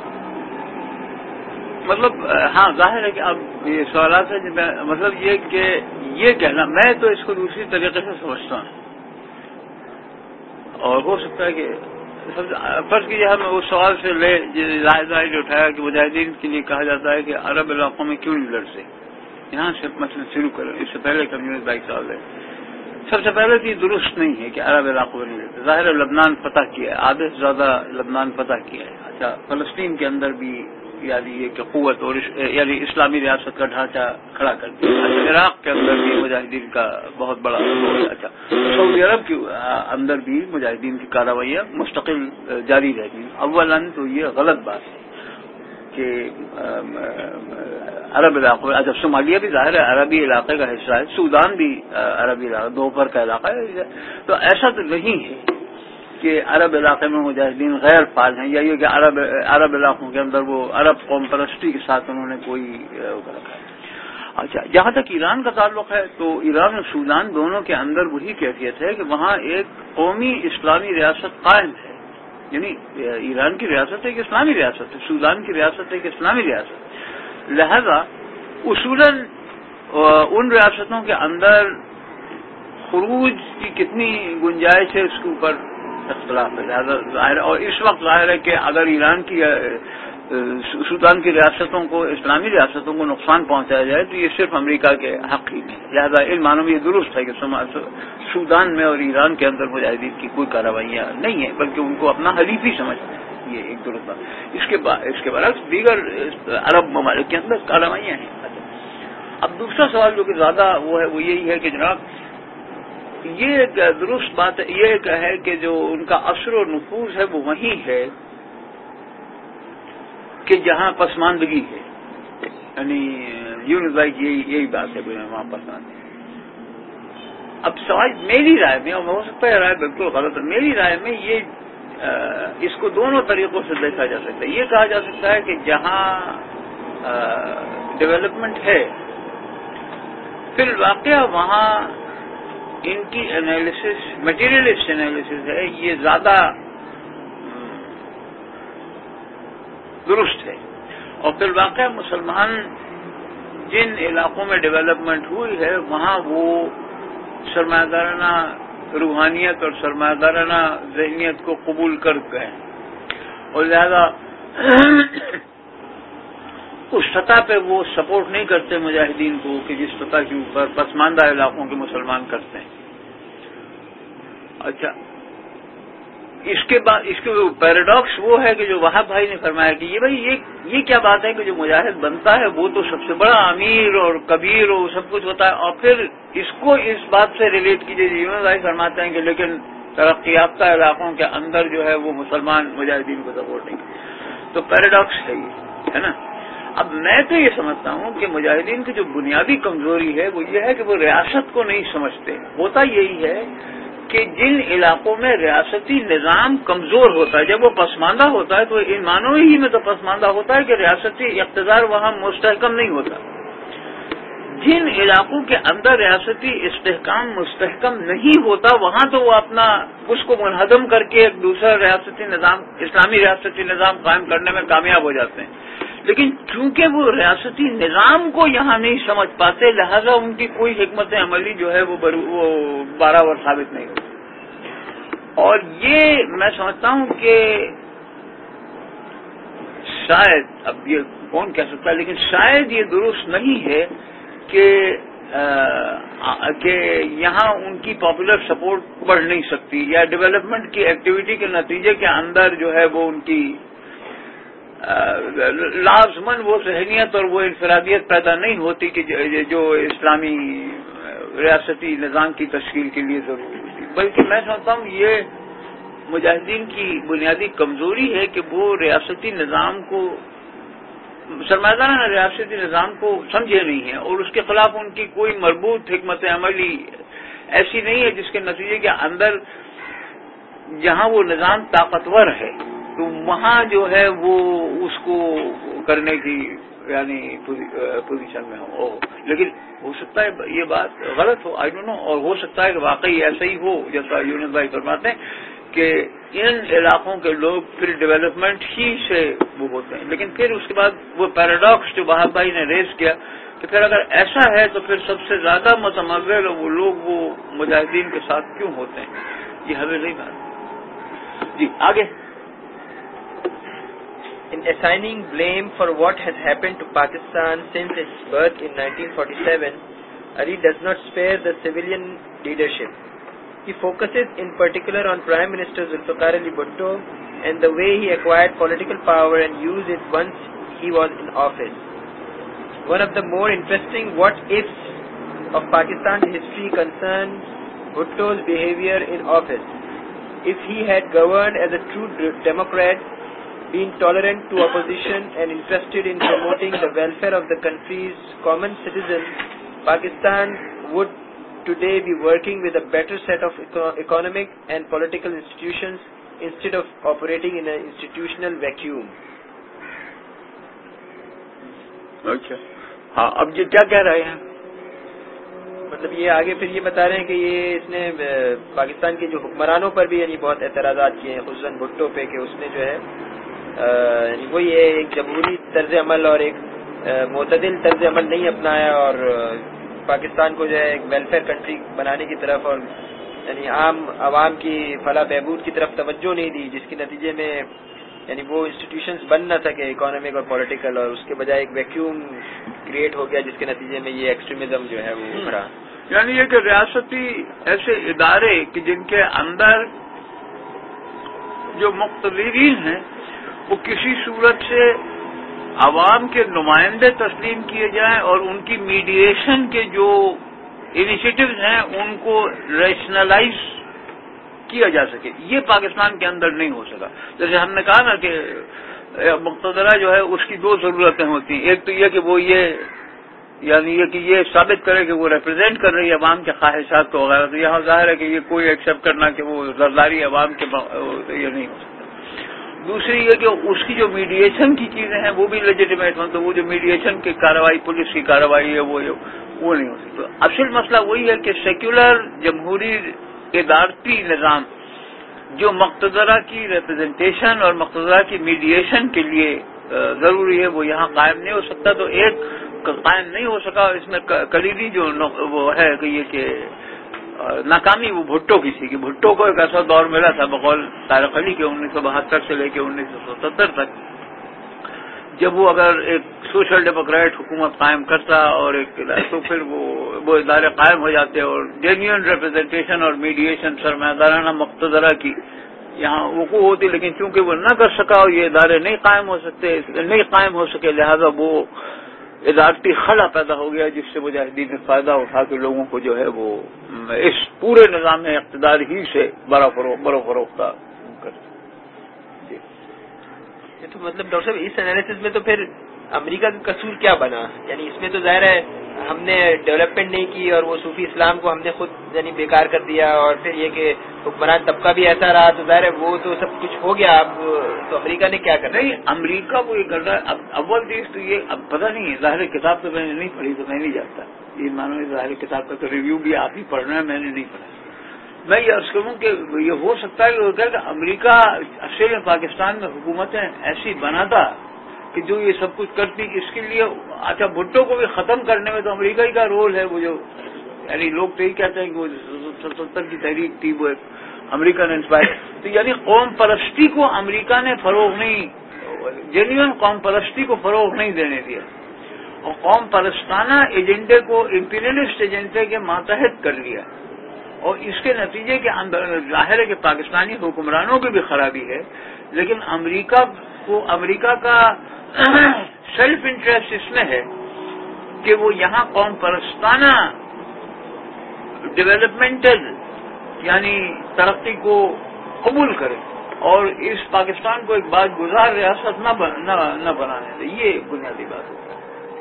مطلب ہاں ظاہر ہے کہ اب یہ سوالات ہے مطلب یہ کہ یہ کہنا میں تو اس کو دوسری طریقے سے سمجھتا ہوں اور ہو سکتا ہے کہ فرض کیجیے ہم اس سوال سے لے ظاہر اٹھایا کہ مجاہدین کے لیے کہا جاتا ہے کہ عرب علاقوں میں کیوں نہیں لڑتے. یہاں سے مثلا شروع کریں. اس سے پہلے کمیونسٹ بھائی صاحب ہے سب سے پہلے تو یہ درست نہیں ہے کہ عرب علاقوں میں نہیں لڑتے. ظاہر ہے لبنان فتح کیا ہے آدھے سے زیادہ لبنان فتح کیا ہے. اچھا فلسطین کے اندر بھی یعنی یہ کہ قوت اور یعنی اسلامی ریاست کا ڈھانچہ کھڑا کر دیا. عراق کے اندر بھی مجاہدین کا بہت بڑا رول. اچھا سعودی عرب کے اندر بھی مجاہدین کی کارروائیاں مستقل جاری رہتی. اولاً تو یہ غلط بات ہے کہ عرب علاقوں میں اچھا صومالیہ بھی ظاہر ہے عربی علاقے کا حصہ ہے. سودان بھی عربی علاقہ دوپہر کا علاقہ ہے. تو ایسا تو نہیں ہے کہ عرب علاقے میں مجاہدین غیر فعال ہیں یا یہ کہ عرب علاقوں کے اندر وہ عرب قوم پرستی کے ساتھ انہوں نے کوئی رکھا ہے. اچھا جہاں تک ایران کا تعلق ہے تو ایران اور سودان دونوں کے اندر وہی کیفیت ہے کہ وہاں ایک قومی اسلامی ریاست قائم ہے. یعنی ایران کی ریاست ایک اسلامی ریاست ہے سودان کی ریاست ایک اسلامی ریاست. لہذا اصولاً ان ریاستوں کے اندر خروج کی کتنی گنجائش ہے اس کے اوپر اختلاف ہے. لہٰذا ظاہر اور اس وقت ظاہر ہے کہ اگر ایران کی سودان کی ریاستوں کو اسلامی ریاستوں کو نقصان پہنچایا جائے تو یہ صرف امریکہ کے حق ہی نہیں. لہٰذا ان معنوں میں یہ درست ہے کہ سودان میں اور ایران کے اندر مجاہدین کی کوئی کارروائیاں نہیں ہیں بلکہ ان کو اپنا حلیف ہی سمجھتے ہیں. یہ ایک درست بات. اس کے برعکس دیگر عرب ممالک کے اندر کارروائیاں ہیں. اب دوسرا سوال جو کہ زیادہ وہ ہے وہ یہی ہے کہ جناب یہ ایک درست بات یہ ہے کہ جو ان کا اثر و نفوذ ہے وہ وہی ہے کہ جہاں پسماندگی ہے. یعنی یونس بھائی یہی بات ہے وہاں پسماندگی. اب سوال میری رائے میں اور ہو سکتا ہے رائے بالکل غلط ہے. میری رائے میں یہ اس کو دونوں طریقوں سے دیکھا جا سکتا ہے. یہ کہا جا سکتا ہے کہ جہاں ڈیولپمنٹ ہے پھر واقعہ وہاں ان کی انالیسس مٹیریلسٹ انالیسس ہے، یہ زیادہ درست ہے. اور پھر واقعہ مسلمان جن علاقوں میں ڈیولپمنٹ ہوئی ہے وہاں وہ سرمایہ دارانہ روحانیت اور سرمایہ دارانہ ذہنیت کو قبول کر گئے اور لہذا اس سطح پہ وہ سپورٹ نہیں کرتے مجاہدین کو کہ جس سطح کے اوپر پسماندہ علاقوں کے مسلمان کرتے ہیں. اچھا، اس کے پیراڈاکس وہ ہے کہ جو وہاب بھائی نے فرمایا کہ یہ کیا بات ہے کہ جو مجاہد بنتا ہے وہ تو سب سے بڑا امیر اور کبیر اور سب کچھ ہوتا ہے، اور پھر اس کو اس بات سے ریلیٹ کیجیے. یونس بھائی فرماتے ہیں کہ لیکن ترقی یافتہ علاقوں کے اندر جو ہے وہ مسلمان مجاہدین کو سپورٹ نہیں کرتے. تو پیراڈاکس ہے یہ، ہے نا. اب میں تو یہ سمجھتا ہوں کہ مجاہدین کی جو بنیادی کمزوری ہے وہ یہ ہے کہ وہ ریاست کو نہیں سمجھتے. ہوتا یہی ہے کہ جن علاقوں میں ریاستی نظام کمزور ہوتا ہے، جب وہ پسماندہ ہوتا ہے تو ان معنوں ہی میں تو پسماندہ ہوتا ہے کہ ریاستی اقتدار وہاں مستحکم نہیں ہوتا. جن علاقوں کے اندر ریاستی استحکام مستحکم نہیں ہوتا وہاں تو وہ اپنا اس کو منہدم کر کے ایک دوسرا ریاستی نظام، اسلامی ریاستی نظام قائم کرنے میں کامیاب ہو جاتے ہیں. لیکن چونکہ وہ ریاستی نظام کو یہاں نہیں سمجھ پاتے لہذا ان کی کوئی حکمت عملی جو ہے وہ برابر ثابت نہیں ہوتی. اور یہ میں سمجھتا ہوں کہ شاید، اب یہ کون کہہ سکتا ہے، لیکن شاید یہ درست نہیں ہے کہ یہاں ان کی پاپولر سپورٹ بڑھ نہیں سکتی یا ڈیولپمنٹ کی ایکٹیویٹی کے نتیجے کے اندر جو ہے وہ ان کی لازماً وہ ذہنیت اور وہ انفرادیت پیدا نہیں ہوتی کہ جو اسلامی ریاستی نظام کی تشکیل کے لیے ضروری ہوتی. بلکہ میں سمجھتا ہوں یہ مجاہدین کی بنیادی کمزوری ہے کہ وہ ریاستی نظام کو، سرمایہ دارانہ ریاستی نظام کو سمجھے نہیں ہیں اور اس کے خلاف ان کی کوئی مربوط حکمت عملی ایسی نہیں ہے جس کے نتیجے کے اندر جہاں وہ نظام طاقتور ہے تو وہاں جو ہے وہ اس کو کرنے کی یعنی پوزیشن میں ہو. لیکن ہو سکتا ہے یہ بات غلط ہو، آئی ڈونٹ نو، اور ہو سکتا ہے کہ واقعی ایسا ہی ہو جیسا یونس بھائی فرماتے ہیں کہ ان علاقوں کے لوگ پھر ڈیولپمنٹ ہی سے وہ ہوتے ہیں. لیکن پھر اس کے بعد وہ پیراڈاکس جو وہاب بھائی نے ریز کیا کہ پھر اگر ایسا ہے تو پھر سب سے زیادہ متمول وہ لوگ وہ مجاہدین کے ساتھ کیوں ہوتے ہیں؟ یہ ہمیں نہیں بات. جی آگے. In assigning blame for what has happened to Pakistan since its birth in 1947, Ali does not spare the civilian leadership. He focuses in particular on Prime Minister Zulfikar Ali Bhutto and the way he acquired political power and used it once he was in office. One of the more interesting what-ifs of Pakistan's history concerns Bhutto's behavior in office. If he had governed as a true democrat, been tolerant to opposition and interested in promoting the welfare of the country's common citizens, Pakistan would today be working with a better set of economic and political institutions instead of operating in an institutional vacuum. اچھا ہاں، اب یہ کیا کہہ رہے ہیں؟ مطلب یہ آگے پھر یہ بتا رہے ہیں کہ یہ اس نے پاکستان کے جو حکمرانوں پر بھی یعنی بہت اعتراضات کیے ہیں، خصوصاً بھٹو پہ، کہ اس نے جو ہے یعنی وہی ایک جمہوری طرز عمل اور ایک معتدل طرز عمل نہیں اپنایا اور پاکستان کو جو ہے ایک ویلفیئر کنٹری بنانے کی طرف اور یعنی عام عوام کی فلاح بہبود کی طرف توجہ نہیں دی، جس کے نتیجے میں یعنی وہ انسٹیٹیوشنز بن نہ سکے اکانومک اور پولیٹیکل، اور اس کے بجائے ایک ویکیوم کریٹ ہو گیا جس کے نتیجے میں یہ ایکسٹریمزم جو ہے وہ ابھرا. یعنی یہ کہ ریاستی ایسے ادارے کہ جن کے اندر جو مقتدرین ہیں وہ کسی صورت سے عوام کے نمائندے تسلیم کیے جائیں اور ان کی میڈیشن کے جو انیشیٹوز ہیں ان کو ریشنلائز کیا جا سکے، یہ پاکستان کے اندر نہیں ہو سکا. جیسے ہم نے کہا نا کہ مقتدرہ جو ہے اس کی دو ضرورتیں ہوتی ہیں، ایک تو یہ کہ وہ یعنی یہ کہ یہ ثابت کرے کہ وہ ریپرزینٹ کر رہی ہے عوام کے خواہشات کو وغیرہ. تو یہاں ظاہر ہے کہ یہ کوئی ایکسیپٹ کرنا کہ وہ زرداری عوام کے یہ نہیں ہو سکتا. دوسری یہ کہ اس کی جو میڈیشن کی چیزیں ہیں وہ بھی لیجیٹیمیٹ ہوں، تو وہ جو میڈیشن کی کارروائی، پولیس کی کارروائی ہے وہ نہیں ہو سکتی۔ تو اصل مسئلہ وہی ہے کہ سیکولر جمہوری ادارتی نظام جو مقتدرہ کی ریپرزنٹیشن اور مقتدرہ کی میڈیشن کے لیے ضروری ہے وہ یہاں قائم نہیں ہو سکتا۔ تو ایک قائم نہیں ہو سکا، اس میں کلیدی جو وہ ہے کہ یہ کہ ناکامی وہ بھٹو کی تھی، کہ بھٹو کو ایک ایسا دور ملا تھا بقول طارق علی کے 1972 سے لے کے 1977 تک، جب وہ اگر ایک سوشل ڈیموکریٹ حکومت قائم کرتا اور ایک تو پھر وہ ادارے قائم ہو جاتے اور جینیئن ریپرزنٹیشن اور میڈیشن سرمایہ مقتدرہ کی یہاں وقوع ہوتی، لیکن چونکہ وہ نہ کر سکا اور یہ ادارے نہیں قائم ہو سکے لہذا وہ ادارتی خلا پیدا ہو گیا، جس سے مجاہدین نے فائدہ اٹھا کے لوگوں کو جو ہے وہ اس پورے نظام اقتدار ہی سے فروختہ کر۔ تو مطلب ڈاکٹر صاحب اس انالیسس میں تو پھر امریکہ کا قصور کیا بنا؟ یعنی اس میں تو ظاہر ہے ہم نے ڈیولپمنٹ نہیں کی اور وہ صوفی اسلام کو ہم نے خود یعنی بیکار کر دیا، اور پھر یہ کہ حکمران طبقہ بھی ایسا رہا، تو ظاہر ہے وہ تو سب کچھ ہو گیا۔ اب تو امریکہ نے کیا کرنا؟ نہیں، امریکہ وہ یہ کر رہا ہے۔ اب اول چیز تو یہ اب پتہ نہیں ہے، ظاہر کتاب تو میں نے نہیں پڑھی تو میں نہیں جانتا، یہ مانو ظاہر کتاب کا تو ریویو بھی آپ ہی پڑھ رہے ہیں، میں نے نہیں پڑھا۔ میں یہ عرض کروں کہ یہ ہو سکتا ہے کہ امریکہ اصل میں پاکستان میں حکومتیں ایسی بناتا کہ جو یہ سب کچھ کرتی، اس کے لیے اچھا بھٹو کو بھی ختم کرنے میں تو امریکہ ہی کا رول ہے۔ وہ جو یعنی لوگ تو یہی کہتے ہیں کہ وہ 77 کی تحریک تھی وہ ایک امریکہ نے انسپائر، تو یعنی قوم پرستی کو امریکہ نے فروغ نہیں، جینوئن قوم پرستی کو فروغ نہیں دینے دیا، اور قوم پرستانہ ایجنڈے کو امپیریلسٹ ایجنڈے کے ماتحت کر لیا، اور اس کے نتیجے کے اندر ظاہر ہے کہ پاکستانی حکمرانوں کی بھی خرابی ہے، لیکن امریکہ کا سیلف انٹرسٹ اس میں ہے کہ وہ یہاں قوم پرستانہ ڈیولپمنٹل یعنی ترقی کو قبول کرے اور اس پاکستان کو ایک بات گزار ریاست نہ بنانے دے۔ یہ بنیادی بات ہے۔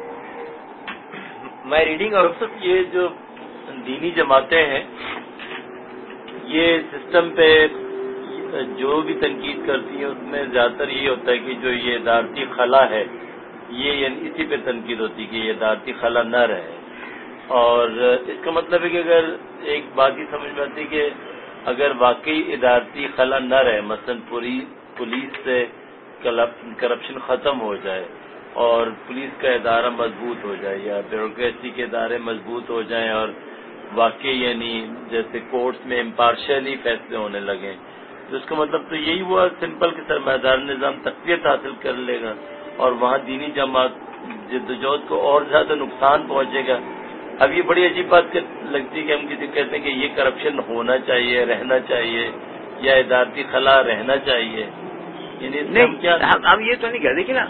میں ریڈنگ اور یہ جو دینی جماعتیں ہیں یہ سسٹم پہ جو بھی تنقید کرتی ہیں اس میں زیادہ تر یہ ہوتا ہے کہ جو یہ ادارتی خلا ہے یہ یعنی اسی پہ تنقید ہوتی ہے کہ یہ ادارتی خلا نہ رہے، اور اس کا مطلب ہے کہ اگر ایک بات ہی سمجھ میں آتی ہے کہ اگر واقعی ادارتی خلا نہ رہے، مثلا پوری پولیس سے کرپشن ختم ہو جائے اور پولیس کا ادارہ مضبوط ہو جائے یا بیوروکریسی کے ادارے مضبوط ہو جائیں اور واقعی یعنی جیسے کورٹس میں امپارشلی فیصلے ہونے لگیں، تو اس کا مطلب تو یہی ہوا سمپل کہ سرمایہ دار نظام تقویت حاصل کر لے گا اور وہاں دینی جماعت جدوجہد کو اور زیادہ نقصان پہنچے گا۔ اب یہ بڑی عجیب بات لگتی ہے کہ ہم کسی کہتے ہیں کہ یہ کرپشن ہونا چاہیے، رہنا چاہیے، یا ادارتی خلا رہنا چاہیے، یعنی نہیں اب یہ تو نہیں کہہ دیکھیے نا،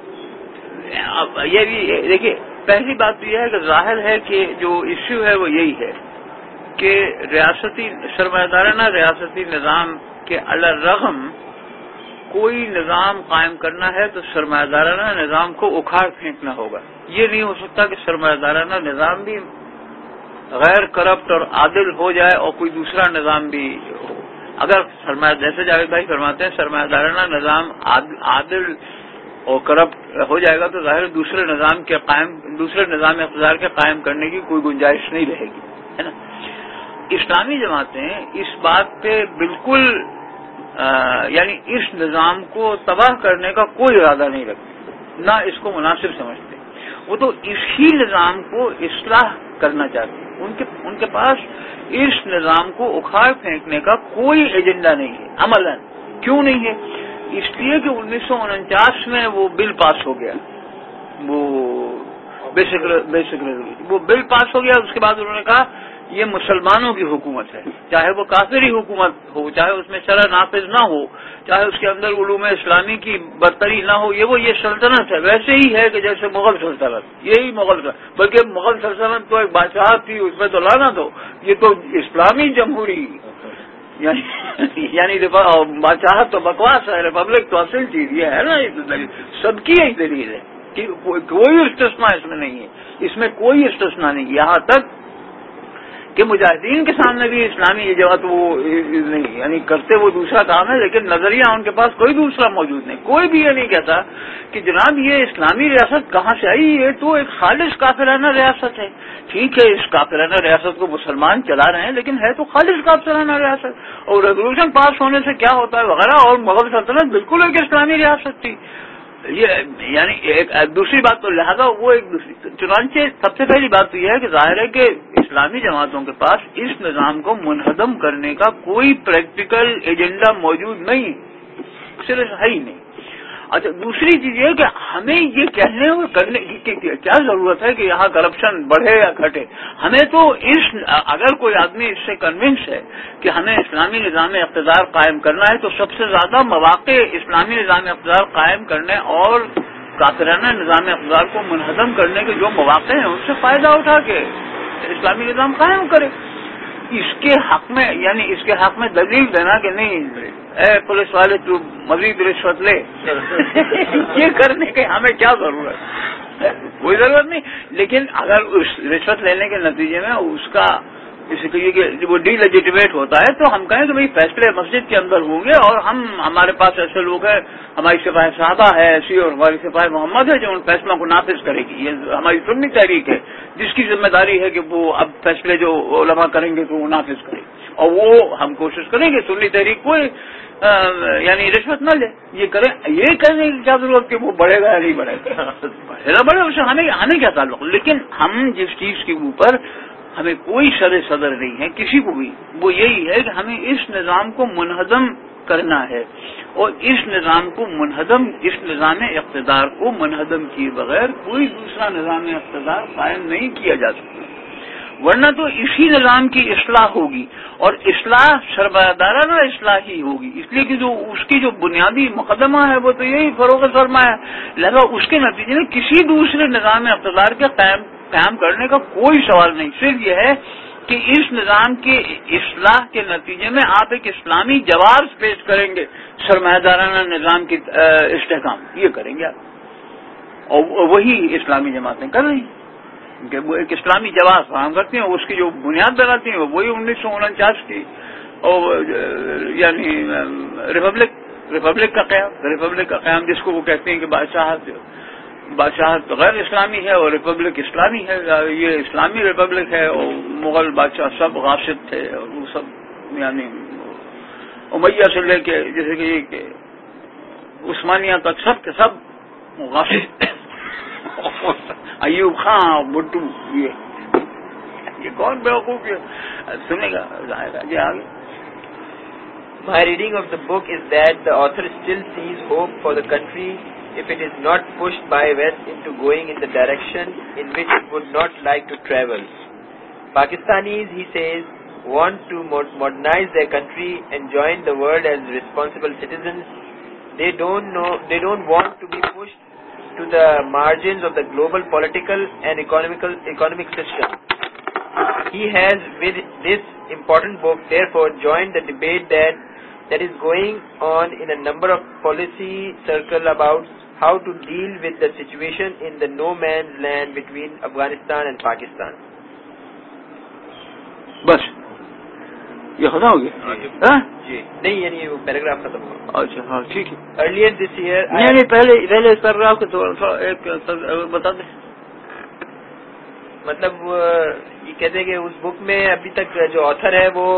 یہ بھی دیکھیے پہلی بات تو یہ ہے کہ ظاہر ہے کہ جو ایشو ہے وہ یہی ہے کہ ریاستی سرمایہ دارانہ ریاستی نظام کے الرغم کوئی نظام قائم کرنا ہے تو سرمایہ دارانہ نظام کو اکھاڑ پھینکنا ہوگا۔ یہ نہیں ہو سکتا کہ سرمایہ دارانہ نظام بھی غیر کرپٹ اور عادل ہو جائے اور کوئی دوسرا نظام بھی ہو۔ اگر سرمایہ جیسے جاوید بھائی فرماتے ہیں سرمایہ دارانہ نظام عادل اور کرپٹ ہو جائے گا تو ظاہر دوسرے نظام اقتدار کے قائم کرنے کی کوئی گنجائش نہیں رہے گی، ہے نا۔ اسلامی جماعتیں اس بات پہ بالکل یعنی اس نظام کو تباہ کرنے کا کوئی ارادہ نہیں رکھتے، نہ اس کو مناسب سمجھتے، وہ تو اسی نظام کو اصلاح کرنا چاہتے ہیں۔ ان کے پاس اس نظام کو اکھاڑ پھینکنے کا کوئی ایجنڈا نہیں ہے عملاً۔ کیوں نہیں ہے؟ اس لیے کہ 1949 میں وہ بل پاس ہو گیا، وہ بیسک ریزولوشن، وہ بل پاس ہو گیا۔ اس کے بعد انہوں نے کہا یہ مسلمانوں کی حکومت ہے، چاہے وہ کافری حکومت ہو، چاہے اس میں شرع نافذ نہ ہو، چاہے اس کے اندر علوم اسلامی کی برتری نہ ہو، یہ سلطنت ہے، ویسے ہی ہے کہ جیسے مغل سلطنت، یہی مغل سلطنت، بلکہ مغل سلطنت تو ایک بادشاہ تھی، اس میں تو لانا دو، یہ تو اسلامی جمہوری یعنی بادشاہت تو بکواس ہے، ریپبلک تو اصل چیز یہ ہے نا، سب کی یہی دلیل ہے کہ کوئی استثناء اس میں نہیں ہے، اس میں کوئی استثناء نہیں، یہاں تک کہ مجاہدین کے سامنے بھی اسلامی یہ جماعت وہ نہیں، یعنی کرتے وہ دوسرا کام ہے، لیکن نظریہ ان کے پاس کوئی دوسرا موجود نہیں. کوئی بھی یہ نہیں کہتا کہ جناب یہ اسلامی ریاست کہاں سے آئی، یہ تو ایک خالص کافرانہ ریاست ہے. ٹھیک ہے، اس کافرانہ ریاست کو مسلمان چلا رہے ہیں، لیکن ہے تو خالص کافرانہ ریاست. اور ریزولوشن پاس ہونے سے کیا ہوتا ہے وغیرہ، اور مغل سلطنت بالکل ایک اسلامی ریاست تھی. یہ یعنی ایک دوسری بات تو لہذا وہ ایک دوسری. چنانچہ سب سے پہلی بات تو یہ ہے کہ ظاہر ہے کہ اسلامی جماعتوں کے پاس اس نظام کو منہدم کرنے کا کوئی پریکٹیکل ایجنڈا موجود نہیں، صرف ہے ہی نہیں. اچھا، دوسری چیز یہ کہ ہمیں یہ کہنے اور کرنے کی کیا ضرورت ہے کہ یہاں کرپشن بڑھے یا گھٹے. ہمیں تو اگر کوئی آدمی اس سے کنونس ہے کہ ہمیں اسلامی نظام اقتدار قائم کرنا ہے تو سب سے زیادہ مواقع اسلامی نظام اقتدار قائم کرنے اور کافرانہ نظام اقتدار کو منہدم کرنے کے جو مواقع ہیں ان سے فائدہ اٹھا کے اسلامی نظام قائم کرے. اس کے حق میں یعنی اس کے حق میں دلیل دینا کہ نہیں اے پولیس والے تو مزید رشوت لے یہ کرنے کے ہمیں کیا ضرورت ہے؟ کوئی ضرورت نہیں. لیکن اگر اس رشوت لینے کے نتیجے میں اس کا وہ ڈی لیجیٹیمیٹ ہوتا ہے تو ہم کہیں کہ بھائی فیصلے مسجد کے اندر ہوں گے اور ہمارے پاس ایسے لوگ ہیں، ہماری سپاہ صحابہ ہے ایسی اور ہماری سپاہ محمد ہے جو ان فیصلوں کو نافذ کرے گی. یہ ہماری سنی تحریک ہے جس کی ذمہ داری ہے کہ وہ اب فیصلے جو علماء کریں گے تو وہ نافذ کرے گی، اور وہ ہم کوشش کریں گے سنی تحریک کوئی یعنی رشوت نہ لے. یہ کریں، یہ کرنے کی کیا ضرورت کہ وہ بڑھے گا یا نہیں بڑھے گا، بڑھے گا بڑھے، اس سے ہمیں کیا تعلق. لیکن ہم جس چیز کے اوپر ہمیں کوئی شر صدر نہیں ہے کسی کو بھی، وہ یہی ہے کہ ہمیں اس نظام کو منہدم کرنا ہے، اور اس نظام اقتدار کو منہدم کیے بغیر کوئی دوسرا نظام اقتدار قائم نہیں کیا جا سکتا. ورنہ تو اسی نظام کی اصلاح ہوگی، اور اصلاح سرمایہ دارانہ اصلاح ہی ہوگی، اس لیے کہ جو اس کی جو بنیادی مقدمہ ہے وہ تو یہی فروغ سرمایہ ہے. لہذا اس کے نتیجے میں کسی دوسرے نظام اقتدار کے قیام کرنے کا کوئی سوال نہیں. صرف یہ ہے کہ اس نظام کی اصلاح کے نتیجے میں آپ ایک اسلامی جواز پیش کریں گے، سرمایہ دارانہ نظام کی استحکام یہ کریں گے آپ، اور وہی اسلامی جماعتیں کر رہی ہیں کہ وہ ایک اسلامی جواز فراہم کرتی ہیں. اس کی جو بنیاد بناتی ہیں وہی 1949 کی اور یعنی ریپبلک کا قیام جس کو وہ کہتے ہیں کہ بادشاہت غیر اسلامی ہے اور ریپبلک اسلامی ہے. یہ اسلامی ریپبلک ہے، اور مغل بادشاہ سب غاصب تھے، اور وہ سب یعنی امیہ سے لے کے جیسے کہ عثمانیہ تک سب کے سب غاصب. ایوب خان اور بھٹو یہ کون بیوقوف ہے سنے گا جی آگے. My reading of the book is that the author still sees hope for the country if it is not pushed by West into going in the direction in which it would not like to travel. Pakistanis, he says, want to modernize their country and join the world as responsible citizens. They don't want to be pushed to the margins of the global political and economic system. He has, with this important book, therefore joined the debate that is going on in a number of policy circles about how to deal with the situation in the no man's land between Afghanistan and Pakistan. بس یہ ختم ہو گیا؟ جی نہیں، یعنی وہ paragraph ختم ہوا. اچھا ہاں ٹھیک ہے. Earlier this year نہیں پہلے اس پیراگراف کو تھوڑا ایک بتا دیں. مطلب یہ کہتے ہیں کہ اس بک میں ابھی تک جو آتھر ہے وہ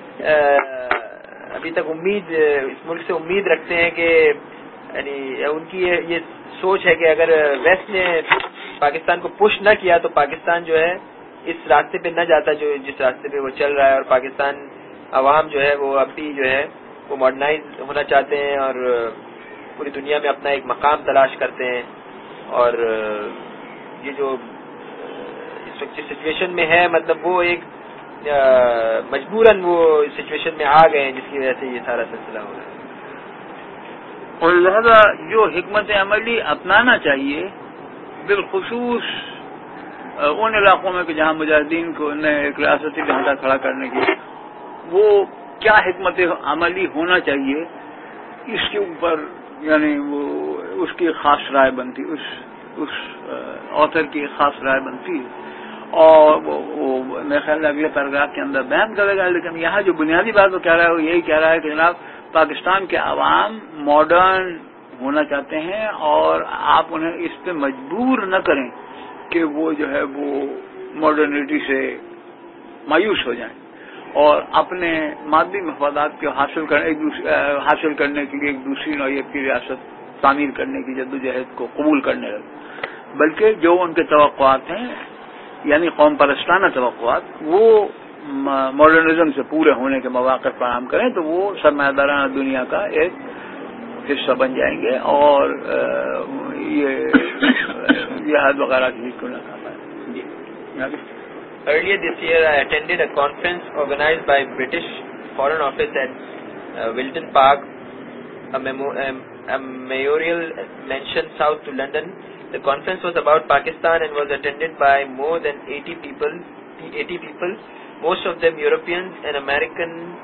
ابھی تک اس ملک سے امید رکھتے ہیں کہ یعنی ان کی یہ سوچ ہے کہ اگر ویسٹ نے پاکستان کو پش نہ کیا تو پاکستان جو ہے اس راستے پہ نہ جاتا جس راستے پہ وہ چل رہا ہے، اور پاکستان عوام جو ہے وہ اب بھی جو ہے وہ ماڈرنائز ہونا چاہتے ہیں اور پوری دنیا میں اپنا ایک مقام تلاش کرتے ہیں. اور یہ جو اس وقت جس سچویشن میں ہے مطلب وہ ایک مجبوراً وہ سچویشن میں آ گئے ہیں جس کی وجہ سے یہ سارا سلسلہ ہو رہا ہے. اور لہذا جو حکمت عملی اپنانا چاہیے بالخصوص ان علاقوں میں کہ جہاں مجاہدین کو ایک ریاستی ڈھانچہ کھڑا کرنے کی وہ کیا حکمت عملی ہونا چاہیے اس کے اوپر یعنی وہ اس کی خاص رائے بنتی، اس آتھر کی خاص رائے بنتی ہے. اور وہ میرے خیال میں اگلے پیراگراف کے اندر بیان کرے گا. لیکن یہاں جو بنیادی بات وہ کہہ رہا ہے وہ یہی کہہ رہا ہے کہ جناب پاکستان کے عوام ماڈرن ہونا چاہتے ہیں اور آپ انہیں اس پہ مجبور نہ کریں کہ وہ جو ہے وہ ماڈرنٹی سے مایوس ہو جائیں اور اپنے مادی مفادات کو حاصل کرنے کے لیے ایک دوسری نوعیت کی ریاست تعمیر کرنے کی جدوجہد کو قبول کرنے لگے، بلکہ جو ان کے توقعات ہیں یعنی قوم پرستانہ توقعات وہ ماڈرنزم سے پورے ہونے کے مواقع فراہم کریں تو وہ سرمایہ دارانہ دنیا کا ایک حصہ بن جائیں گے اور یہ جہاد وغیرہ کی کو نہ کر پائیں. Earlier this year, I attended a conference organized by British Foreign Office at Wilton Park, a mayoral mansion south to London. The conference was about Pakistan and was attended by more than 80 people, most of them Europeans and Americans.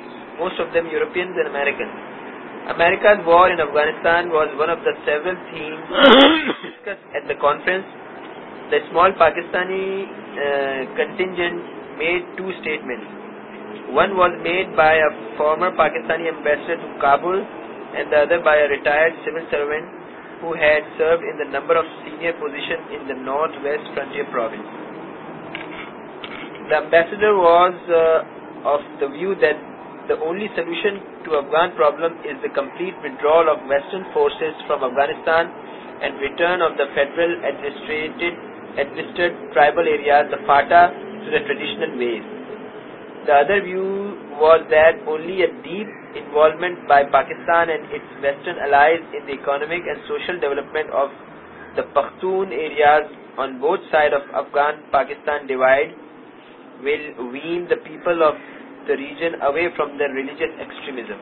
America's war in Afghanistan was one of the several themes discussed at the conference. The small Pakistani contingent made two statements. One was made by a former Pakistani ambassador to Kabul and the other by a retired civil servant who had served in the number of senior positions in the Northwest Frontier Province. The ambassador was of the view that the only solution to Afghan problem is the complete withdrawal of Western forces from Afghanistan and return of the federal administered tribal areas, the FATA, to the traditional ways. The other view was that only a deep involvement by Pakistan and its Western allies in the economic and social development of the Pakhtun areas on both sides of Afghan-Pakistan divide will wean the people of the region away from their religious extremism.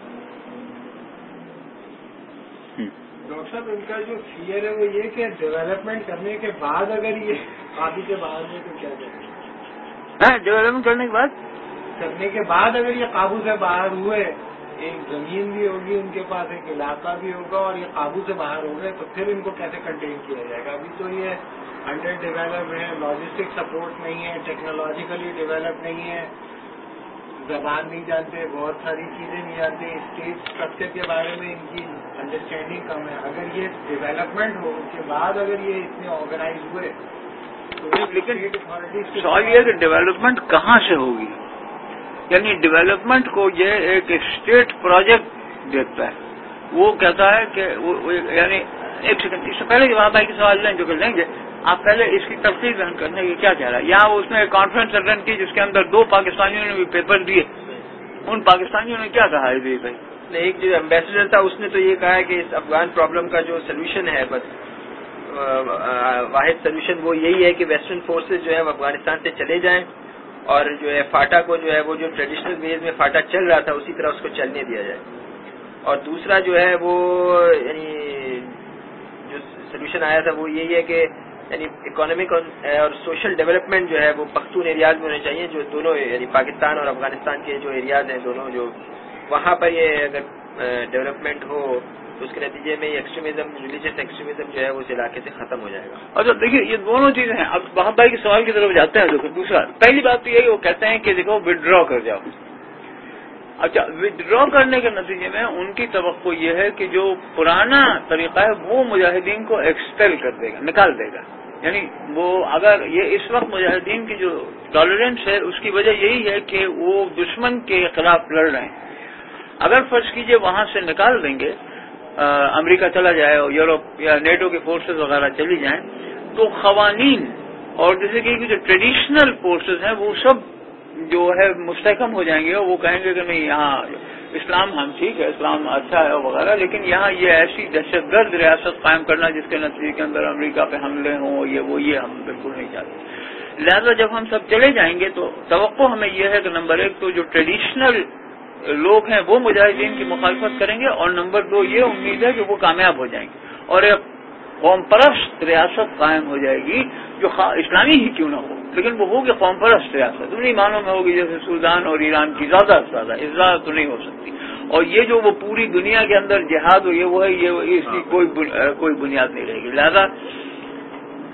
Doctor صاحب ان کا جو fair ہے وہ یہ کہ development کرنے کے بعد اگر یہ قابو سے باہر ہوئے تو کیا جائے؟ ڈیولپمنٹ کرنے کے بعد اگر یہ قابو سے باہر ہوئے، ایک زمین بھی ہوگی ان کے پاس، ایک علاقہ بھی ہوگا اور یہ قابو سے باہر ہو گئے تو پھر ان کو کیسے کنٹین کیا جائے گا؟ ابھی تو یہ انڈر ڈیولپ ہے، لاجسٹک سپورٹ نہیں ہے، ٹیکنالوجیکلی ڈیولپ نہیں ہے، زبان نہیں جانتے، بہت ساری چیزیں نہیں جانتے، اسٹیٹ اسٹرکچر کے بارے میں ان کی انڈرسٹینڈنگ کم ہے. اگر یہ ڈیولپمنٹ ہو اس کے بعد اگر یہ اتنے آرگنائز ہوئے تو لیکن سوال یہ کہ ڈیولپمنٹ کہاں سے ہوگی؟ یعنی ڈیولپمنٹ کو یہ ایک اسٹیٹ پروجیکٹ دیکھتا ہے، وہ کہتا ہے کہ یعنی ایک سیکنڈ اس سے پہلے کہ آپ کے سوال لیں جو کہ لیں گے، آپ پہلے اس کی تفصیل بیان کرنے کی کیا کہہ رہا ہے؟ یہاں اس نے ایک کانفرنس اٹینڈ کی جس کے اندر 2 پاکستانیوں نے بھی پیپر دیے. ان پاکستانیوں نے کیا کہا ہے؟ ایک جو ایمبیسڈر تھا اس نے تو یہ کہا ہے کہ اس افغان پرابلم کا جو سلوشن ہے، بس واحد سلوشن وہ یہی ہے کہ ویسٹرن فورسز جو ہے وہ افغانستان سے چلے جائیں اور جو ہے فاٹا کو جو ہے وہ جو ٹریڈیشنل ویز میں فاٹا چل رہا تھا اسی طرح اس کو چلنے دیا جائے. اور دوسرا جو ہے وہ یعنی جو سلوشن آیا تھا وہ یہی ہے کہ یعنی اکنامک اور سوشل ڈیولپمنٹ جو ہے وہ پختون ایریاز میں ہونے چاہیے، جو دونوں یعنی پاکستان اور افغانستان کے جو ایریاز ہیں دونوں، جو وہاں پر یہ اگر ڈیولپمنٹ ہو تو اس کے نتیجے میں یہ ایکسٹریمزم، ریلیجیس ایکسٹریمزم جو ہے وہ اس علاقے سے ختم ہو جائے گا. اچھا دیکھیے یہ دونوں چیزیں ہیں. اب بہت بھائی کے سوال کی طرف جاتے ہیں. دیکھو دوسرا پہلی بات تو یہ وہ کہتے ہیں کہ دیکھو ودرا کر جاؤ. اچھا ودرا کرنے کے نتیجے میں ان کی توقع یہ ہے کہ جو پرانا طریقہ ہے وہ مجاہدین کو ایکسپیل کر دے گا، نکال دے گا. یعنی وہ اگر یہ اس وقت مجاہدین کی جو ٹالرنس ہے اس کی وجہ یہی ہے کہ وہ دشمن کے خلاف لڑ رہے ہیں. اگر فرض کیجئے وہاں سے نکال دیں گے، امریکہ چلا جائے اور یورپ یا نیٹو کے فورسز وغیرہ چلی جائیں تو قوانین اور جیسے کہ جو ٹریڈیشنل فورسز ہیں وہ سب جو ہے مستحکم ہو جائیں گے اور وہ کہیں گے کہ نہیں یہاں اسلام ہم ٹھیک ہے، اسلام اچھا ہے وغیرہ، لیکن یہاں یہ ایسی دہشت گرد ریاست قائم کرنا جس کے نتیجے کے اندر امریکہ پہ حملے ہوں یہ ہم بالکل نہیں چاہتے. لہذا جب ہم سب چلے جائیں گے تو توقع ہمیں یہ ہے کہ نمبر 1 تو جو ٹریڈیشنل لوگ ہیں وہ مجاہدین کی مخالفت کریں گے اور نمبر 2 یہ امید ہے کہ وہ کامیاب ہو جائیں گے اور ایک قوم پرست ریاست قائم ہو جائے گی جو اسلامی ہی کیوں نہ ہو لیکن وہ ہوگی قوم پرست ریاست. انہیں معنوں میں ہوگی جیسے سودان اور ایران کی زیادہ سے زیادہ اصلاح تو نہیں ہو سکتی. اور یہ جو وہ پوری دنیا کے اندر جہاد ہو یہ وہ ہے، یہ اس کی کوئی بنیاد نہیں رہے گی. لہذا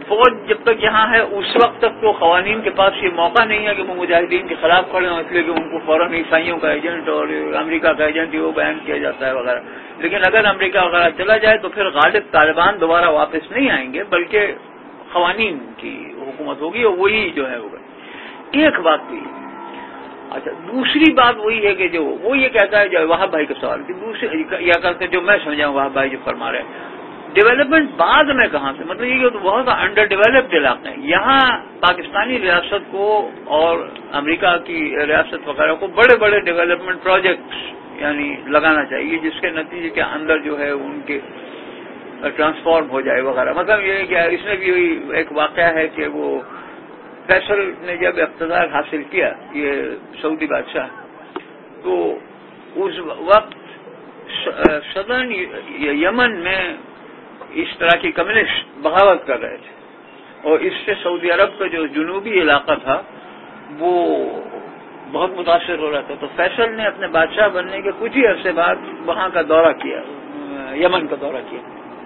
فوج جب تک یہاں ہے اس وقت تک تو قوانین کے پاس یہ موقع نہیں ہے کہ وہ مجاہدین کے خلاف کھڑے ہوں، اس لیے کہ ان کو فوراً عیسائیوں کا ایجنٹ اور امریکہ کا ایجنٹ وہ بیان کیا جاتا ہے وغیرہ. لیکن اگر امریکہ وغیرہ چلا جائے تو پھر غالب طالبان دوبارہ واپس نہیں آئیں گے، بلکہ قوانین کی حکومت ہوگی اور وہی جو ہے ہوگا. ایک بات بھی. اچھا، دوسری بات وہی ہے کہ جو وہ یہ کہتا ہے جو وہاب بھائی کا سوال کہ دوسری یا کرتے جو میں سمجھاؤں وہاب بھائی جو فرما رہے ہیں ڈیولپمنٹ بعد میں کہاں سے، مطلب یہ کہ بہت انڈر ڈیولپڈ علاقے ہیں. یہاں پاکستانی ریاست کو اور امریکہ کی ریاست وغیرہ کو بڑے بڑے ڈیولپمنٹ پروجیکٹس یعنی لگانا چاہیے جس کے نتیجے کے اندر جو ہے ان کے ٹرانسفارم ہو جائے وغیرہ. مطلب یہ کہ اس میں بھی ایک واقعہ ہے کہ وہ فیصل نے جب اقتدار حاصل کیا یہ سعودی بادشاہ تو اس وقت صدرن یمن میں اس طرح کی کمیونسٹ بغاوت کر رہے تھے اور اس سے سعودی عرب کا جو جنوبی علاقہ تھا وہ بہت متاثر ہو رہا تھا. تو فیصل نے اپنے بادشاہ بننے کے کچھ ہی عرصے بعد وہاں کا دورہ کیا، یمن کا دورہ کیا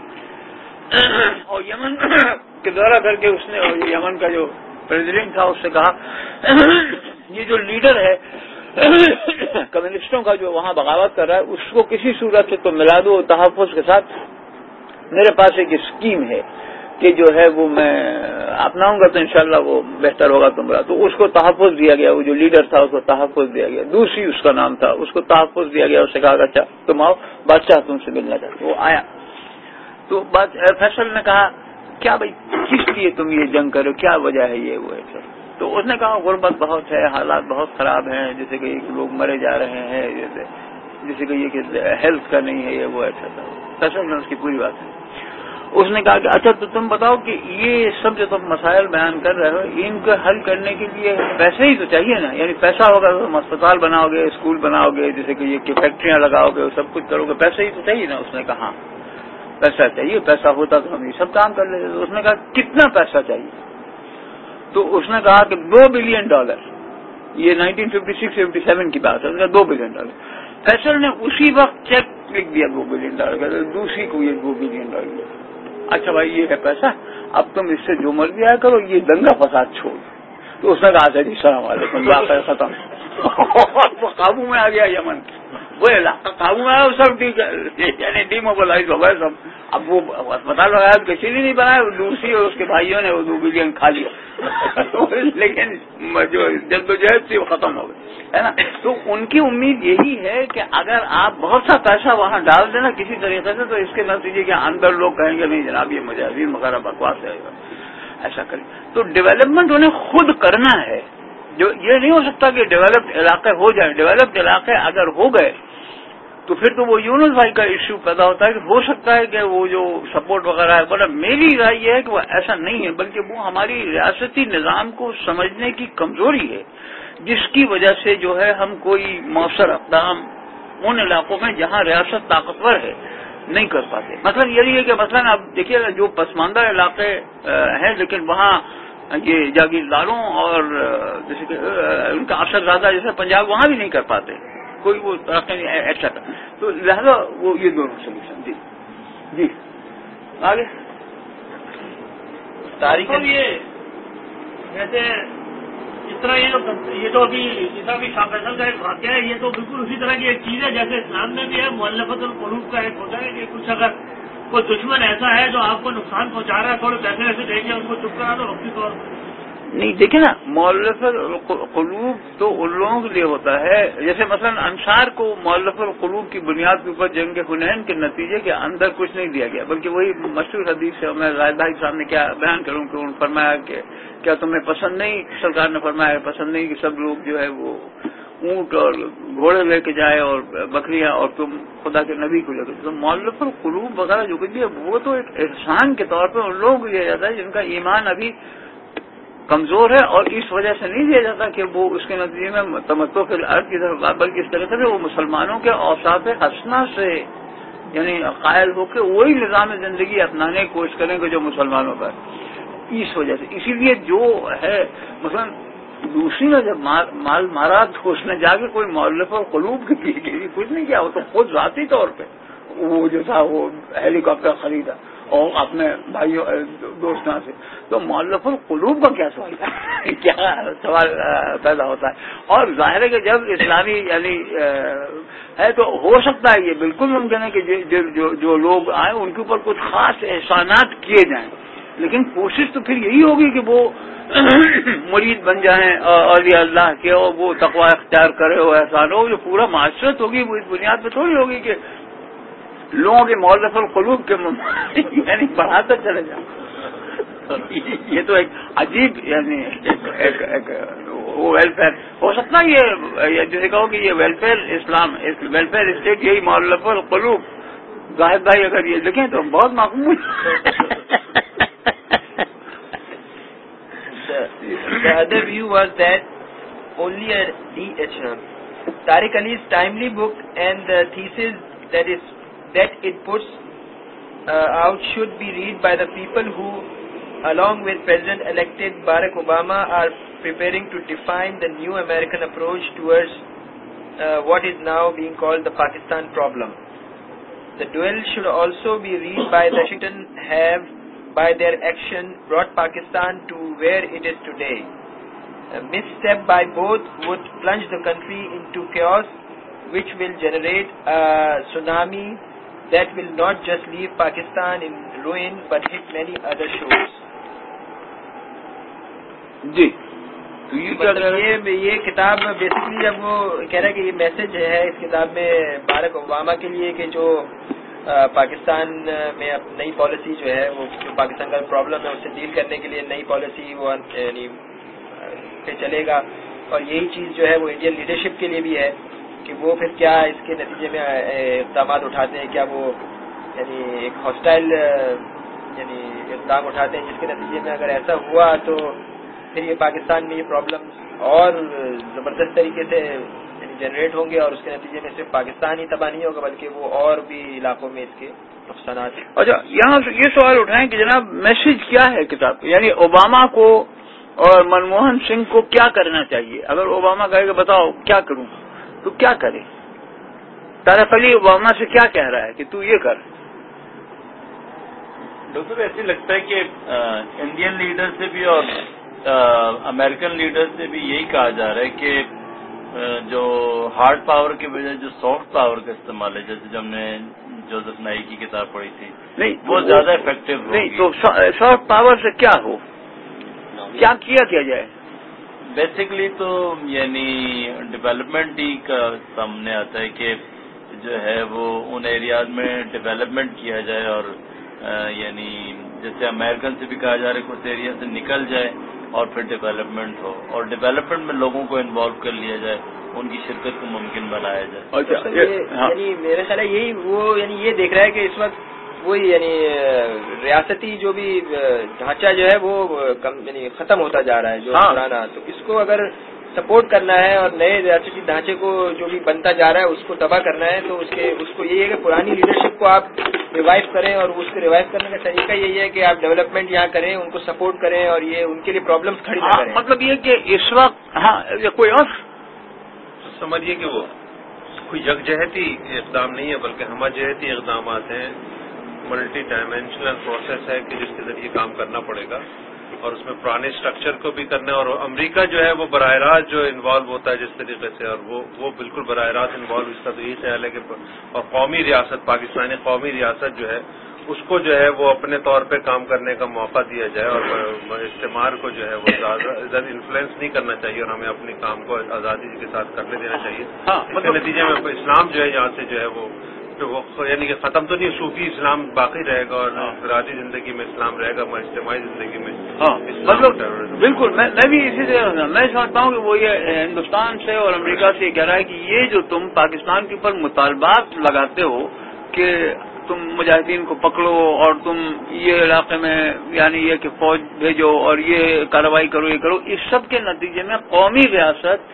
اور یمن کے دورہ کر کے اس نے یمن کا جو پریزیڈنٹ تھا اس سے کہا یہ جو لیڈر ہے کمیونسٹوں کا جو وہاں بغاوت کر رہا ہے اس کو کسی صورت سے تو ملا دو. تحفظ کے ساتھ میرے پاس ایک اسکیم ہے کہ جو ہے وہ میں اپناؤں گا تو انشاءاللہ وہ بہتر ہوگا تمہارا. تو اس کو تحفظ دیا گیا، وہ جو لیڈر تھا اس کو تحفظ دیا گیا. دوسری اس کا نام تھا، اس کو تحفظ دیا گیا. اسے کہا اچھا تم آؤ، بادشاہ تم سے ملنا چاہتے. وہ آیا تو فیصل نے کہا کیا بھائی کس لیے تم یہ جنگ کرو، کیا وجہ ہے یہ وہ ہے. تو اس نے کہا غربت بہت ہے، حالات بہت خراب ہیں، جیسے کہ لوگ مرے جا رہے ہیں، جیسے کہ یہ کہ ہیلتھ کا نہیں ہے یہ وہ ایسا. فیصل نے اس کی پوری بات ہے. اس نے کہا کہ اچھا تو تم بتاؤ کہ یہ سب جو تم مسائل بیان کر رہے ہو ان کو حل کرنے کے لیے پیسے ہی تو چاہیے نا. یعنی پیسہ ہوگا تو تم اسپتال بناؤ گے، اسکول بناؤ گے، جیسے کہ یہ کہ فیکٹریاں لگاؤ گے، سب کچھ کرو گے، پیسے ہی تو چاہیے نا. اس نے کہا پیسہ چاہیے، پیسہ ہوتا تو ہم یہ سب کام کر لیتے. اس نے کہا کتنا پیسہ چاہیے؟ تو اس نے کہا کہ $2 بلین. یہ 1956-57 کی بات ہے. اس نے کہا $2 بلین. فیصل نے اسی وقت چیک لکھ دیا $2 بلین کا. دوسری کو یہ $2 بلین دیا. اچھا بھائی یہ ہے پیسہ، اب تم اس سے جو مرضی آیا کرو، یہ دنگا فساد چھوڑ. تو اس نے کہا جی السلام علیکم، واقعہ ختم. وہ قابو میں آ گیا یمن، وہ علاقہ قابو میں آیا، سب یعنی ڈی موبلائز ہو گئے سب. اب وہ اسپتال لگایا کسی نے نہیں بنایا، دوسری اور اس کے بھائیوں نے وہ $2 بلین کھا لیا. لیکن جو جدوجہد تھی وہ ختم ہو گئی ہے نا. تو ان کی امید یہی ہے کہ اگر آپ بہت سا پیسہ وہاں ڈال دینا کسی طریقے سے تو اس کے نتیجے کے اندر لوگ کہیں گے نہیں جناب یہ مجاہدین وغیرہ بکواس ہے، ایسا کریں. تو ڈیولپمنٹ انہیں خود کرنا ہے. جو یہ نہیں ہو سکتا کہ ڈیولپڈ علاقے ہو جائیں. ڈیولپڈ علاقے اگر ہو گئے تو پھر تو وہ یونس بھائی کا ایشو پیدا ہوتا ہے کہ ہو سکتا ہے کہ وہ جو سپورٹ وغیرہ ہے بڑا. میری رائے یہ ہے کہ وہ ایسا نہیں ہے، بلکہ وہ ہماری ریاستی نظام کو سمجھنے کی کمزوری ہے جس کی وجہ سے جو ہے ہم کوئی مؤثر اقدام ان علاقوں میں جہاں ریاست طاقتور ہے نہیں کر پاتے. مثلا یہی ہے کہ مثلا آپ دیکھیے جو پسماندہ علاقے ہیں لیکن وہاں یہ جاگیرداروں اور جیسے کہ ان کا اثر زیادہ جیسے پنجاب وہاں بھی نہیں کر پاتے کوئی وہ ترقی نہیں ایسا. تو لہذا وہ یہ دونوں سولوشن. جی جی آگے تاریخ یہ ویسے اس طرح یہ تو ابھی شاہ فیصل کا ایک واقعہ ہے، یہ تو بالکل اسی طرح کی ایک چیز ہے جیسے اسلام میں بھی ہے. مؤلفۃ القلوب کا ایک ہوتا ہے کہ کچھ اگر کوئی دشمن ایسا ہے جو آپ کو نقصان پہنچا رہا ہے تھوڑے پیسے ویسے دے کے اس کو چپ کرا دو وقتی طور پر. نہیں دیکھیں نا، مؤلفۃ القلوب تو ان لوگوں کے لیے ہوتا ہے جیسے مثلا انصار کو مؤلفۃ القلوب کی بنیاد کے اوپر جنگ حنین کے نتیجے کے اندر کچھ نہیں دیا گیا، بلکہ وہی مشہور حدیث ہے. میں غائب بھائی صاحب نے کیا بیان کروں کہ انہوں نے فرمایا کہ کیا تمہیں پسند نہیں، سرکار نے فرمایا پسند نہیں کہ سب لوگ جو ہے وہ اونٹ اور گھوڑے لے کے جائے اور بکریاں اور تم خدا کے نبی کو لے کے. تو مؤلفۃ القلوب وغیرہ جو کچھ ہے وہ تو ایک احسان کے طور پر ان لوگوں کو دیا جاتا ہے جن کا ایمان ابھی کمزور ہے، اور اس وجہ سے نہیں دیا جاتا کہ وہ اس کے نتیجے میں تمتع فی الارض کی طرف، بلکہ اس طریقے سے وہ مسلمانوں کے اوصاف حسنہ سے یعنی قائل ہو کے وہی نظام زندگی اپنانے کی کوشش کریں گے جو مسلمانوں کا. اس وجہ سے اسی لیے جو ہے مثلا دوسری نے جب مال مارا تو اس نے جا کے کوئی مؤلفۃ القلوب کے لیے کچھ نہیں کیا، وہ تو خود ذاتی طور پہ وہ جو تھا وہ ہیلی کاپٹر خریدا اور اپنے بھائیوں دوستوں سے. تو مؤلف القلوب کا کیا سوال ہے؟ کیا سوال پیدا ہوتا ہے؟ اور ظاہر ہے کہ جب اسلامی یعنی ہے تو ہو سکتا ہے یہ بالکل ممکن ہے کہ جو لوگ آئیں ان کے اوپر کچھ خاص احسانات کیے جائیں، لیکن کوشش تو پھر یہی ہوگی کہ وہ مرید بن جائیں اولیاء اللہ کے، اور وہ تقوی اختیار کرے ہو، احسان ہو. جو پورا معاشرت ہوگی وہ اس بنیاد پہ تھوڑی ہوگی کہ لوگوں کے مؤلف القلوب کے یعنی بڑھاتا چلے جائیں. یہ تو ایک عجیب یعنی ویلفیئر ہو سکتا ہے. یہ جیسے کہو کہ یہ ویلفیئر اسلام، ویلفیئر اسٹیٹ یہی مؤلف القلوب. زاہد بھائی اگر یہ لکھیں تو بہت معقول. The other view was that only Tariq Ali's timely book and the thesis that it puts out should be read by the people who, along with President-elected Barack Obama, are preparing to define the new American approach towards what is now being called the Pakistan problem. The duel should also be read by the Washington have, by their action, brought Pakistan to where it is today. A misstep by both would plunge the country into chaos, which will generate a tsunami that will not just leave Pakistan in ruin but hit many other shores. جی یہ کتاب basically جب وہ کہہ رہا ہے کہ یہ message ہے اس کتاب میں بارک اوباما کے لیے کہ جو پاکستان میں اب نئی پالیسی جو ہے وہ جو پاکستان کا پرابلم ہے اس سے ڈیل کرنے کے لیے نئی پالیسی وہ یعنی پہ چلے گا، اور یہی چیز جو ہے وہ انڈین لیڈرشپ کے لیے بھی ہے کہ وہ پھر کیا اس کے نتیجے میں اقدامات اٹھاتے ہیں، کیا وہ یعنی ایک ہاسٹائل یعنی اقدام اٹھاتے ہیں جس کے نتیجے میں اگر ایسا ہوا تو پھر یہ پاکستان میں یہ پرابلم اور زبردست طریقے سے جنریٹ ہوں گے، اور اس کے نتیجے میں صرف پاکستان ہی تباہ نہیں ہوگا بلکہ وہ اور بھی علاقوں میں اس کے نقصانات. اچھا، یہاں یہ سوال اٹھائیں کہ جناب میسج کیا ہے کتاب کا؟ یعنی اوباما کو اور منموہن سنگھ کو کیا کرنا چاہیے؟ اگر اوباما کہے کہ بتاؤ کیا کروں تو کیا کرے؟ طارق علی اوباما سے کیا کہہ رہا ہے کہ تو یہ کر؟ ڈاکٹر ایسے لگتا ہے کہ انڈین لیڈر سے بھی اور امریکن لیڈر سے بھی یہی کہا جا رہا ہے کہ جو ہارڈ پاور کے بجائے جو سافٹ پاور کا استعمال ہے، جیسے جو ہم نے جوزف نائی کی کتاب پڑھی تھی، نہیں وہ زیادہ افیکٹو نہیں. تو سافٹ پاور سے کیا ہو، کیا کیا جائے؟ بیسکلی تو یعنی ڈیولپمنٹ ہی کا سامنے آتا ہے کہ جو ہے وہ ان ایریاز میں ڈیولپمنٹ کیا جائے، اور یعنی جیسے امریکن سے بھی کہا جا رہا ہے کچھ ایریا سے نکل جائے اور پھر ڈیولپمنٹ ہو، اور ڈیولپمنٹ میں لوگوں کو انوالو کر لیا جائے، ان کی شرکت کو ممکن بنایا جائے. یعنی میرا خیال ہے یہی وہ یعنی یہ دیکھ رہا ہے کہ اس وقت وہی یعنی ریاستی جو بھی ڈھانچہ جو ہے وہ یعنی ختم ہوتا جا رہا ہے جو پرانا، تو اس کو اگر سپورٹ کرنا ہے اور نئے ریاستی ڈھانچے کو جو بھی بنتا جا رہا ہے اس کو تباہ کرنا ہے، تو اس کو یہی ہے کہ پرانی لیڈرشپ کو آپ ریوائو کریں، اور اس کو ریوائو کرنے کا طریقہ یہی ہے کہ آپ ڈیولپمنٹ یہاں کریں، ان کو سپورٹ کریں اور یہ ان کے لیے پرابلمس کھڑی نہ کریں. مطلب یہ کہ اس وقت کوئی اور سمجھیے کہ وہ کوئی یکجہتی اقدام نہیں ہے بلکہ ہمہ جہتی اقدامات ہیں. ملٹی ڈائمینشنل پروسیس ہے کہ جس کے ذریعے کام کرنا پڑے گا، اور اس میں پرانے اسٹرکچر کو بھی کرنا ہے. اور امریکہ جو ہے وہ براہ راست جو انوالو ہوتا ہے جس طریقے سے، اور وہ بالکل براہ راست انوالو، اس کا تو یہی خیال ہے کہ اور قومی ریاست، پاکستانی قومی ریاست جو ہے اس کو جو ہے وہ اپنے طور پہ کام کرنے کا موقع دیا جائے، اور استعمار کو جو ہے وہ زیادہ انفلوئنس نہیں کرنا چاہیے، اور ہمیں اپنے کام کو آزادی کے ساتھ کرنے دینا چاہیے. اس کے نتیجے میں اسلام جو ہے یہاں سے جو ہے وہ یعنی کہ ختم تو نہیں، صوفی اسلام باقی رہے گا، اور انفرادی زندگی میں اسلام رہے گا، اجتماعی زندگی میں مطلب بالکل. میں بھی اسی طرح میں سمجھتا ہوں کہ وہ یہ ہندوستان سے اور امریکہ سے یہ کہہ رہا ہے کہ یہ جو تم پاکستان کے اوپر مطالبات لگاتے ہو کہ تم مجاہدین کو پکڑو اور تم یہ علاقے میں یعنی یہ کہ فوج بھیجو اور یہ کارروائی کرو یہ کرو، اس سب کے نتیجے میں قومی ریاست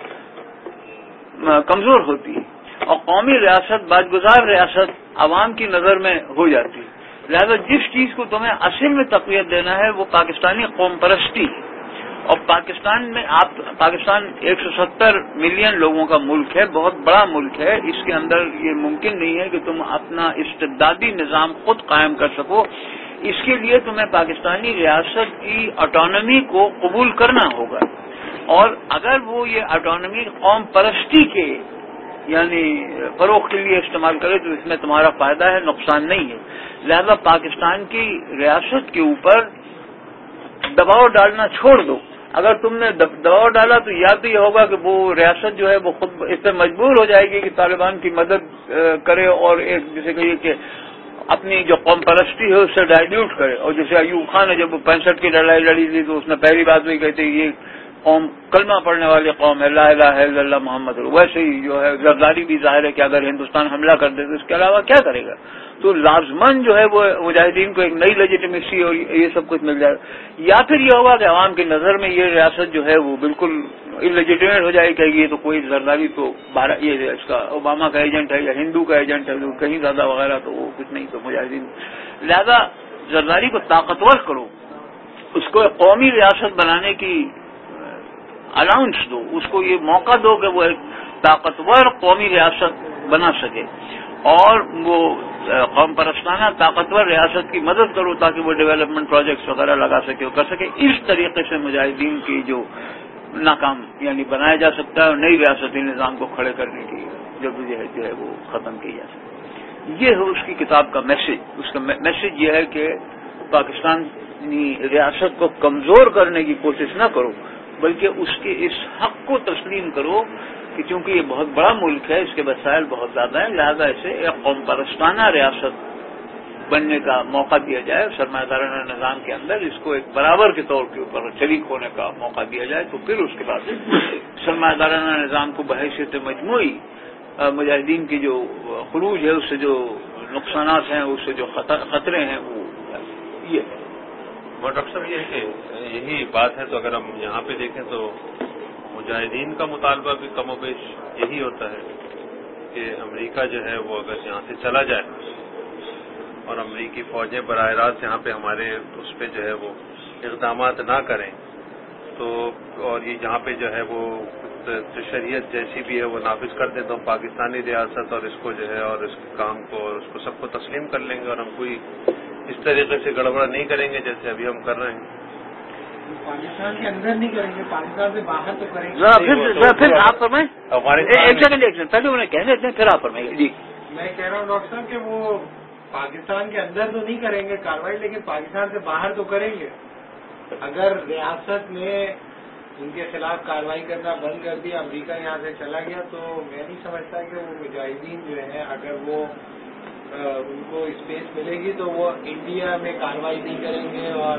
کمزور ہوتی ہے، اور قومی ریاست باجگزار ریاست عوام کی نظر میں ہو جاتی ہے. لہذا جس چیز کو تمہیں اصل میں تقویت دینا ہے وہ پاکستانی قوم پرستی ہے. اور پاکستان میں پاکستان 170 ملین لوگوں کا ملک ہے، بہت بڑا ملک ہے. اس کے اندر یہ ممکن نہیں ہے کہ تم اپنا استبدادی نظام خود قائم کر سکو. اس کے لیے تمہیں پاکستانی ریاست کی آٹونومی کو قبول کرنا ہوگا، اور اگر وہ یہ آٹونومی قوم پرستی کے یعنی فروغ کے لیے استعمال کرے تو اس میں تمہارا فائدہ ہے، نقصان نہیں ہے۔ لہذا پاکستان کی ریاست کے اوپر دباؤ ڈالنا چھوڑ دو۔ اگر تم نے دباؤ ڈالا تو یا تو یہ ہوگا کہ وہ ریاست جو ہے وہ خود اس سے مجبور ہو جائے گی کہ طالبان کی مدد کرے اور ایک جسے کہیے کہ اپنی جو قوم پرستی ہے اس سے ڈائلیوٹ کرے، اور جیسے ایوب خان نے جب 65 کی لڑائی لڑی تھی تو اس نے پہلی بات وہی کہی تھی یہ قوم کلمہ پڑھنے والی قوم ہے، لا الہ الا اللہ محمد۔ ویسے ہی جو ہے زرداری بھی ظاہر ہے کہ اگر ہندوستان حملہ کر دے تو اس کے علاوہ کیا کرے گا، تو لازماً جو ہے وہ مجاہدین کو ایک نئی لیجیٹمیسی اور یہ سب کچھ مل جائے گا، یا پھر یہ ہوگا کہ عوام کی نظر میں یہ ریاست جو ہے وہ بالکل انلیجیٹمیٹ ہو جائے گی، یہ تو کوئی زرداری تو یہ اس کا اوباما کا ایجنٹ ہے یا ہندو کا ایجنٹ ہے، کہیں زیادہ وغیرہ تو وہ کچھ نہیں تو مجاہدین۔ لہذا زرداری کو طاقتور کرو، اس کو ایک قومی ریاست بنانے کی الاؤنس دو، اس کو یہ موقع دو کہ وہ ایک طاقتور قومی ریاست بنا سکے، اور وہ قوم پرستانہ طاقتور ریاست کی مدد کرو تاکہ وہ ڈیولپمنٹ پروجیکٹس وغیرہ لگا سکے اور کر سکے۔ اس طریقے سے مجاہدین کی جو ناکام یعنی بنایا جا سکتا ہے اور نئی ریاستی نظام کو کھڑے کرنے کی جدوجہد جو ہے وہ ختم کی جا سکتی ہے۔ یہ ہے اس کی کتاب کا میسج۔ اس کا میسج یہ ہے کہ پاکستانی ریاست کو کمزور کرنے کی کوشش نہ کرو، بلکہ اس کے اس حق کو تسلیم کرو کہ چونکہ یہ بہت بڑا ملک ہے، اس کے وسائل بہت زیادہ ہیں، لہذا اسے ایک قوم پرستانہ ریاست بننے کا موقع دیا جائے، سرمایہ دارانہ نظام کے اندر اس کو ایک برابر کے طور کے اوپر شریک ہونے کا موقع دیا جائے، تو پھر اس کے بعد سرمایہ دارانہ نظام کو بحیثیت مجموعی مجاہدین کی جو خروج ہے، اس سے جو نقصانات ہیں، اس سے جو خطرے ہیں، وہ یہ ہے۔ ڈاکٹر صاحب یہ ہے کہ یہی بات ہے، تو اگر ہم یہاں پہ دیکھیں تو مجاہدین کا مطالبہ بھی کم و بیش یہی ہوتا ہے کہ امریکہ جو ہے وہ اگر یہاں سے چلا جائے اور امریکی فوجیں براہ راست یہاں پہ ہمارے اس پہ جو ہے وہ اقدامات نہ کریں تو، اور یہ جہاں پہ جو ہے وہ شریعت جیسی بھی ہے وہ نافذ کر دیں تو ہم پاکستانی ریاست اور اس کو جو ہے اور اس کے کام کو اور اس کو سب کو تسلیم کر لیں گے، اور ہم کوئی اس طریقے سے گڑبڑ نہیں کریں گے جیسے ابھی ہم کر رہے ہیں۔ پاکستان کے اندر نہیں کریں گے، پاکستان سے باہر تو کریں گے۔ پھر آپ فرمائیں، ایک سیکنڈ پہلے انہیں کہنے دیتے ہیں پھر آپ فرمائیں۔ جی میں کہہ رہا ہوں ڈاکٹر صاحب کہ وہ پاکستان کے اندر تو نہیں کریں گے کارروائی، لیکن پاکستان سے باہر تو کریں گے۔ اگر ریاست نے ان کے خلاف کارروائی کرنا بند کر دیا، امریکہ یہاں سے چلا گیا، تو میں نہیں سمجھتا کہ وہ مجاہدین جو ہیں اگر وہ ان کو اسپیس ملے گی تو وہ انڈیا میں کارروائی نہیں کریں گے اور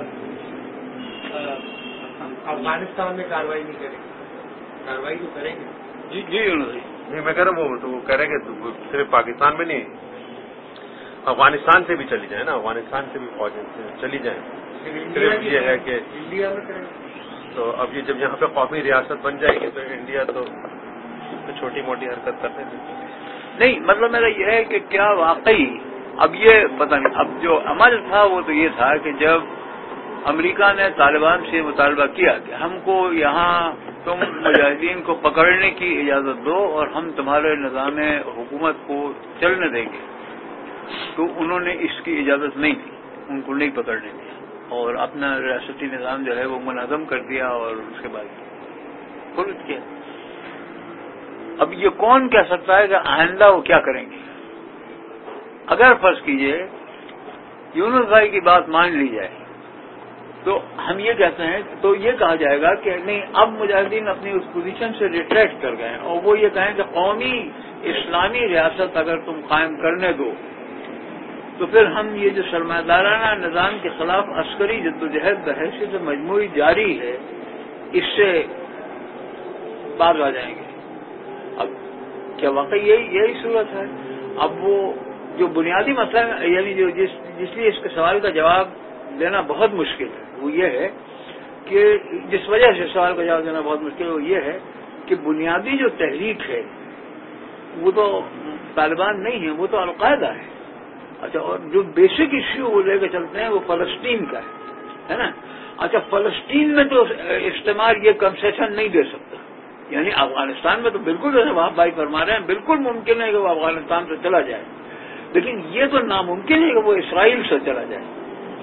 افغانستان میں کارروائی نہیں کریں گے، کارروائی تو کریں گے۔ جی جی نہیں میں کہہ رہا ہوں وہ کہہ رہے کہ صرف پاکستان میں نہیں، افغانستان سے بھی چلی جائیں نا، افغانستان سے بھی فوجیں چلی جائیں، صرف یہ ہے کہ انڈیا میں کریں گے۔ تو اب یہ جب یہاں پہ قومی ریاست بن جائے گی تو انڈیا تو چھوٹی موٹی حرکت کرنے دیں۔ نہیں، مطلب میرا یہ ہے کہ کیا واقعی اب یہ پتہ نہیں، اب جو عمل تھا وہ تو یہ تھا کہ جب امریکہ نے طالبان سے مطالبہ کیا کہ ہم کو یہاں تم مجاہدین کو پکڑنے کی اجازت دو اور ہم تمہارے نظام حکومت کو چلنے دیں گے، تو انہوں نے اس کی اجازت نہیں دی، ان کو نہیں پکڑنے دیا اور اپنا ریاستی نظام جو ہے وہ منظم کر دیا اور اس کے بعد خروج کیا۔ اب یہ کون کہہ سکتا ہے کہ آئندہ وہ کیا کریں گے؟ اگر فرض کیجئے یونس بھائی کی بات مان لی جائے تو ہم یہ کہتے ہیں، تو یہ کہا جائے گا کہ نہیں، اب مجاہدین اپنی اس پوزیشن سے ریٹریکٹ کر گئے اور وہ یہ کہیں کہ قومی اسلامی ریاست اگر تم قائم کرنے دو تو پھر ہم یہ جو سرمایہ دارانہ نظام کے خلاف عسکری جدوجہد بحیثیت مجموعی جاری ہے اس سے باز آ جائیں گے۔ اب کیا واقعی یہی صورت ہے؟ اب وہ جو بنیادی مسئلہ یعنی جو جس لیے اس کے سوال کا جواب دینا بہت مشکل ہے وہ یہ ہے کہ جس وجہ سے سوال کا جواب دینا بہت مشکل ہے وہ یہ ہے کہ بنیادی جو تحریک ہے وہ تو طالبان نہیں ہے، وہ تو القاعدہ ہے۔ اچھا، اور جو بیسک ایشو وہ لے کے چلتے ہیں وہ فلسطین کا ہے نا۔ اچھا، فلسطین میں تو استعمال یہ کنسیشن نہیں دے سکتا، یعنی افغانستان میں تو بالکل جیسے وہاں بھائی فرما رہے ہیں بالکل ممکن ہے کہ وہ افغانستان سے چلا جائے، لیکن یہ تو ناممکن ہے کہ وہ اسرائیل سے چلا جائے،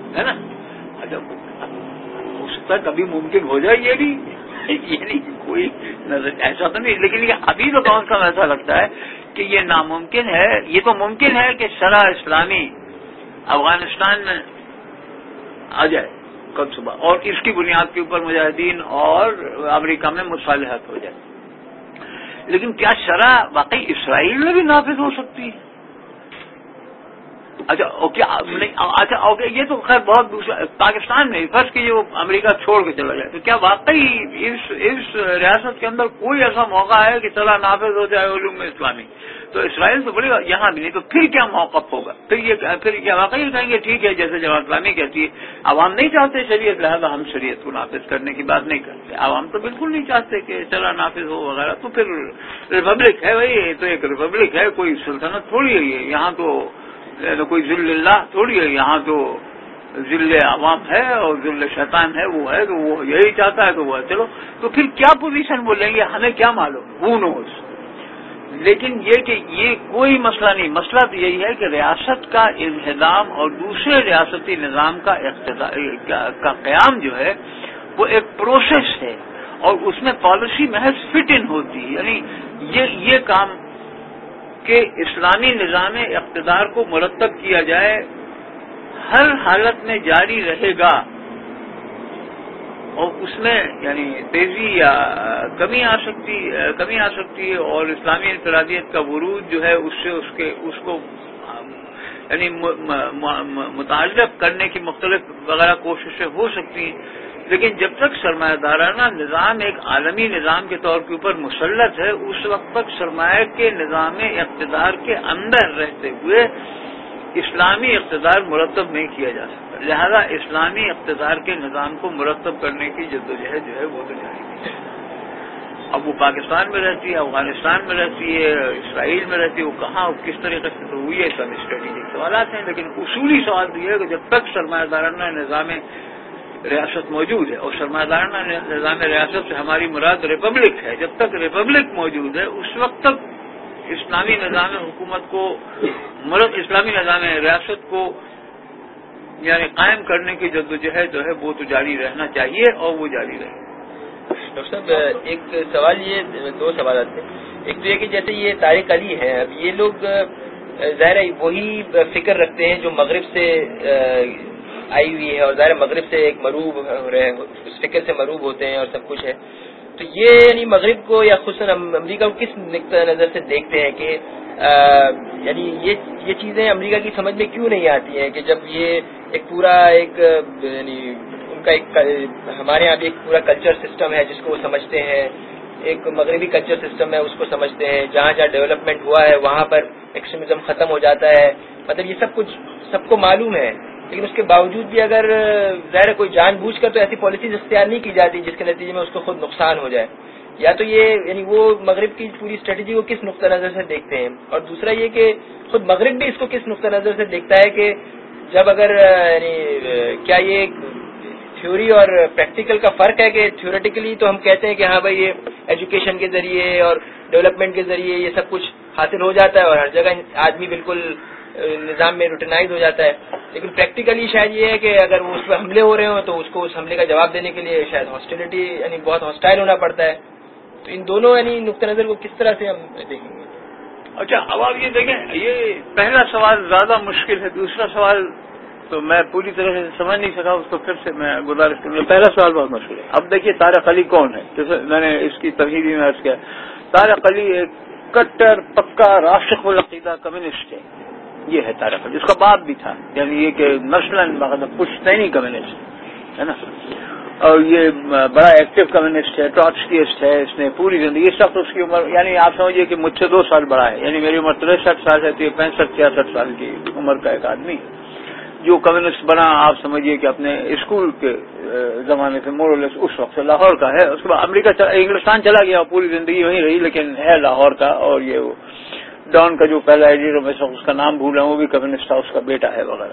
ہے نا. اچھا ہو سکتا ہے کبھی ممکن ہو جائے, یہ نہیں کوئی نظر ایسا تو نہیں, لیکن یہ ابھی تو کون سا ایسا لگتا ہے کہ یہ ناممکن ہے. یہ تو ممکن ہے کہ شرع اسلامی افغانستان میں آ جائے کل صبح, اور اس کی بنیاد کے اوپر مجاہدین اور امریکہ میں مصالحت ہو جائے. لیکن کیا شرع واقعی اسرائیل میں بھی نافذ ہو سکتی ہے؟ اچھا اوکے, اچھا اوکے, یہ تو خیر بہت دوسرا. پاکستان میں فرض کیجیے وہ امریکہ چھوڑ کے چلا جائے, تو کیا واقعی اس ریاست کے اندر کوئی ایسا موقع ہے کہ چلا نافذ ہو جائے علوم اسلامی؟ تو اسرائیل تو بڑی یہاں بھی نہیں, تو پھر کیا موقف ہوگا؟ پھر کیا واقعی کہیں گے ٹھیک ہے جیسے جماعت اسلامی کہتی ہے عوام نہیں چاہتے شریعت, لہذا ہم شریعت کو نافذ کرنے کی بات نہیں کرتے. عوام تو بالکل نہیں چاہتے کہ چلا نافذ ہو وغیرہ, تو پھر ریپبلک ہے بھائی, یہ تو ایک ریپبلک ہے, کوئی سلطنت تھوڑی ہے یہ. یہاں تو کوئی ذل اللہ تھوڑی ہے, یہاں تو ذل عوام ہے اور ذل شیطان ہے, وہ ہے تو وہ یہی چاہتا ہے تو وہ ہے. چلو تو پھر کیا پوزیشن وہ لیں گے ہمیں کیا معلوم, ہو نوز. لیکن یہ کہ یہ کوئی مسئلہ نہیں, مسئلہ تو یہی ہے کہ ریاست کا انہدام اور دوسرے ریاستی نظام کا قیام جو ہے وہ ایک پروسیس ہے, اور اس میں پالیسی محض فٹ ان ہوتی ہے. یعنی یہ کام کہ اسلامی نظام اقتدار کو مرتب کیا جائے ہر حالت میں جاری رہے گا, اور اس میں یعنی تیزی یا کمی آ سکتی ہے, اور اسلامی انفرادیت کا ورود جو ہے اس کو یعنی متعلق کرنے کی مختلف وغیرہ کوششیں ہو سکتی ہیں. لیکن جب تک سرمایہ دارانہ نظام ایک عالمی نظام کے طور کے اوپر مسلط ہے, اس وقت تک سرمایہ کے نظام اقتدار کے اندر رہتے ہوئے اسلامی اقتدار مرتب نہیں کیا جا سکتا. لہذا اسلامی اقتدار کے نظام کو مرتب کرنے کی جدوجہد جو ہے وہ تو جاری ہے. اب وہ پاکستان میں رہتی ہے, افغانستان میں رہتی ہے, اسرائیل میں رہتی ہے, وہ کہاں کس طریقے سے تو ہوئی ہے, سب اسٹریٹجک سوالات ہیں. لیکن اصولی سوال تو یہ ہے کہ جب تک سرمایہ دارانہ نظام ریاست موجود ہے, اور سرمایہ دارانہ نظام ریاست سے ہماری مراد ریپبلک ہے, جب تک ریپبلک موجود ہے اس وقت تک اسلامی نظام حکومت کو اسلامی نظام ریاست کو یعنی قائم کرنے کی جدوجہد جو ہے وہ تو جاری رہنا چاہیے, اور وہ جاری رہے. ڈاکٹر صاحب ایک سوال, یہ دو سوالات ہیں. ایک تو یہ کہ جیسے یہ طارق علی ہیں, اب یہ لوگ ظاہر وہی فکر رکھتے ہیں جو مغرب سے آئی ہوئی ہے, اور ظاہر مغرب سے ایک مروب ہو رہے ہیں, اس فکر سے مروب ہوتے ہیں اور سب کچھ ہے. تو یہ یعنی مغرب کو یا خصوصاً امریکہ کو کس نقطۂ نظر سے دیکھتے ہیں کہ یعنی یہ چیزیں امریکہ کی سمجھ میں کیوں نہیں آتی ہیں کہ جب یہ ایک پورا ایک یعنی ان کا ایک ہمارے یہاں بھی ایک پورا کلچر سسٹم ہے جس کو وہ سمجھتے ہیں, ایک مغربی کلچر سسٹم ہے اس کو سمجھتے ہیں, جہاں جہاں ڈیولپمنٹ ہوا ہے وہاں پر ایکسٹریمزم ختم ہو جاتا ہے, مطلب یہ سب کچھ سب کو معلوم ہے. لیکن اس کے باوجود بھی اگر ظاہر کوئی جان بوجھ کر تو ایسی پالیسیز اختیار نہیں کی جاتی جس کے نتیجے میں اس کو خود نقصان ہو جائے. یا تو یہ یعنی وہ مغرب کی پوری اسٹریٹجی کو کس نقطہ نظر سے دیکھتے ہیں, اور دوسرا یہ کہ خود مغرب بھی اس کو کس نقطہ نظر سے دیکھتا ہے کہ جب اگر یعنی کیا یہ تھیوری اور پریکٹیکل کا فرق ہے کہ تھیوریٹیکلی تو ہم کہتے ہیں کہ ہاں بھائی یہ ایجوکیشن کے ذریعے اور ڈیولپمنٹ کے ذریعے یہ سب کچھ حاصل ہو جاتا ہے اور ہر جگہ آدمی بالکل نظام میں روٹینائز ہو جاتا ہے, لیکن پریکٹیکلی شاید یہ ہے کہ اگر وہ اس پہ حملے ہو رہے ہوں تو اس کو اس حملے کا جواب دینے کے لیے شاید ہاسٹیلٹی یعنی بہت ہاسٹائل ہونا پڑتا ہے. تو ان دونوں یعنی نقطہ نظر کو کس طرح سے ہم دیکھیں گے؟ اچھا اب آپ یہ دیکھیں, یہ پہلا سوال زیادہ مشکل ہے, دوسرا سوال تو میں پوری طرح سے سمجھ نہیں سکا, اس کو پھر سے میں گزارش کروں. پہلا سوال بہت مشکل ہے. اب دیکھیے طارق علی کون ہے, جیسے میں نے اس کی تفہیمی میں عرض کیا, طارق علی ایک کٹر پکا راشق العقیدہ کمیونسٹ ہے. یہ ہے طارق علی, اس کا باپ بھی تھا, یعنی یہ کہ نسلاً پشتینی کمیونسٹ ہے نا, اور یہ بڑا ایکٹیو کمیونسٹ ہے, ٹراٹسکیسٹ ہے. اس نے پوری زندگی, اس وقت اس کی عمر یعنی آپ سمجھیے کہ مجھ سے 2 سال بڑا ہے, یعنی میری عمر 63 سال ہے, تو یہ 65-66 سال کی عمر کا ایک آدمی جو کمیونسٹ بنا. آپ سمجھیے کہ اپنے اسکول کے زمانے سے مورلیس اس وقت سے لاہور کا ہے. اس کے بعد امریکہ انگلستان چلا گیا, پوری زندگی وہیں رہی, لیکن ہے لاہور کا. اور یہ ڈان کا جو پہلا ایڈیٹر میں اس کا نام بھول رہا ہوں, وہ بھی کمیونسٹ تھا, اس کا بیٹا ہے وغیرہ.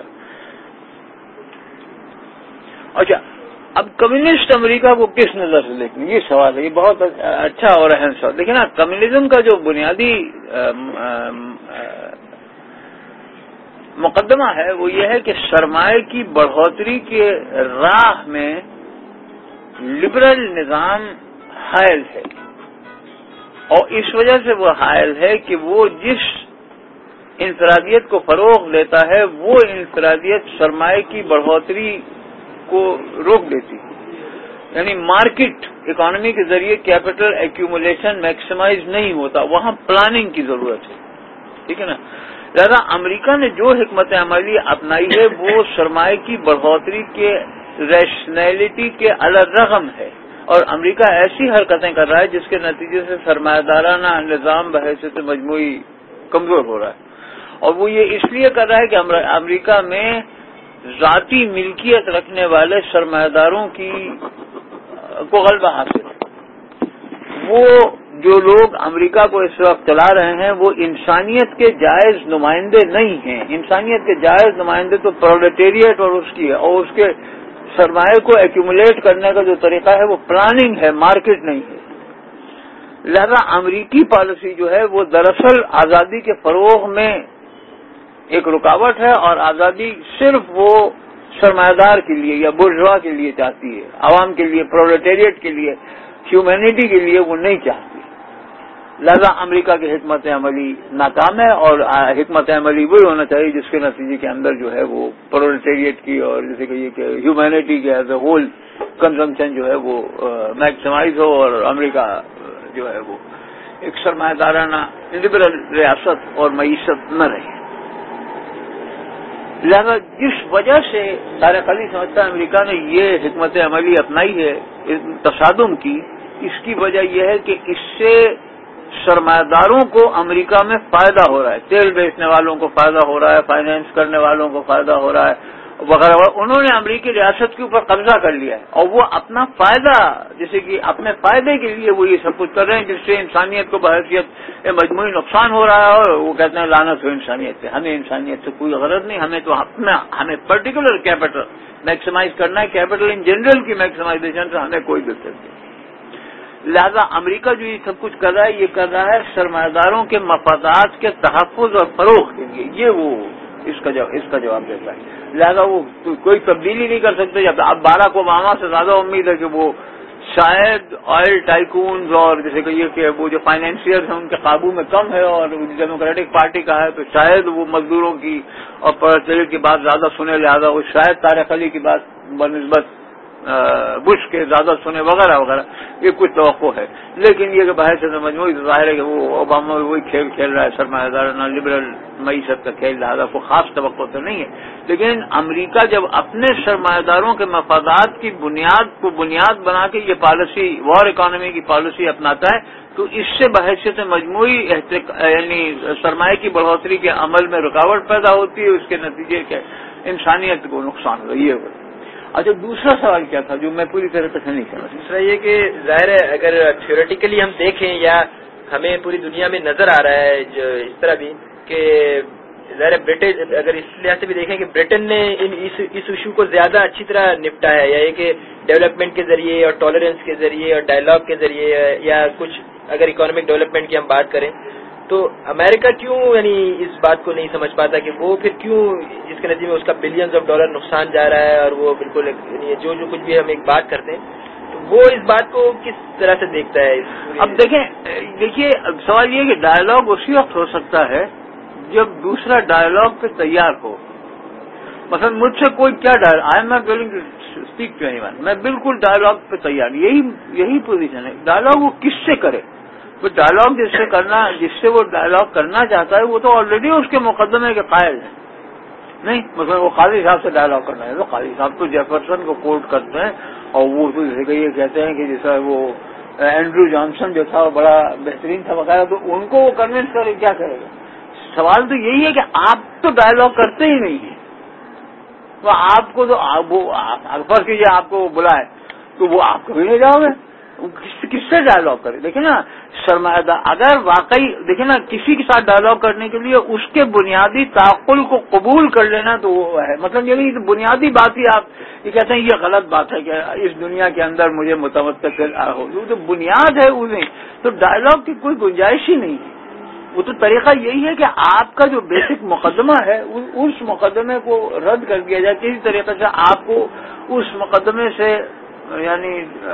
اچھا اب کمیونسٹ امریکہ کو کس نظر سے دیکھیں, یہ سوال ہے, یہ بہت اچھا اور اہم سوال. دیکھیں نا, کمیونزم کا جو بنیادی مقدمہ ہے وہ یہ ہے کہ سرمایہ کی بڑھوتری کے راہ میں لبرل نظام حائل ہے، اور اس وجہ سے وہ حائل ہے کہ وہ جس انفرادیت کو فروغ دیتا ہے وہ انفرادیت سرمایہ کی بڑھوتری کو روک دیتی ہے، یعنی مارکیٹ اکانومی کے ذریعے کیپٹل ایکومولیشن میکسیمائز نہیں ہوتا، وہاں پلاننگ کی ضرورت ہے، ٹھیک ہے نا۔ لہذا امریکہ نے جو حکمت عملی اپنائی ہے وہ سرمایہ کی بڑھوتری کے ریشنلٹی کے الرغم ہے، اور امریکہ ایسی حرکتیں کر رہا ہے جس کے نتیجے سے سرمایہ دارانہ نظام بحیثیت مجموعی کمزور ہو رہا ہے، اور وہ یہ اس لیے کر رہا ہے کہ امریکہ میں ذاتی ملکیت رکھنے والے سرمایہ داروں کو غلبہ حاصل ہے۔ وہ جو لوگ امریکہ کو اس وقت چلا رہے ہیں وہ انسانیت کے جائز نمائندے نہیں ہیں، انسانیت کے جائز نمائندے تو پرولٹیریٹ اور اس کی ہے، اور اس کے سرمایہ کو ایکومولیٹ کرنے کا جو طریقہ ہے وہ پلاننگ ہے، مارکیٹ نہیں ہے۔ لہذا امریکی پالیسی جو ہے وہ دراصل آزادی کے فروغ میں ایک رکاوٹ ہے، اور آزادی صرف وہ سرمایہ دار کے لیے یا بورژوا کے لیے چاہتی ہے، عوام کے لیے، پرولٹیریٹ کے لیے، ہیومینٹی کے لیے وہ نہیں چاہتی۔ لہذا امریکہ کی حکمت عملی ناکام ہے، اور حکمت عملی وہی ہونا چاہیے جس کے نتیجے کے اندر جو ہے وہ پرولٹیریٹ کی اور جیسے کہ یہ کہ ہیومینٹی کے ایز اے ہول کنزمپشن جو ہے وہ میکسیمائز ہو، اور امریکہ جو ہے وہ ایک سرمایہ دارانہ لبرل ریاست اور معیشت نہ رہے۔ لہذا جس وجہ سے طارق علی سمجھتا ہے امریکہ نے یہ حکمت عملی اپنائی ہے تصادم کی، اس کی وجہ یہ ہے کہ اس سے سرمایہ داروں کو امریکہ میں فائدہ ہو رہا ہے، تیل بیچنے والوں کو فائدہ ہو رہا ہے، فائنینس کرنے والوں کو فائدہ ہو رہا ہے وغیرہ وغیرہ، انہوں نے امریکی ریاست کے اوپر قبضہ کر لیا ہے، اور وہ اپنا فائدہ جیسے کہ اپنے فائدے کے لیے وہ یہ سب کچھ کر رہے ہیں جس سے انسانیت کو بحیثیت مجموعی نقصان ہو رہا ہے، اور وہ کہتے ہیں لعنت ہو انسانیت سے، ہمیں انسانیت سے کوئی غرض نہیں، ہمیں تو ہمیں پرٹیکولر کیپٹل میکسیمائز کرنا ہے، کیپٹل ان جنرل کی میکسیمائزیشن سے ہمیں کوئی دلچسپی نہیں۔ لہذا امریکہ جو یہ سب کچھ کر رہا ہے یہ کر رہا ہے سرمایہ داروں کے مفادات کے تحفظ اور فروغ کے لیے، یہ وہ اس کا جواب دیتا ہے۔ لہذا وہ کوئی تبدیلی نہیں کر سکتے۔ اب باراک اوباما سے زیادہ امید ہے کہ وہ شاید آئل ٹائکونز اور جیسے کہ یہ کہ وہ جو فائنینشیئرز ہیں ان کے قابو میں کم ہے، اور ڈیموکریٹک پارٹی کا ہے تو شاید وہ مزدوروں کی اور پرولٹیریٹ کی بات زیادہ سنے، لہذا وہ شاید طارق علی کی بات بنسبت بش کے زیادہ سنے وغیرہ وغیرہ، یہ کچھ توقع ہے۔ لیکن یہ کہ بحیثیت مجموعی ظاہر ہے کہ وہ اوباما وہی کھیل کھیل رہا ہے، سرمایہ دارانہ لبرل معیشت کا کھیل، لہٰذا کوئی خاص توقع تو نہیں ہے۔ لیکن امریکہ جب اپنے سرمایہ داروں کے مفادات کی بنیاد بنا کے یہ پالیسی وار اکانومی کی پالیسی اپناتا ہے تو اس سے بحیثیت مجموعی یعنی سرمایہ کی بڑھوتری کے عمل میں رکاوٹ پیدا ہوتی ہے، اس کے نتیجے کے انسانیت کو نقصان ہو رہی ہے۔ اچھا، دوسرا سوال کیا تھا جو میں پوری طرح سے نہیں سمجھا؟ دوسرا یہ کہ ظاہر ہے اگر تھیوریٹیکلی ہم دیکھیں یا ہمیں پوری دنیا میں نظر آ رہا ہے جو اس طرح بھی کہ ظاہر برٹن اگر اس لحاظ سے بھی دیکھیں کہ برٹن نے اس ایشو کو زیادہ اچھی طرح نپٹا ہے، یا یہ کہ ڈیولپمنٹ کے ذریعے اور ٹالرنس کے ذریعے اور ڈائلاگ کے ذریعے یا کچھ اگر اکنامک ڈیولپمنٹ کی ہم بات کریں تو امریکہ کیوں یعنی اس بات کو نہیں سمجھ پاتا کہ وہ پھر کیوں جس کے نتیجے میں اس کا بلینز آف ڈالر نقصان جا رہا ہے، اور وہ بالکل یعنی جو کچھ بھی ہم ایک بات کرتے ہیں تو وہ اس بات کو کس طرح سے دیکھتا ہے؟ اب دیکھیے سوال یہ کہ ڈائلاگ اسی وقت ہو سکتا ہے جب دوسرا ڈائلاگ پہ تیار ہو۔ مثلا مجھ سے کوئی کیا I am not willing to speak to anyone, میں بالکل ڈائلاگ پہ تیار، یہی پوزیشن ہے۔ ڈائلاگ وہ کس سے کرے؟ وہ ڈائلاگ جس سے وہ ڈائلاگ کرنا چاہتا ہے وہ تو آلریڈی اس کے مقدمے کے قائل ہے، نہیں؟ مثلا وہ قاضی صاحب سے ڈائلاگ کرنا ہے تو قاضی صاحب تو جیفرسن کو کوٹ کرتے ہیں، اور وہ تو جیسے کہ یہ کہتے ہیں کہ جیسا وہ اینڈریو جانسن جو تھا وہ بڑا بہترین تھا وغیرہ، تو ان کو وہ کنوینس کرے کیا کرے گا؟ سوال تو یہی ہے کہ آپ تو ڈائلاگ کرتے ہی نہیں ہیں، تو آپ کو تو فرض کیجیے آپ کو بلائے تو وہ آپ کبھی نہیں جاؤ گے، کس سے ڈائلاگ کرے؟ دیکھیں نا سرمایہ دار اگر واقعی دیکھیں نا کسی کے ساتھ ڈائلاگ کرنے کے لیے اس کے بنیادی تعقل کو قبول کر لینا تو وہ ہے، مطلب یہ بنیادی بات ہی آپ یہ کہتے ہیں یہ غلط بات ہے کہ اس دنیا کے اندر مجھے متوقع ہو، یہ تو بنیاد ہے انہیں، تو ڈائلاگ کی کوئی گنجائش ہی نہیں ہے۔ وہ تو طریقہ یہی ہے کہ آپ کا جو بیسک مقدمہ ہے اس مقدمے کو رد کر دیا جائے، کسی طریقے سے آپ کو اس مقدمے سے یعنی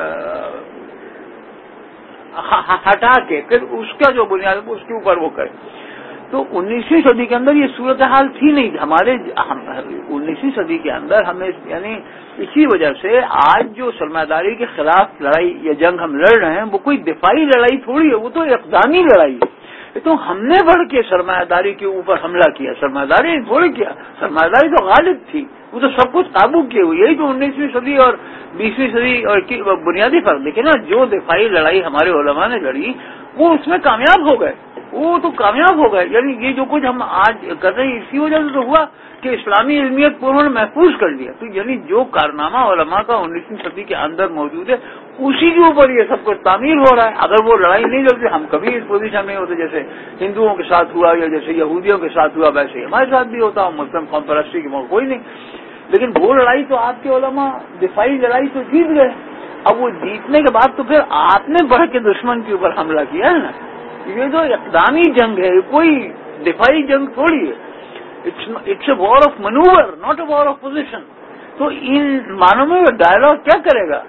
ہٹا کے پھر اس کا جو بنیاد اس کے اوپر وہ کرے. تو 19ویں صدی کے اندر یہ صورتحال تھی نہیں. ہمارے 19ویں صدی کے اندر ہمیں یعنی اسی وجہ سے آج جو سرمایہ داری کے خلاف لڑائی یا جنگ ہم لڑ رہے ہیں وہ کوئی دفاعی لڑائی تھوڑی ہے، وہ تو اقدامی لڑائی ہے. تو ہم نے بڑھ کے سرمایہ داری کے اوپر حملہ کیا، سرمایہ داری تھوڑی کیا، سرمایہ داری تو غالب تھی، وہ تو سب کچھ قابو کیے ہوئی. یہی تو 19ویں صدی اور 20ویں صدی اور بنیادی فرق دیکھیں نا. جو دفاعی لڑائی ہمارے علماء نے لڑی وہ اس میں کامیاب ہو گئے، وہ تو کامیاب ہو گئے. یعنی یہ جو کچھ ہم آج کر رہے ہیں اسی وجہ سے تو ہوا کہ اسلامی علمیت کو انہوں نے محفوظ کر لیا. تو یعنی جو کارنامہ علماء کا 19ویں صدی کے اندر موجود ہے اسی کے اوپر یہ سب کچھ تعمیر ہو رہا ہے. اگر وہ لڑائی نہیں لڑتی ہم کبھی اس پوزیشن میں ہوتے جیسے ہندوؤں کے ساتھ ہوا یا جیسے یہودیوں کے ساتھ ہوا، ویسے ہی ہمارے ساتھ بھی ہوتا. مسلم قوم پرستی کی کوئی نہیں. لیکن وہ لڑائی تو آپ کے علماء دفاعی لڑائی تو جیت گئے. اب وہ جیتنے کے بعد تو پھر آپ نے بڑھ کے دشمن کے اوپر حملہ کیا ہے نا. یہ جو اقدامی جنگ ہے کوئی دفاعی جنگ تھوڑی ہے. It's a war of manoeuvre not a war of position. تو ان معنوں میں ڈائلاگ کیا کرے گا؟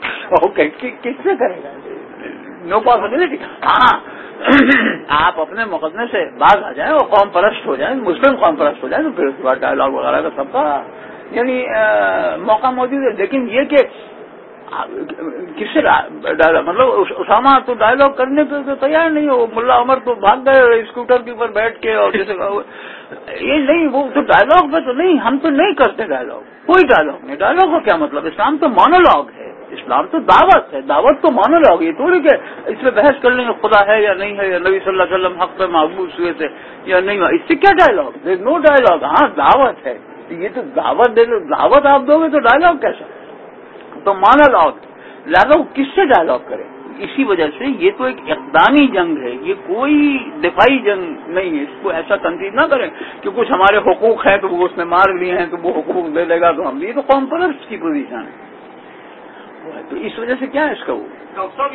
کس سے کرے گا؟ No possibility. ہاں آپ اپنے مقدمے سے باز آ جائیں اور قوم پرست ہو جائیں، مسلم قوم پرست ہو جائیں تو پھر اس کے بعد ڈائلاگ وغیرہ کا سب کا یعنی موقع موجود ہے. لیکن یہ کہ کس سے مطلب اسامہ تو ڈائلاگ کرنے پہ تو تیار نہیں ہو، ملا عمر تو بھاگ گئے اسکوٹر کے اوپر بیٹھ کے اور جیسے یہ نہیں، وہ تو ڈائلاگ پہ تو نہیں، ہم تو نہیں کرتے ڈائلاگ، کوئی ڈائلاگ نہیں. ڈائلاگ کا کیا مطلب؟ اسلام تو مونولاگ ہے، اسلام تو دعوت ہے، دعوت تو مونولاگ. یہ تھوڑی کہ اس میں بحث کر لیں گے خدا ہے یا نہیں ہے یا نبی صلی اللہ علیہ وسلم حق پہ محبوس ہوئے تھے یا نہیں ہوا. اس سے کیا ڈائلاگ؟ دیر نو ڈائلاگ. ہاں دعوت ہے، یہ تو دعوت دے دو، دعوت آپ دو گے تو ڈائلاگ کیسا؟ تو مونولاگ. لہذا وہ کس سے ڈائلاگ کرے؟ اسی وجہ سے یہ تو ایک اقدامی جنگ ہے، یہ کوئی دفاعی جنگ نہیں ہے. اس کو ایسا تنقید نہ کریں کہ کچھ ہمارے حقوق ہیں تو وہ اس میں مار لیے ہیں تو وہ حقوق دے دے گا تو ہم. یہ تو قوم پرست کی پوزیشن ہے. تو اس وجہ سے کیا ہے اس کا وہ ڈاکٹر صاحب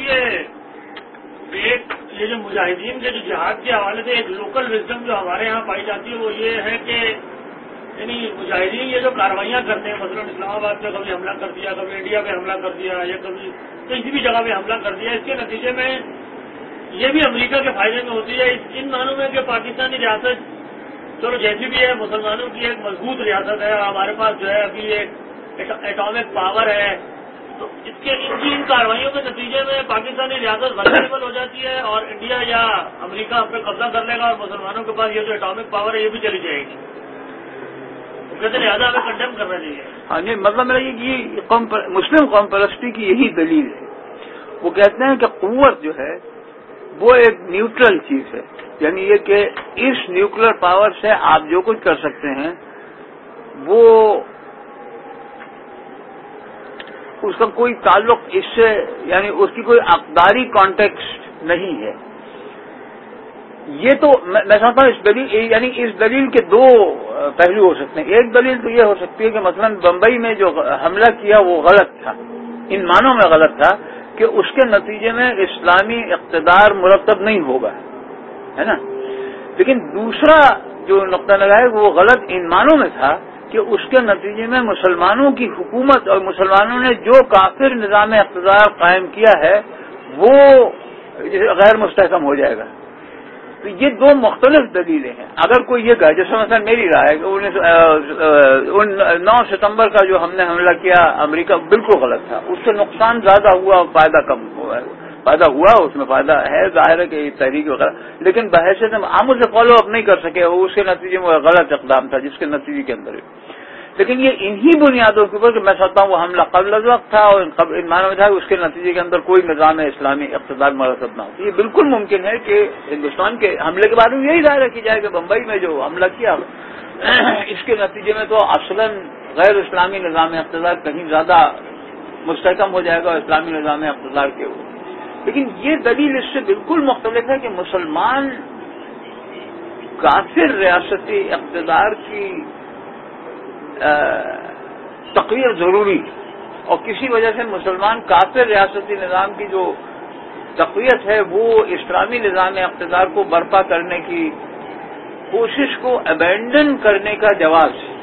یہ جو مجاہدین کے جو جہاد کے حوالے سے ایک لوکل وزڈم جو ہمارے یہاں پائی جاتی ہے وہ یہ ہے کہ یعنی مجاہدین یہ جو کاروائیاں کرتے ہیں مثلاً اسلام آباد پہ کبھی حملہ کر دیا، کبھی انڈیا پہ حملہ کر دیا یا کبھی کسی بھی جگہ پہ حملہ کر دیا، اس کے نتیجے میں یہ بھی امریکہ کے فائدے میں ہوتی ہے ان معنوں میں کہ پاکستانی ریاست چلو جیسی بھی ہے مسلمانوں کی ایک مضبوط ریاست ہے، ہمارے پاس جو ہے ابھی ایک ایٹامک پاور ہے. تو اس کے ان کاروائیوں کے نتیجے میں پاکستانی ریاست ولنریبل ہو جاتی ہے اور انڈیا یا امریکہ ہم پہ قبضہ کر لے گا اور مسلمانوں کے پاس یہ جو ایٹامک پاور ہے یہ بھی چلی جائے گی. لہٰذا ہمیں کنڈیم کرنا چاہیے. ہاں جی، مطلب میرا یہ مسلم قوم پرستی کی یہی دلیل ہے. وہ کہتے ہیں کہ قوت جو ہے وہ ایک نیوٹرل چیز ہے، یعنی یہ کہ اس نیوکلیر پاور سے آپ جو کچھ کر سکتے ہیں وہ اس کا کوئی تعلق اس سے یعنی اس کی کوئی عقداری کانٹیکسٹ نہیں ہے. یہ تو میں سمجھتا ہوں اس دلیل یعنی اس دلیل کے دو پہلو ہو سکتے ہیں. ایک دلیل تو یہ ہو سکتی ہے کہ مثلا بمبئی میں جو حملہ کیا وہ غلط تھا، ان معنوں میں غلط تھا کہ اس کے نتیجے میں اسلامی اقتدار مرتب نہیں ہوگا، ہے نا. لیکن دوسرا جو نقطہ نظر ہے وہ غلط ان معنوں میں تھا کہ اس کے نتیجے میں مسلمانوں کی حکومت اور مسلمانوں نے جو کافر نظام اقتدار قائم کیا ہے وہ غیر مستحکم ہو جائے گا. تو یہ دو مختلف دلیلیں ہیں. اگر کوئی یہ کہے جیسے مثلا میری رائے ہے کہ 9 ستمبر کا جو ہم نے حملہ کیا امریکہ بالکل غلط تھا، اس سے نقصان زیادہ ہوا فائدہ کم ہوا. فائدہ ہوا اس میں فائدہ ہے ظاہر ہے کہ تحریک وغیرہ، لیکن بحیثیت ہم اسے فالو اپ نہیں کر سکے، اس کے نتیجے میں غلط اقدام تھا جس کے نتیجے کے اندر. لیکن یہ انہی بنیادوں کے اوپر کہ میں سمجھتا ہوں وہ حملہ قبل از وقت تھا اور ان معنوں میں تھا کہ اس کے نتیجے کے اندر کوئی نظام اسلامی اقتدار مرتب نہ ہو. یہ بالکل ممکن ہے کہ ہندوستان کے حملے کے بارے میں یہی ظاہر کی جائے کہ بمبئی میں جو حملہ کیا اس کے نتیجے میں تو اصلاً غیر اسلامی نظام اقتدار کہیں زیادہ مستحکم ہو جائے گا اور اسلامی نظام اقتدار کے. لیکن یہ دلیل اس سے بالکل مختلف ہے کہ مسلمان کافر ریاستی اقتدار کی تقریر ضروری اور کسی وجہ سے مسلمان کافر ریاستی نظام کی جو تقویت ہے وہ اسلامی نظام اقتدار کو برپا کرنے کی کوشش کو ابینڈن کرنے کا جواز ہے.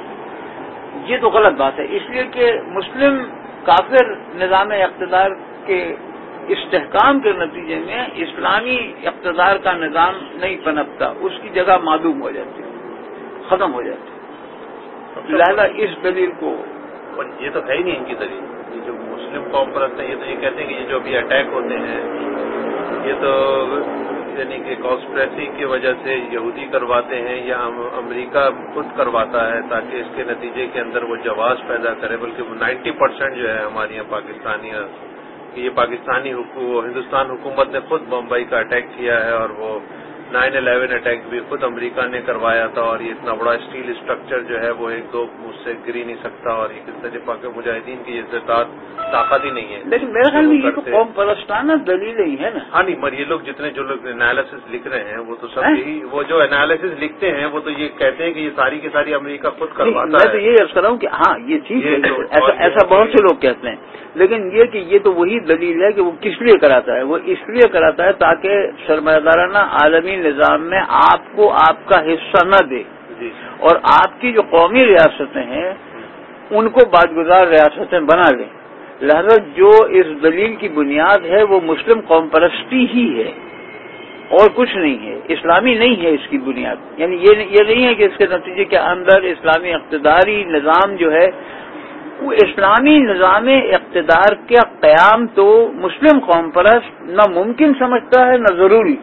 یہ تو غلط بات ہے، اس لیے کہ مسلم کافر نظام اقتدار کے استحکام کے نتیجے میں اسلامی اقتدار کا نظام نہیں پنپتا، اس کی جگہ معدوم ہو جاتی ہے، ختم ہو جاتی ہے. لہذا اس دلیل کو، اور یہ تو ہے ہی نہیں ان کی دلیل. یہ جو مسلم قوم پرست ہیں یہ تو یہ کہتے ہیں کہ یہ جو ابھی اٹیک ہوتے ہیں یہ تو یعنی کہ کانسپریسی کی وجہ سے یہودی کرواتے ہیں یا امریکہ خود کرواتا ہے تاکہ اس کے نتیجے کے اندر وہ جواز پیدا کرے، بلکہ 90% جو ہے ہمارے یہاں پاکستانی کہ یہ پاکستانی ہندوستان حکومت نے خود بمبئی کا اٹیک کیا ہے، اور وہ 9/11 اٹیک بھی خود امریکہ نے کروایا تھا، اور یہ اتنا بڑا اسٹیل اسٹرکچر جو ہے وہ ایک دو مجھ سے گر ہی نہیں سکتا، اور یہ کس طرح کے مجاہدین کی یہ طاقت ہی نہیں ہے. لیکن میرے خیال میں یہ تو قوم پرستانہ دلیلیں ہی ہے نا. ہاں نہیں، مگر یہ لوگ جو لوگ انالیسس لکھ رہے ہیں وہ تو سب یہی، وہ جو انالیسس لکھتے ہیں وہ تو یہ کہتے ہیں کہ یہ ساری کی ساری امریکہ خود کرواتا ہے. میں تو یہی عرض کر رہا ہوں کہ ہاں یہ ٹھیک ہے، ایسا بہت سے لوگ کہتے ہیں، لیکن یہ کہ یہ تو وہی دلیل ہے کہ وہ کس لیے کراتا ہے. وہ اس لیے کراتا ہے تاکہ سرمایہ دارانہ عالمی نظام میں آپ کو آپ کا حصہ نہ دے، اور آپ کی جو قومی ریاستیں ہیں ان کو باجگزار ریاستیں بنا لیں. لہذا جو اس دلیل کی بنیاد ہے وہ مسلم قوم پرستی ہی ہے اور کچھ نہیں ہے، اسلامی نہیں ہے اس کی بنیاد. یعنی یہ نہیں ہے کہ اس کے نتیجے کے اندر اسلامی اقتداری نظام جو ہے، وہ اسلامی نظام اقتدار کا قیام تو مسلم قوم پرست نہ ممکن سمجھتا ہے نہ ضروری.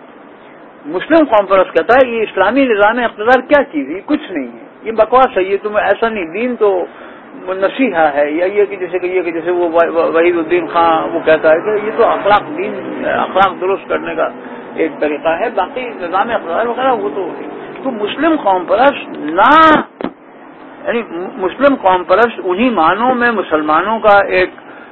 مسلم قوم پرست کہتا ہے یہ اسلامی نظام اقتدار کیا چیز ہے، کچھ نہیں ہے، یہ بکواس ہے، یہ تمہیں ایسا نہیں، دین تو نصیحہ ہے. یا یہ کہ جیسے وہ وحید الدین خان وہ کہتا ہے کہ یہ تو اخلاق درست کرنے کا ایک طریقہ ہے، باقی نظام اقتدار وغیرہ وہ تو مسلم قوم پرست نہ، یعنی مسلم قوم پرست انہی معنوں میں مسلمانوں کا ایک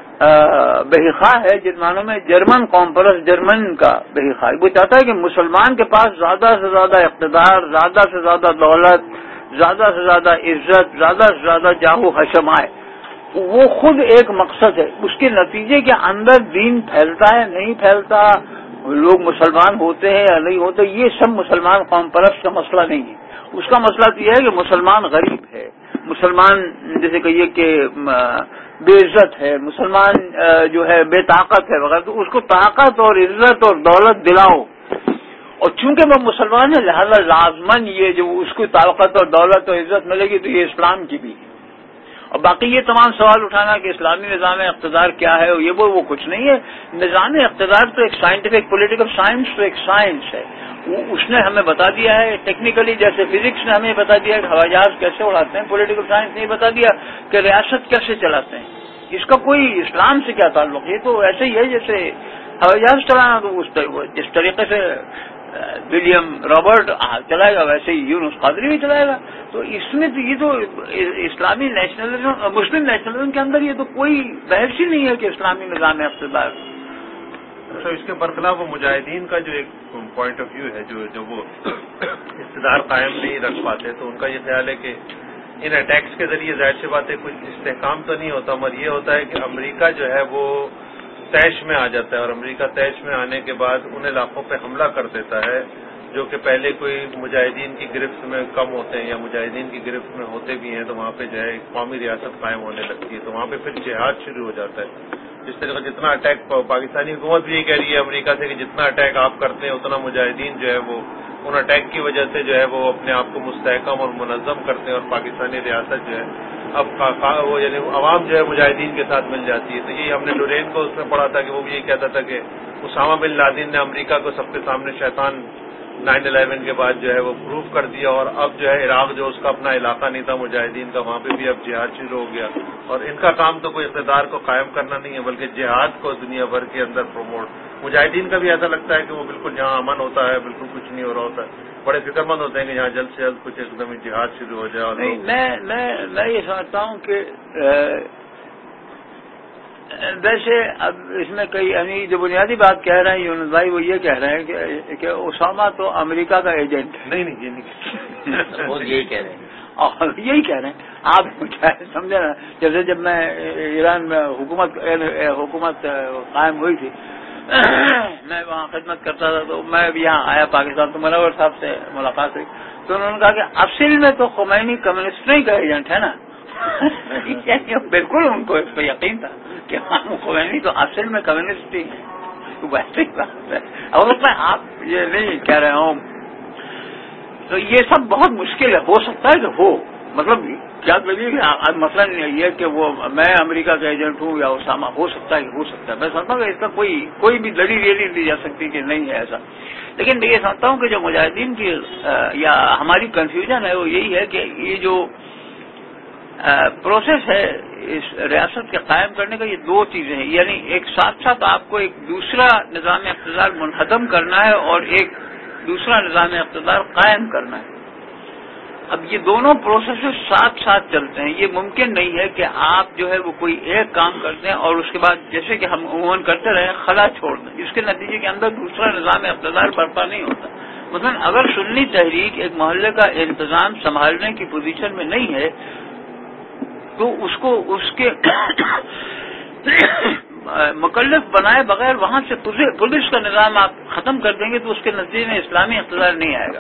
بہیخواہ ہے جن معنوں میں جرمن قوم پرست جرمن کا بہیخواہ. وہ چاہتا ہے کہ مسلمان کے پاس زیادہ سے زیادہ اقتدار، زیادہ سے زیادہ دولت، زیادہ سے زیادہ عزت، زیادہ سے زیادہ جاہ و حشم آئے. وہ خود ایک مقصد ہے، اس کے نتیجے کے اندر دین پھیلتا ہے نہیں پھیلتا، لوگ مسلمان ہوتے ہیں یا نہیں ہوتے، یہ سب مسلمان قوم پرست کا مسئلہ نہیں ہے. اس کا مسئلہ یہ ہے کہ مسلمان غریب ہے، مسلمان جیسے کہیے کہ بے عزت ہے، مسلمان جو ہے بے طاقت ہے وغیرہ، تو اس کو طاقت اور عزت اور دولت دلاؤ. اور چونکہ وہ مسلمان ہے لہذا لازماً یہ جو اس کو طاقت اور دولت اور عزت ملے گی تو یہ اسلام کی بھی ہے. اور باقی یہ تمام سوال اٹھانا کہ اسلامی نظام اقتدار کیا ہے یہ وہ کچھ نہیں ہے. نظام اقتدار تو ایک سائنٹیفک پولیٹیکل سائنس تو ایک سائنس ہے، اس نے ہمیں بتا دیا ہے ٹیکنیکلی، جیسے فزکس نے ہمیں بتا دیا کہ ہوائی جہاز کیسے اڑاتے ہیں، پولیٹیکل سائنس نے بتا دیا کہ ریاست کیسے چلاتے ہیں. اس کا کوئی اسلام سے کیا تعلق؟ یہ تو ایسے ہی ہے جیسے ہوائی جہاز چلانا، تو جس طریقے سے ولیم رابرٹ چلائے گا ویسے ہی یونس قادری بھی چلائے گا. تو اس میں تو یہ تو اسلامی نیشنلزم، مسلم نیشنلزم کے اندر یہ تو کوئی بحث ہی نہیں ہے کہ اسلامی نظام اقتدار. تو اس کے برخلاف وہ مجاہدین کا جو ایک پوائنٹ آف ویو ہے جو وہ اقتدار قائم نہیں رکھ پاتے، تو ان کا یہ خیال ہے کہ ان اٹیکس کے ذریعے ظاہر سی بات ہے کچھ استحکام تو نہیں ہوتا، مگر یہ ہوتا ہے کہ امریکہ جو ہے وہ طیش میں آ جاتا ہے، اور امریکہ طیش میں آنے کے بعد ان علاقوں پہ حملہ کر دیتا ہے جو کہ پہلے کوئی مجاہدین کی گرفت میں کم ہوتے ہیں یا مجاہدین کی گرفت میں ہوتے بھی ہیں، تو وہاں پہ جو ہے قومی ریاست قائم ہونے لگتی ہے. تو وہاں پہ پھر جہاد شروع ہو جاتا ہے. جس طرح جتنا اٹیک پاکستانی حکومت بھی یہ کہہ رہی ہے امریکہ سے کہ جتنا اٹیک آپ کرتے ہیں اتنا مجاہدین جو ہے وہ ان اٹیک کی وجہ سے جو ہے وہ اپنے آپ کو مستحکم اور منظم کرتے ہیں، اور پاکستانی ریاست جو ہے اب وہ یعنی عوام جو ہے مجاہدین کے ساتھ مل جاتی ہے. تو یہی ہم نے ڈورین کو اس میں پڑھا تھا کہ وہ بھی یہی کہتا تھا کہ اسامہ بن لادن نے امریکہ کو سب کے سامنے شیطان 9/11 کے بعد جو ہے وہ پروف کر دیا، اور اب جو ہے عراق جو اس کا اپنا علاقہ نہیں تھا مجاہدین کا، وہاں پہ بھی اب جہاد شروع ہو گیا. اور ان کا کام تو کوئی اقتدار کو قائم کرنا نہیں ہے بلکہ جہاد کو دنیا بھر کے اندر پروموٹ. مجاہدین کا بھی ایسا لگتا ہے کہ وہ بالکل جہاں امن ہوتا ہے بالکل کچھ نہیں ہو رہا ہوتا ہے، بڑے فکر مند ہوتے ہیں کہ یہاں جلد سے جلد کچھ ایک دم جہاد شروع ہو جائے. اور میں یہ سمجھتا ہوں کہ ویسے اب اس میں کئی یعنی جو بنیادی بات کہہ رہے ہیں یونس بھائی وہ یہ کہہ رہے ہیں کہ اسامہ تو امریکہ کا ایجنٹ ہے. نہیں وہ یہی کہہ رہے ہیں اور یہی کہہ رہے ہیں. آپ سمجھے نا، جیسے جب میں ایران میں حکومت قائم ہوئی تھی میں وہاں خدمت کرتا تھا، تو میں اب یہاں آیا پاکستان، تو منور صاحب سے ملاقات ہوئی، تو انہوں نے کہا کہ اصل میں تو خمینی کمیونسٹوں کا ایجنٹ ہے نا. بالکل ان کو اس پہ یقین تھا کہ خمینی تو اصل میں کمیونسٹ ہی ہے. ویسے ہی بات ہے، اور میں آپ یہ نہیں کہہ رہا ہوں. تو یہ سب بہت مشکل ہے، ہو سکتا ہے کہ ہو، مطلب کیا کہیے کہ مسئلہ نہیں ہے کہ وہ میں امریکہ کا ایجنٹ ہوں یا اسامہ، ہو سکتا ہے کہ ہو سکتا ہے. میں سمجھتا ہوں کہ اس کا کوئی بھی دلیل یہ نہیں دی جا سکتی کہ نہیں ہے ایسا. لیکن میں یہ سمجھتا ہوں کہ جو مجاہدین کی یا ہماری کنفیوژن ہے وہ یہی ہے کہ یہ جو پروسیس ہے اس ریاست کے قائم کرنے کا، یہ دو چیزیں ہیں. یعنی ایک ساتھ ساتھ آپ کو ایک دوسرا نظام اقتدار منہدم کرنا ہے اور ایک دوسرا نظام اقتدار قائم کرنا ہے. اب یہ دونوں پروسیسز ساتھ ساتھ چلتے ہیں. یہ ممکن نہیں ہے کہ آپ جو ہے وہ کوئی ایک کام کرتے ہیں اور اس کے بعد جیسے کہ ہم عموماً کرتے رہے خلا چھوڑ دیں، جس کے نتیجے کے اندر دوسرا نظام اقتدار برپا نہیں ہوتا. مثلا اگر سنی تحریک ایک محلے کا انتظام سنبھالنے کی پوزیشن میں نہیں ہے تو اس کو اس کے مکلف بنائے بغیر وہاں سے پولیس کا نظام آپ ختم کر دیں گے تو اس کے نتیجے میں اسلامی اقتدار نہیں آئے گا.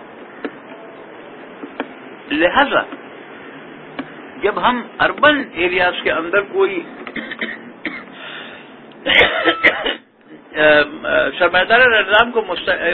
لہذا جب ہم اربن ایریاز کے اندر کوئی سرمایہ نظام کو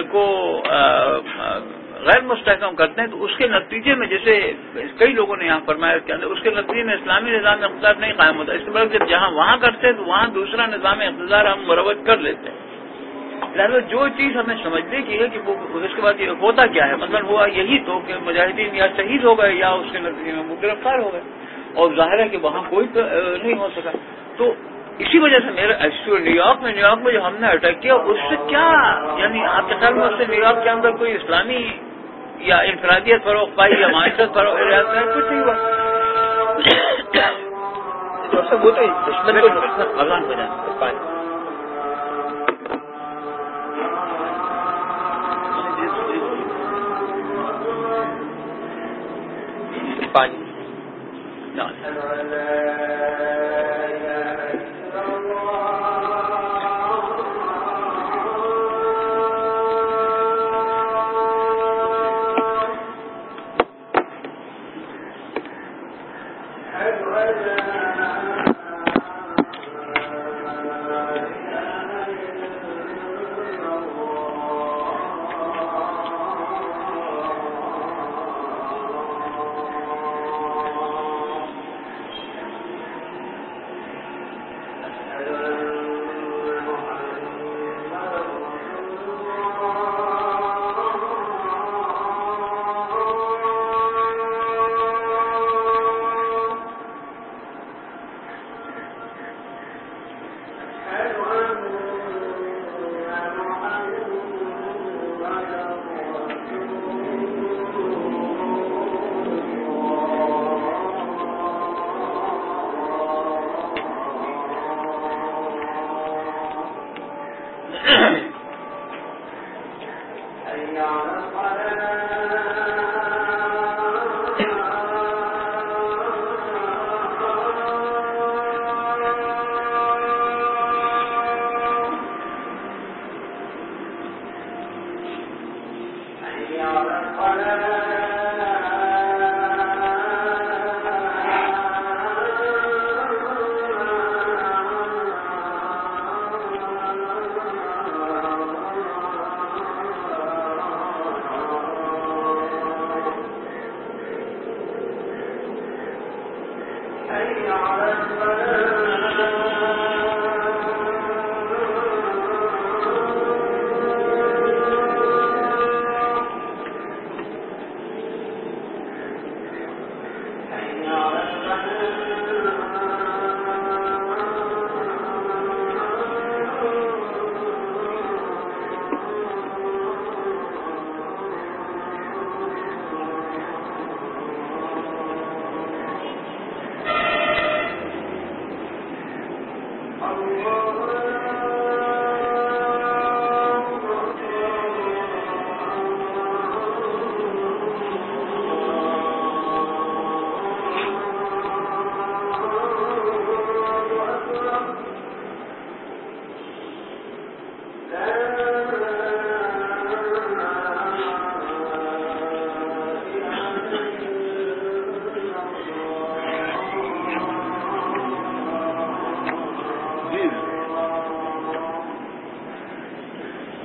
غیر مستحکم کرتے ہیں تو اس کے نتیجے میں جیسے کئی لوگوں نے یہاں فرمایا کے اندر اس کے نتیجے میں اسلامی نظام اقتدار نہیں قائم ہوتا. اس کے بعد جب جہاں وہاں کرتے ہیں تو وہاں دوسرا نظام اقتدار ہم مروج کر لیتے ہیں. لہٰذا جو چیز ہمیں سمجھنے کی ہے کہ وہ اس کے بعد یہ ہوتا کیا ہے، مطلب ہوا یہی تو کہ مجاہدین یا شہید ہو گئے یا اس کے نتیجے میں وہ گرفتار ہو گئے، اور ظاہر ہے کہ وہاں کوئی نہیں ہو سکا. تو اسی وجہ سے میرا نیو یارک میں جو ہم نے اٹیک کیا اس سے کیا، یعنی آپ کے خیال میں اس سے نیو یارک کے اندر کوئی اسلامی یا انفرادیت فروغ پائی یا معاشرت فروغ ریاست میں کچھ نہیں ہوا. وہ تو دشمن کو اذان ہو جائے پانی.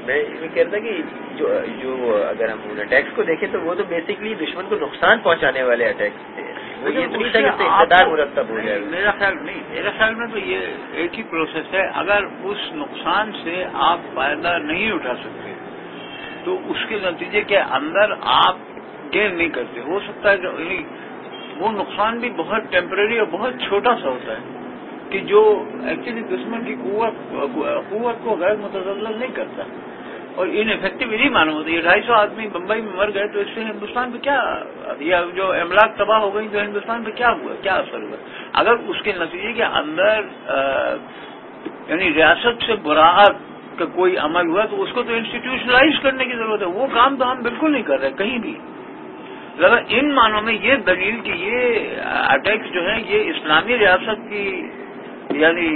میں یہ کہہ رہا تھا کہ جو اگر ہم اٹیکس کو دیکھیں تو وہ تو بیسکلی دشمن کو نقصان پہنچانے والے اٹیکس تھے. وہ یہ نہیں تھا کہ اقتدار مرتب ہو جائے. میرا خیال میں تو یہ ایک ہی پروسیس ہے. اگر اس نقصان سے آپ فائدہ نہیں اٹھا سکتے تو اس کے نتیجے کے اندر آپ گین نہیں کرتے. ہو سکتا ہے کہ وہ نقصان بھی بہت ٹیمپرری اور بہت چھوٹا سا ہوتا ہے کہ جو ایکچولی دشمن کی قوت کو غیر متزلزل نہیں کرتا اور ان افیکٹو نہیں معلوم ہوتا. یہ 250 آدمی بمبئی میں مر گئے تو اس سے ہندوستان پہ کیا, یا جو املاک تباہ ہو گئی تو ہندوستان پہ کیا ہوا, کیا اثر ہوا. اگر اس کے نتیجے کے اندر یعنی ریاست سے براعت کا کوئی عمل ہوا تو اس کو تو انسٹیٹیوشنلائز کرنے کی ضرورت ہے. وہ کام تو ہم بالکل نہیں کر رہے کہیں بھی. ذرا ان معنوں میں یہ دلیل کہ یہ اٹیکس جو ہیں یہ اسلامی ریاست کی یعنی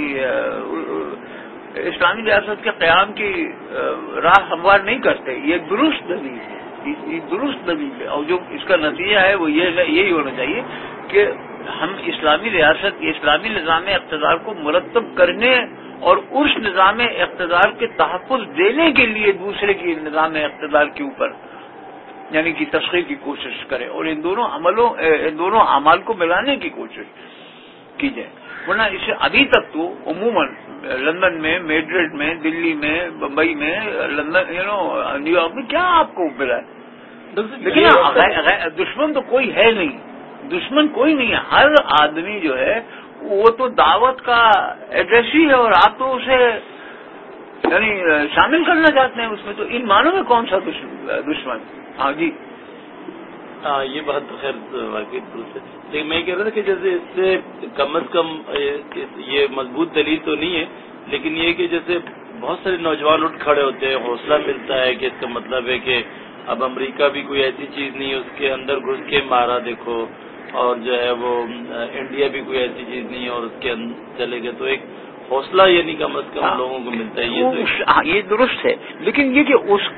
اسلامی ریاست کے قیام کی راہ ہموار نہیں کرتے, یہ درست دلیل ہے. یہ درست دلیل ہے اور جو اس کا نتیجہ ہے وہ یہی ہونا چاہیے کہ ہم اسلامی ریاست اسلامی نظام اقتدار کو مرتب کرنے اور اس نظام اقتدار کے تحفظ دینے کے لیے دوسرے کی نظام اقتدار کے اوپر یعنی کہ تسخیر کی کوشش کرے اور ان دونوں اعمال کو ملانے کی کوشش کی جائے. ورنہ اسے ابھی تک تو عموماً لندن میں, میڈرڈ میں, دلی میں, بمبئی میں, لندن نیو یارک میں کیا آپ کو ملا ہے. لیکن دشمن تو کوئی ہے نہیں, دشمن کوئی نہیں ہے. ہر آدمی جو ہے وہ تو دعوت کا ایڈریس ہی ہے اور آپ تو اسے یعنی شامل کرنا چاہتے ہیں اس میں. تو ان معنوں میں کون سا دشمن. ہاں جی, ہاں یہ بات تو خیر واقعی درست ہے. لیکن میں کہہ رہا تھا کہ جیسے اس سے کم از کم یہ مضبوط دلیل تو نہیں ہے, لیکن یہ کہ جیسے بہت سارے نوجوان اٹھ کھڑے ہوتے ہیں, حوصلہ ملتا ہے کہ اس کا مطلب ہے کہ اب امریکہ بھی کوئی ایسی چیز نہیں ہے اس کے اندر گھس کے مارا دیکھو, اور جو ہے وہ انڈیا بھی کوئی ایسی چیز نہیں ہے اور اس کے اندر چلے گئے, تو ایک حوصلہ یعنی کم از کم لوگوں کو ملتا ہے. یہ درست ہے, لیکن یہ کہ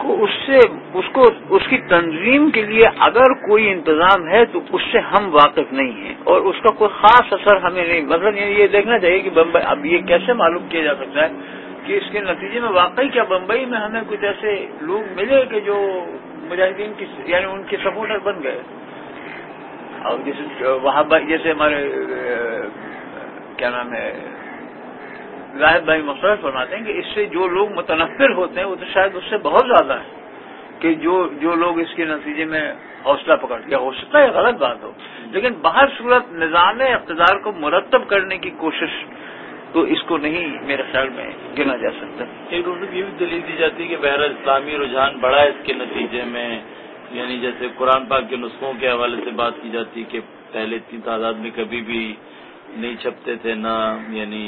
اس کی تنظیم کے لیے اگر کوئی انتظام ہے تو اس سے ہم واقف نہیں ہیں اور اس کا کوئی خاص اثر ہمیں نہیں. مطلب یہ دیکھنا چاہیے کہ بمبئی, اب یہ کیسے معلوم کیا جا سکتا ہے کہ اس کے نتیجے میں واقعی کیا بمبئی میں ہمیں کچھ ایسے لوگ ملے کہ جو مجاہدین کی یعنی ان کے سپورٹر بن گئے. اور جیسے وہاں جیسے ہمارے کیا نام ہے زاہد بھائی مقصد فرماتے ہیں کہ اس سے جو لوگ متنفر ہوتے ہیں وہ تو شاید اس سے بہت زیادہ ہیں کہ جو لوگ اس کے نتیجے میں حوصلہ پکڑ لیا. ہو سکتا ہے غلط بات ہو, لیکن باہر صورت نظام اقتدار کو مرتب کرنے کی کوشش تو اس کو نہیں میرے خیال میں گنا جا سکتا. ایک دوسرے یہ بھی دلیل دی جاتی ہے کہ بہرحال اسلامی رجحان بڑھا ہے اس کے نتیجے میں, یعنی جیسے قرآن پاک کے نسخوں کے حوالے سے بات کی جاتی ہے کہ پہلے اتنی تعداد میں کبھی بھی نہیں چھپتے تھے, نہ یعنی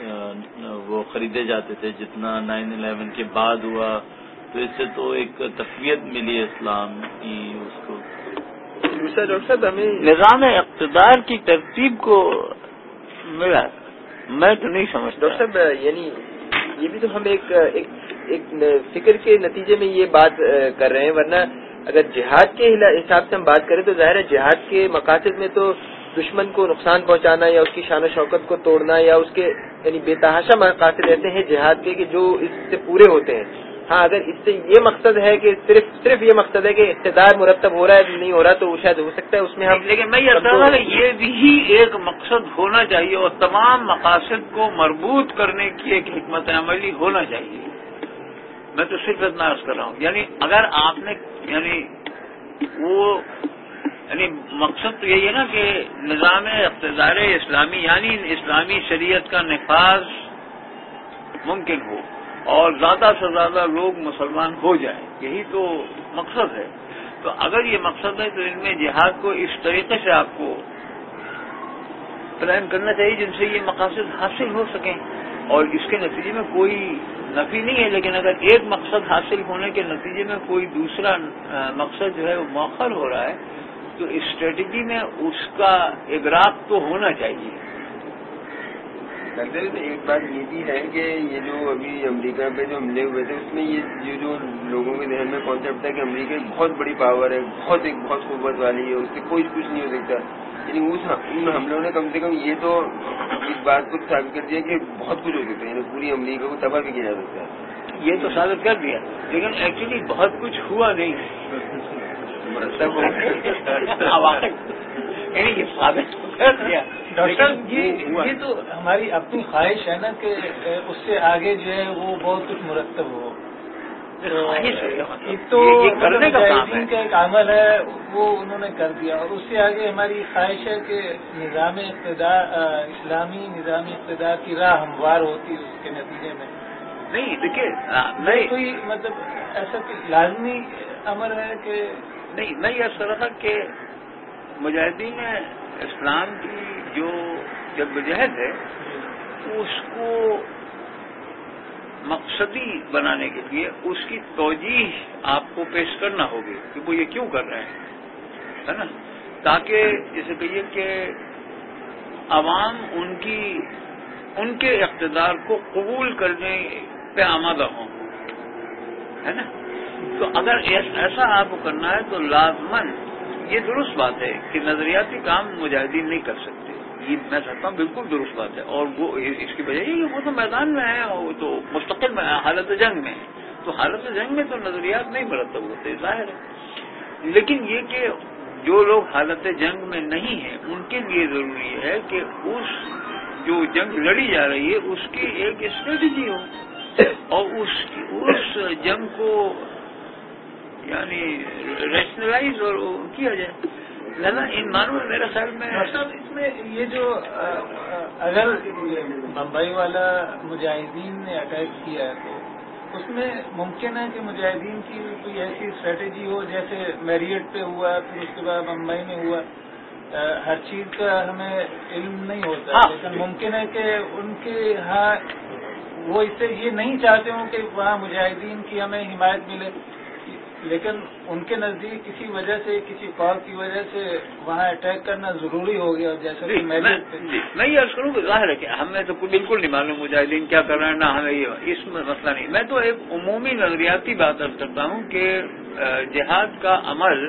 وہ خریدے جاتے تھے جتنا 9/11 کے بعد ہوا, تو اس سے تو ایک تقویت ملی ہے اسلام کی اس کو. دوسرا ڈاکٹر صاحب ہمیں نظام اقتدار کی ترتیب کو ملا میں تو نہیں سمجھتا. ڈاکٹر صاحب یعنی یہ بھی تو ہم ایک فکر کے نتیجے میں یہ بات کر رہے ہیں, ورنہ اگر جہاد کے حساب سے ہم بات کریں تو ظاہر ہے جہاد کے مقاصد میں تو دشمن کو نقصان پہنچانا یا اس کی شان و شوکت کو توڑنا یا اس کے یعنی بے تحاشا مقاصد ایسے ہیں جہاد کے کہ جو اس سے پورے ہوتے ہیں. ہاں اگر اس سے یہ مقصد ہے کہ صرف یہ مقصد ہے کہ اقتدار مرتب ہو رہا ہے نہیں ہو رہا تو شاید ہو سکتا ہے اس میں ہم, لیکن میں یہ بھی ایک مقصد ہونا چاہیے اور تمام مقاصد کو مربوط کرنے کی ایک حکمت عملی ہونا چاہیے. میں تو صرف اتنا عرض کر رہا ہوں, یعنی اگر آپ نے یعنی مقصد تو یہی ہے نا کہ نظام اقتدار اسلامی یعنی اسلامی شریعت کا نفاذ ممکن ہو اور زیادہ سے زیادہ لوگ مسلمان ہو جائیں, یہی تو مقصد ہے. تو اگر یہ مقصد ہے تو ان میں جہاد کو اس طریقے سے آپ کو پلان کرنا چاہیے جن سے یہ مقاصد حاصل ہو سکیں, اور اس کے نتیجے میں کوئی نفی نہیں ہے. لیکن اگر ایک مقصد حاصل ہونے کے نتیجے میں کوئی دوسرا مقصد جو ہے وہ مؤخر ہو رہا ہے تو اسٹریٹجی میں اس کا ادراک تو ہونا چاہیے. ڈاکٹر ایک بات یہ بھی ہے کہ یہ جو ابھی امریکہ پہ جو حملے ہوئے تھے اس میں یہ جو لوگوں کے ذہن میں کانسیپٹ ہے کہ امریکہ ایک بہت بڑی پاور ہے, بہت قوت والی ہے, اس سے کوئی کچھ نہیں ہو سکتا, یعنی ان حملوں نے کم سے کم یہ تو اس بات کو ثابت کر دیا کہ بہت کچھ ہو سکتا ہے, یعنی پوری امریکہ کو تباہ بھی کیا جا سکتا ہے. یہ تو ثابت کر دیا، لیکن ایکچولی بہت کچھ ہوا نہیں یعنی یہ ثابت کر دیا۔ ڈاکٹر صاحب یہ تو ہماری اپنی خواہش ہے نا کہ اس سے آگے جو ہے وہ بہت کچھ مرتب ہو۔ ایک تو کرنے کا کام ہے، کا ایک عمل ہے وہ انہوں نے کر دیا، اور اس سے آگے ہماری خواہش ہے کہ نظام اقتدار، اسلامی نظام اقتدار کی راہ ہموار ہوتی اس کے نتیجے میں۔ نہیں دیکھیے نہیں کوئی مطلب ایسا کوئی لازمی امر ہے کہ نہیں، میں یہ سر رہا کہ مجاہدین اسلام کی جو جدوجہد ہے اس کو مقصدی بنانے کے لیے اس کی توجیہ آپ کو پیش کرنا ہوگی کہ وہ یہ کیوں کر رہے ہیں، ہے نا، تاکہ جیسے کہیے کہ عوام ان کے اقتدار کو قبول کرنے پہ آمادہ ہوں، ہے نا۔ تو اگر ایسا آپ کو کرنا ہے تو لازماً یہ درست بات ہے کہ نظریاتی کام مجاہدین نہیں کر سکتے، یہ میں سمجھتا ہوں بالکل درست بات ہے، اور وہ اس کی وجہ یہ وہ تو میدان میں ہے، وہ تو مستقل حالت جنگ میں ہے، تو حالت جنگ میں تو نظریات نہیں مرتب ہوتے، ظاہر ہے۔ لیکن یہ کہ جو لوگ حالت جنگ میں نہیں ہیں ان کے لیے ضروری ہے کہ اس جو جنگ لڑی جا رہی ہے اس کی ایک اسٹریٹجی ہو، اور اس جنگ کو یعنی ریشنلائز اور کیا جائے۔ لہٰذا ان معنوں میں میرا خیال میں اس میں یہ جو اگر بمبئی والا مجاہدین نے اٹیک کیا ہے تو اس میں ممکن ہے کہ مجاہدین کی کوئی ایسی اسٹریٹجی ہو جیسے میریٹ پہ ہوا، پھر اس کے بعد بمبئی میں ہوا۔ ہر چیز کا ہمیں علم نہیں ہوتا، لیکن ممکن ہے کہ ان کے ہاں وہ اس سے یہ نہیں چاہتے ہوں کہ وہاں مجاہدین کی ہمیں حمایت ملے، لیکن ان کے نزدیک کسی وجہ سے، کسی قول کی وجہ سے وہاں اٹیک کرنا ضروری ہو گیا، جیسا کہ میں یہ عرض کروں کہ ظاہر ہے کہ ہمیں تو بالکل نہیں معلوم مجاہدین کیا کر رہے ہیں، نہ ہمیں یہ اس میں مسئلہ نہیں۔ میں تو ایک عمومی نظریاتی بات عرض کرتا ہوں کہ جہاد کا عمل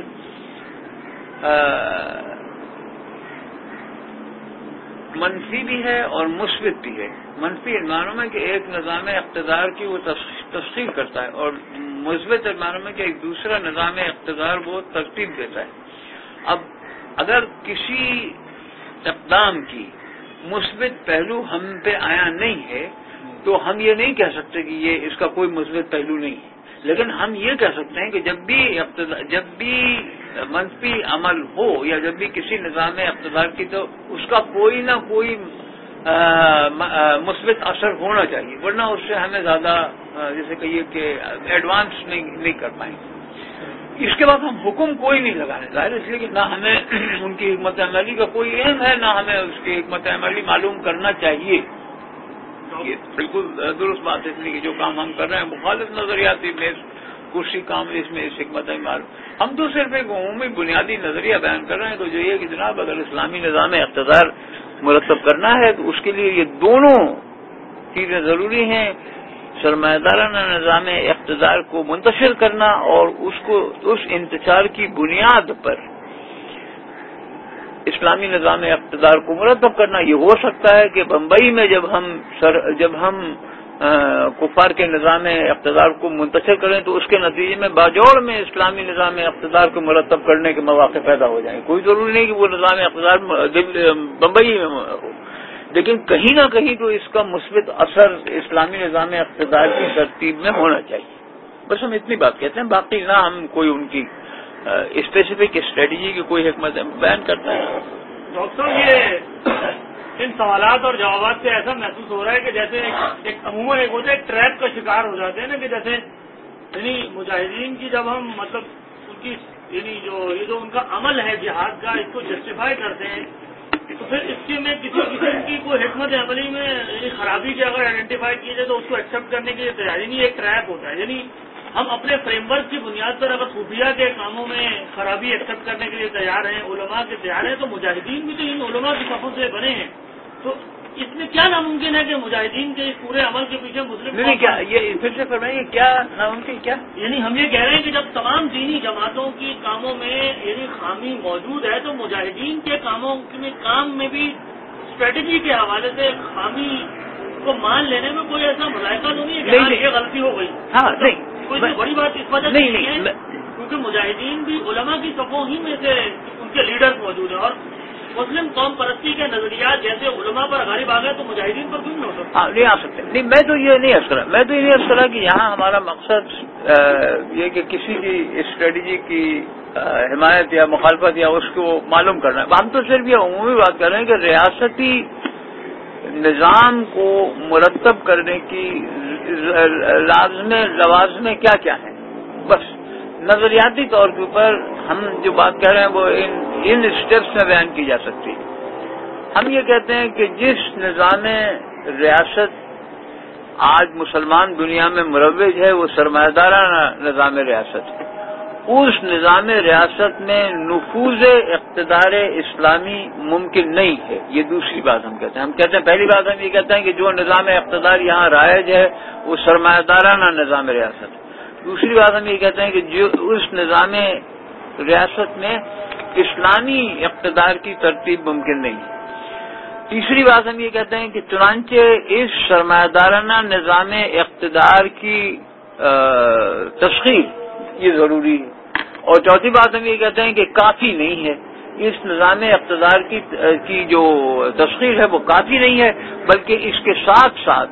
منفی بھی ہے اور مثبت بھی ہے۔ منفی معنوں میں کہ ایک نظام اقتدار کی وہ تشکیل کرتا ہے، اور مثبت معنوں میں کہ ایک دوسرا نظام اقتدار وہ ترتیب دیتا ہے۔ اب اگر کسی اقدام کی مثبت پہلو ہم پہ آیا نہیں ہے تو ہم یہ نہیں کہہ سکتے کہ یہ اس کا کوئی مثبت پہلو نہیں ہے، لیکن ہم یہ کہہ سکتے ہیں کہ جب بھی منفی عمل ہو یا جب بھی کسی نظام اقتدار کی تو اس کا کوئی نہ کوئی مثبت اثر ہونا چاہیے، ورنہ اس سے ہمیں زیادہ جیسے کہیے کہ ایڈوانس نہیں کر پائیں گے۔ اس کے بعد ہم حکم کوئی نہیں لگانے، ظاہر اس لیے کہ نہ ہمیں ان کی حکمت عملی کا کوئی علم ہے، نہ ہمیں اس کی حکمت عملی معلوم کرنا چاہیے۔ یہ بالکل درست بات ہے، اس لیے کہ جو کام ہم کر رہے ہیں مخالف نظریاتی میں کرسی کام اس میں اس حکمت معلوم، ہم تو صرف ایک عمومی بنیادی نظریہ بیان کر رہے ہیں۔ تو جو یہ کہ جناب اگر اسلامی نظام اقتدار مرتب کرنا ہے تو اس کے لیے یہ دونوں چیزیں ضروری ہیں، سرمایہ دارانہ نظام اقتدار کو منتشر کرنا اور اس انتشار کی بنیاد پر اسلامی نظام اقتدار کو مرتب کرنا۔ یہ ہو سکتا ہے کہ بمبئی میں جب ہم کفار کے نظام اقتدار کو منتشر کریں تو اس کے نتیجے میں باجوڑ میں اسلامی نظام اقتدار کو مرتب کرنے کے مواقع پیدا ہو جائیں۔ کوئی ضروری نہیں کہ وہ نظام اقتدار بمبئی میں ہو، لیکن کہیں نہ کہیں تو اس کا مثبت اثر اسلامی نظام اقتدار کی ترتیب میں ہونا چاہیے۔ بس ہم اتنی بات کہتے ہیں، باقی نہ ہم کوئی ان کی اسپیسیفک اسٹریٹجی کی کوئی حکمت بیان کرتا ہے۔ ڈاکٹر صاحب یہ ان سوالات اور جوابات سے ایسا محسوس ہو رہا ہے کہ جیسے ایک عموماً ایک ہوتا ہے ایک ٹریپ کا شکار ہو جاتے ہیں نا، کہ جیسے یعنی مجاہدین کی جب ہم مطلب ان کی یعنی یہ جو ان کا عمل ہے جہاد کا اس کو جسٹیفائی کرتے ہیں تو پھر اس کے میں کسی قسم کی کوئی حکمت عملی میں یعنی خرابی کی اگر آئیڈینٹیفائی کی جائے تو اس کو ایکسیپٹ کرنے کی تیاری نہیں، ایک ٹریپ ہوتا ہے۔ یعنی ہم اپنے فریم ورک کی بنیاد پر اگر صوفیہ کے کاموں میں خرابی ایکسیپٹ کرنے کے لیے تیار ہیں، علماء کے تیار ہیں، تو مجاہدین بھی تو ان علماء کی صفوں سے بنے ہیں، تو اس میں کیا ناممکن ہے کہ مجاہدین کے اس پورے عمل کے پیچھے مسلم نہیں کیا یہ پھر سے فرمائیے کیا ناممکن کیا؟ یعنی ہم یہ کہہ رہے ہیں کہ جب تمام دینی جماعتوں کی کاموں میں یعنی خامی موجود ہے تو مجاہدین کے کام میں بھی اسٹریٹجی کے حوالے سے خامی کو مان لینے میں کوئی ایسا مذائقہ تو نہیں ہے؟ یہ غلطی ہو گئی. ہاں نہیں کوئی بڑی بات اس وجہ سے نہیں ہے کیونکہ مجاہدین بھی علماء کی صفوں ہی میں سے ان کے لیڈرز موجود ہیں، اور مسلم قوم پرستی کے نظریات جیسے علماء پر غالب آ گئے تو مجاہدین پر کیوں نہیں ہو سکتا؟ نہیں آ سکتے. نہیں میں تو یہ نہیں عرض کرا، میں تو یہ نہیں عرض کرا کہ یہاں ہمارا مقصد یہ کہ کسی کی اسٹریٹجی کی حمایت یا مخالفت یا اس کو معلوم کرنا ہے. ہم تو صرف یہ عمومی بات کر رہے ہیں کہ ریاستی نظام کو مرتب کرنے کی لوازم کیا کیا ہیں. بس نظریاتی طور کے اوپر ہم جو بات کہہ رہے ہیں وہ ان اسٹیپس میں بیان کی جا سکتی ہے. ہم یہ کہتے ہیں کہ جس نظام ریاست آج مسلمان دنیا میں مروج ہے وہ سرمایہ دارانہ نظام ریاست ہے. اس نظام ریاست میں نفوذ اقتدار اسلامی ممکن نہیں ہے. یہ دوسری بات ہم کہتے ہیں. ہم کہتے ہیں پہلی بات ہم یہ کہتے ہیں کہ جو نظام اقتدار یہاں رائج ہے وہ سرمایہ دارانہ نظام ریاست ہے. دوسری بات ہم یہ کہتے ہیں کہ جو اس نظام ریاست میں اسلامی اقتدار کی ترتیب ممکن نہیں ہے. تیسری بات ہم یہ کہتے ہیں کہ چنانچہ اس سرمایہ دارانہ نظام اقتدار کی تشکیل یہ ضروری ہے. اور چوتھی بات ہم یہ کہتے ہیں کہ کافی نہیں ہے. اس نظام اقتدار کی جو تشکیل ہے وہ کافی نہیں ہے، بلکہ اس کے ساتھ ساتھ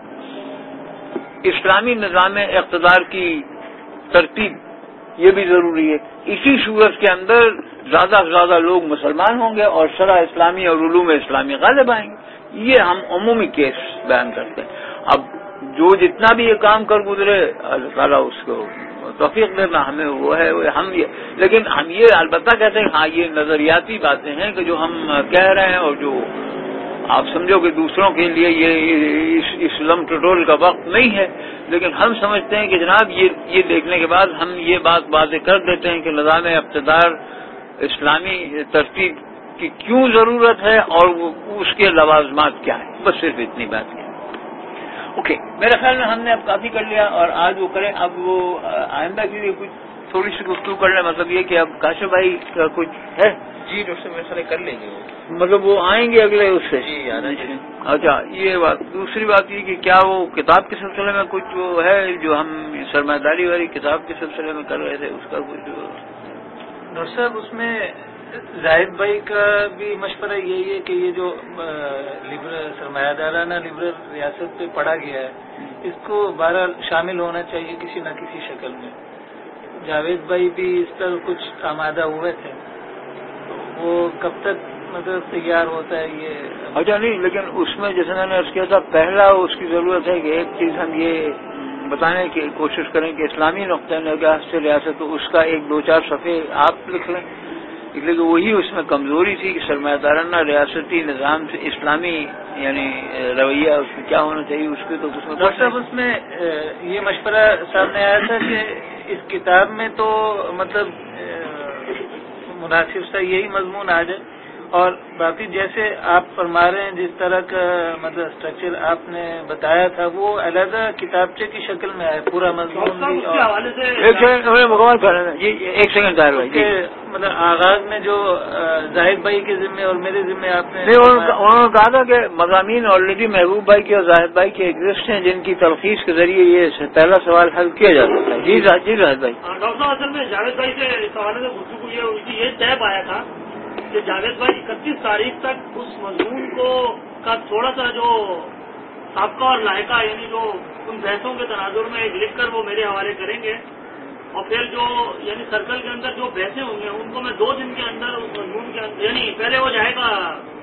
اسلامی نظام اقتدار کی ترتیب یہ بھی ضروری ہے. اسی صورت کے اندر زیادہ سے زیادہ لوگ مسلمان ہوں گے اور شرع اسلامی اور علوم اسلامی غالب آئیں گے. یہ ہم عمومی کیس بیان کرتے ہیں. اب جو جتنا بھی یہ کام کر گزرے اللہ تعالیٰ اس کو توفیق دینا ہمیں وہ ہے. لیکن ہم یہ البتہ کہتے ہیں ہاں یہ نظریاتی باتیں ہیں کہ جو ہم کہہ رہے ہیں اور جو آپ سمجھو کہ دوسروں کے لیے یہ اس لم ٹٹول کا وقت نہیں ہے. لیکن ہم سمجھتے ہیں کہ جناب یہ دیکھنے کے بعد ہم یہ بات واضح کر دیتے ہیں کہ نظام اقتدار اسلامی ترتیب کی کیوں ضرورت ہے اور اس کے لوازمات کیا ہیں. بس صرف اتنی بات ہے. اوکے میرے خیال میں ہم نے اب کافی کر لیا اور آج وہ کریں. اب وہ آئندہ کے لیے کچھ تھوڑی سی گفتگو کر لیں. مطلب یہ کہ اب کاشف بھائی کا کچھ ہے؟ جی ڈاکٹر صاحب میرے خیال کر لیں گے وہ. مطلب وہ آئیں گے اگلے اس سے؟ جی آنا چاہیے. اچھا یہ بات. دوسری بات یہ کہ کیا وہ کتاب کے سلسلے میں کچھ وہ ہے جو ہم سرمایہ داری والی کتاب کے سلسلے میں کر رہے تھے اس کا کچھ؟ ڈاکٹر صاحب اس میں زاہد بھائی کا بھی مشورہ یہی ہے کہ یہ جو سرمایہ دارانہ لبرل ریاست پہ پڑھا گیا ہے اس کو بہرحال شامل ہونا چاہیے کسی نہ کسی شکل میں. جاوید بھائی بھی اس پر کچھ آمادہ ہوئے تھے، وہ کب تک مطلب تیار ہوتا ہے یہ؟ اچھا نہیں، لیکن اس میں جیسے میں نے عرض کیا تھا پہلا اس کی ضرورت ہے کہ ایک چیز ہم یہ بتانے کی کوشش کریں کہ اسلامی نقطۂ نگاہ سے ریاست تو اس کا 1-2-4 صفحے آپ لکھ لیں. لیکن وہی اس میں کمزوری تھی کہ سرمایہ دارانہ ریاستی نظام سے اسلامی یعنی رویہ اس میں کیا ہونا چاہیے اس کے تو اس میں ڈاکٹر صاحب اس میں یہ مشورہ سامنے آیا تھا کہ اس کتاب میں تو مطلب مناسب سا یہی مضمون آ جائے اور باقی جیسے آپ فرما رہے ہیں جس طرح کا مطلب اسٹرکچر آپ نے بتایا تھا وہ علیحدہ کتابچے کی شکل میں آئے پورا مضمون بھی. ایک سیکنڈ ظاہر بھائی مطلب آغاز میں جو زاہد بھائی کے ذمے اور میرے ذمے آپ نے انہوں نے کہا تھا کہ مضامین آلریڈی محبوب بھائی کے اور زاہد بھائی کے ایگزسٹ ہیں جن کی تلخیص کے ذریعے یہ پہلا سوال حل کیا جا سکتا ہے. جی زاہد بھائی. ڈاکٹر صاحب اصل میں جاوید بھائی سے اس حوالے سے گفتگو یہ طے پایا تھا کہ جاوید بھائی 31 تاریخ تک اس مضمون کا تھوڑا سا جو سابقہ اور لائقہ یعنی جو ان بحثوں کے تناظر میں ایک لکھ کر وہ میرے حوالے کریں گے اور پھر جو یعنی سرکل کے اندر جو بحثیں ہوں گے ان کو میں 2 دن کے اندر اس مضمون کے اندر یعنی پہلے وہ جائے گا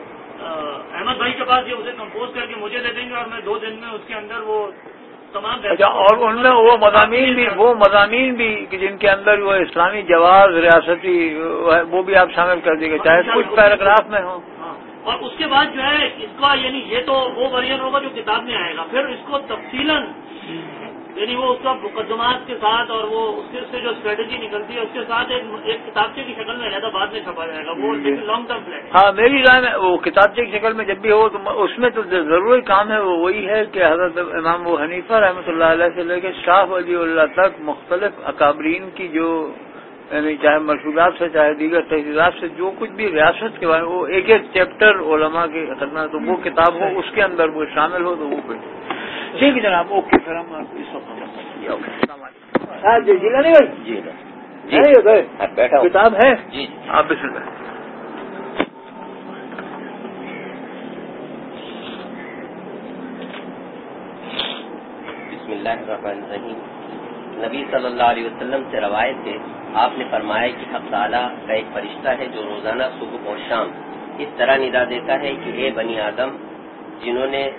احمد بھائی کے پاس یہ اسے کمپوز کر کے مجھے دے دیں گے اور میں 2 دن میں اس کے اندر وہ تمام. اچھا اور ان میں وہ مضامین بھی جن کے اندر وہ اسلامی جواز ریاستی وہ بھی آپ شامل کر دیجیے گا چاہے کچھ پیراگراف میں ہوں. اور اس کے بعد جو ہے اس کا یعنی یہ تو وہ ورژن ہوگا جو کتاب میں آئے گا، پھر اس کو تفصیلاً یعنی وہ اس کا مقدمات کے ساتھ اور وہ اس سے جو اسٹریٹجی نکلتی ہے اس کے ساتھ ایک کتابچے کی شکل میں رہتا بعد میں چھپا جائے گا. وہ لانگ ٹرم پلان. ہاں میری رائے میں وہ کتابچے کی شکل میں جب بھی ہو تو اس میں تو ضروری کام ہے وہ وہی ہے کہ حضرت امام ابو حنیفہ رحمۃ اللہ علیہ سے لے کے شاہ ولی اللہ تک مختلف اکابرین کی جو یعنی چاہے مشہورات سے چاہے دیگر تحریرات سے جو کچھ بھی ریاست کے بارے میں وہ ایک چیپٹر علماء کے خدمت تو وہ کتاب ہو اس کے اندر وہ شامل ہو تو وہ ٹھیک ہے جناب، اوکے، پھر ہم اس وقت السلام علیکم جی نہیں بھائی جی بیٹھا کتاب ہے جی آپ بسم اللہ. بسم اللہ الرحمن الرحیم. نبی صلی اللہ علیہ وسلم سے روایت ہے، آپ نے فرمایا کہ حق تعالیٰ کا ایک فرشتہ ہے جو روزانہ صبح اور شام اس طرح ندا دیتا ہے کہ اے بنی آدم، جنہوں نے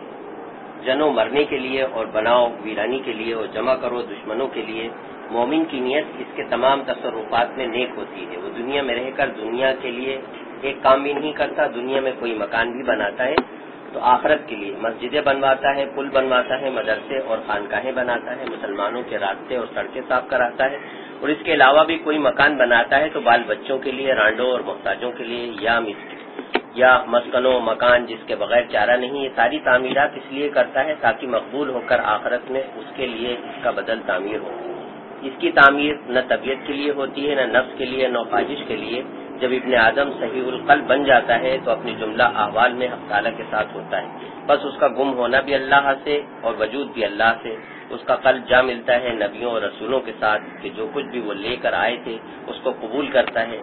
جنو مرنے کے لیے اور بناؤ ویرانی کے لیے اور جمع کرو دشمنوں کے لیے. مومن کی نیت اس کے تمام تصرفات میں نیک ہوتی ہے. وہ دنیا میں رہ کر دنیا کے لیے ایک کام بھی نہیں کرتا، دنیا میں کوئی مکان بھی بناتا ہے تو آخرت کے لیے مسجدیں بنواتا ہے، پل بنواتا ہے، مدرسے اور خانقاہیں بناتا ہے، مسلمانوں کے راستے اور سڑکیں صاف کراتا ہے، اور اس کے علاوہ بھی کوئی مکان بناتا ہے تو بال بچوں کے لیے، رانڈوں اور محتاجوں کے لیے، یا مسکنوں مکان جس کے بغیر چارہ نہیں. یہ ساری تعمیرات اس لیے کرتا ہے تاکہ مقبول ہو کر آخرت میں اس کے لیے اس کا بدل تعمیر ہو. اس کی تعمیر نہ طبیعت کے لیے ہوتی ہے، نہ نفس کے لیے، نہ خواہش کے لیے. جب ابن آدم صحیح القلب بن جاتا ہے تو اپنی جملہ احوال میں حق تعالیٰ کے ساتھ ہوتا ہے. بس اس کا گم ہونا بھی اللہ سے اور وجود بھی اللہ سے. اس کا قلب جا ملتا ہے نبیوں اور رسولوں کے ساتھ کہ جو کچھ بھی وہ لے کر آئے تھے اس کو قبول کرتا ہے،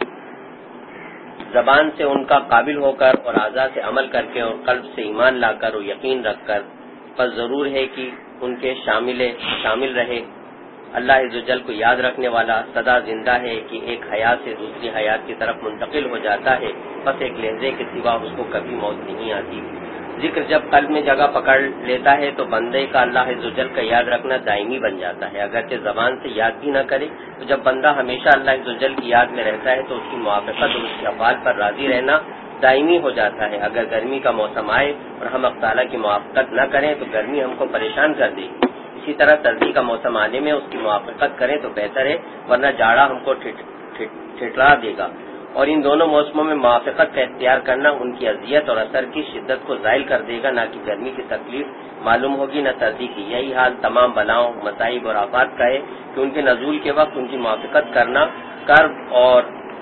زبان سے ان کا قابل ہو کر اور اعضاء سے عمل کر کے اور قلب سے ایمان لا کر اور یقین رکھ کر. بس ضرور ہے کہ ان کے شامل رہے. اللہ عزوجل کو یاد رکھنے والا سدا زندہ ہے کہ ایک حیات سے دوسری حیات کی طرف منتقل ہو جاتا ہے، بس ایک لہجے کے سوا اس کو کبھی موت نہیں آتی. ذکر جب قلب میں جگہ پکڑ لیتا ہے تو بندے کا اللہ عزوجل کا یاد رکھنا دائمی بن جاتا ہے. اگرچہ زبان سے یاد بھی نہ کرے تو جب بندہ ہمیشہ اللہ عزوجل کی یاد میں رہتا ہے تو اس کی موافقت اور اس کے افعال پر راضی رہنا دائمی ہو جاتا ہے. اگر گرمی کا موسم آئے اور ہم حق تعالیٰ کی موافقت نہ کریں تو گرمی ہم کو پریشان کر دے گی. اسی طرح سردی کا موسم آنے میں اس کی موافقت کریں تو بہتر ہے، ورنہ جاڑا ہم کو ٹھٹرا دے گا. اور ان دونوں موسموں میں موافقت کا اختیار کرنا ان کی اذیت اور اثر کی شدت کو زائل کر دے گا. نہ کہ گرمی کی تکلیف معلوم ہوگی نہ سردی کی. یہی حال تمام بلاؤں، مصائب اور آفات کا ہے کہ ان کے نزول کے وقت ان کی موافقت کرنا کرب اور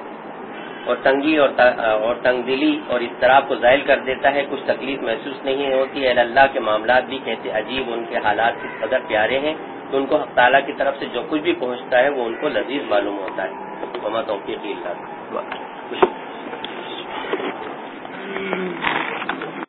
تنگی اور تنگ دلی اور اضطراب کو زائل کر دیتا ہے. کچھ تکلیف محسوس نہیں ہوتی. اہل اللہ کے معاملات بھی کہتے عجیب، ان کے حالات اس قدر پیارے ہیں کہ ان کو حق تعالیٰ کی طرف سے جو کچھ بھی پہنچتا ہے وہ ان کو لذیذ معلوم ہوتا ہے. وما توفیقی اللہ.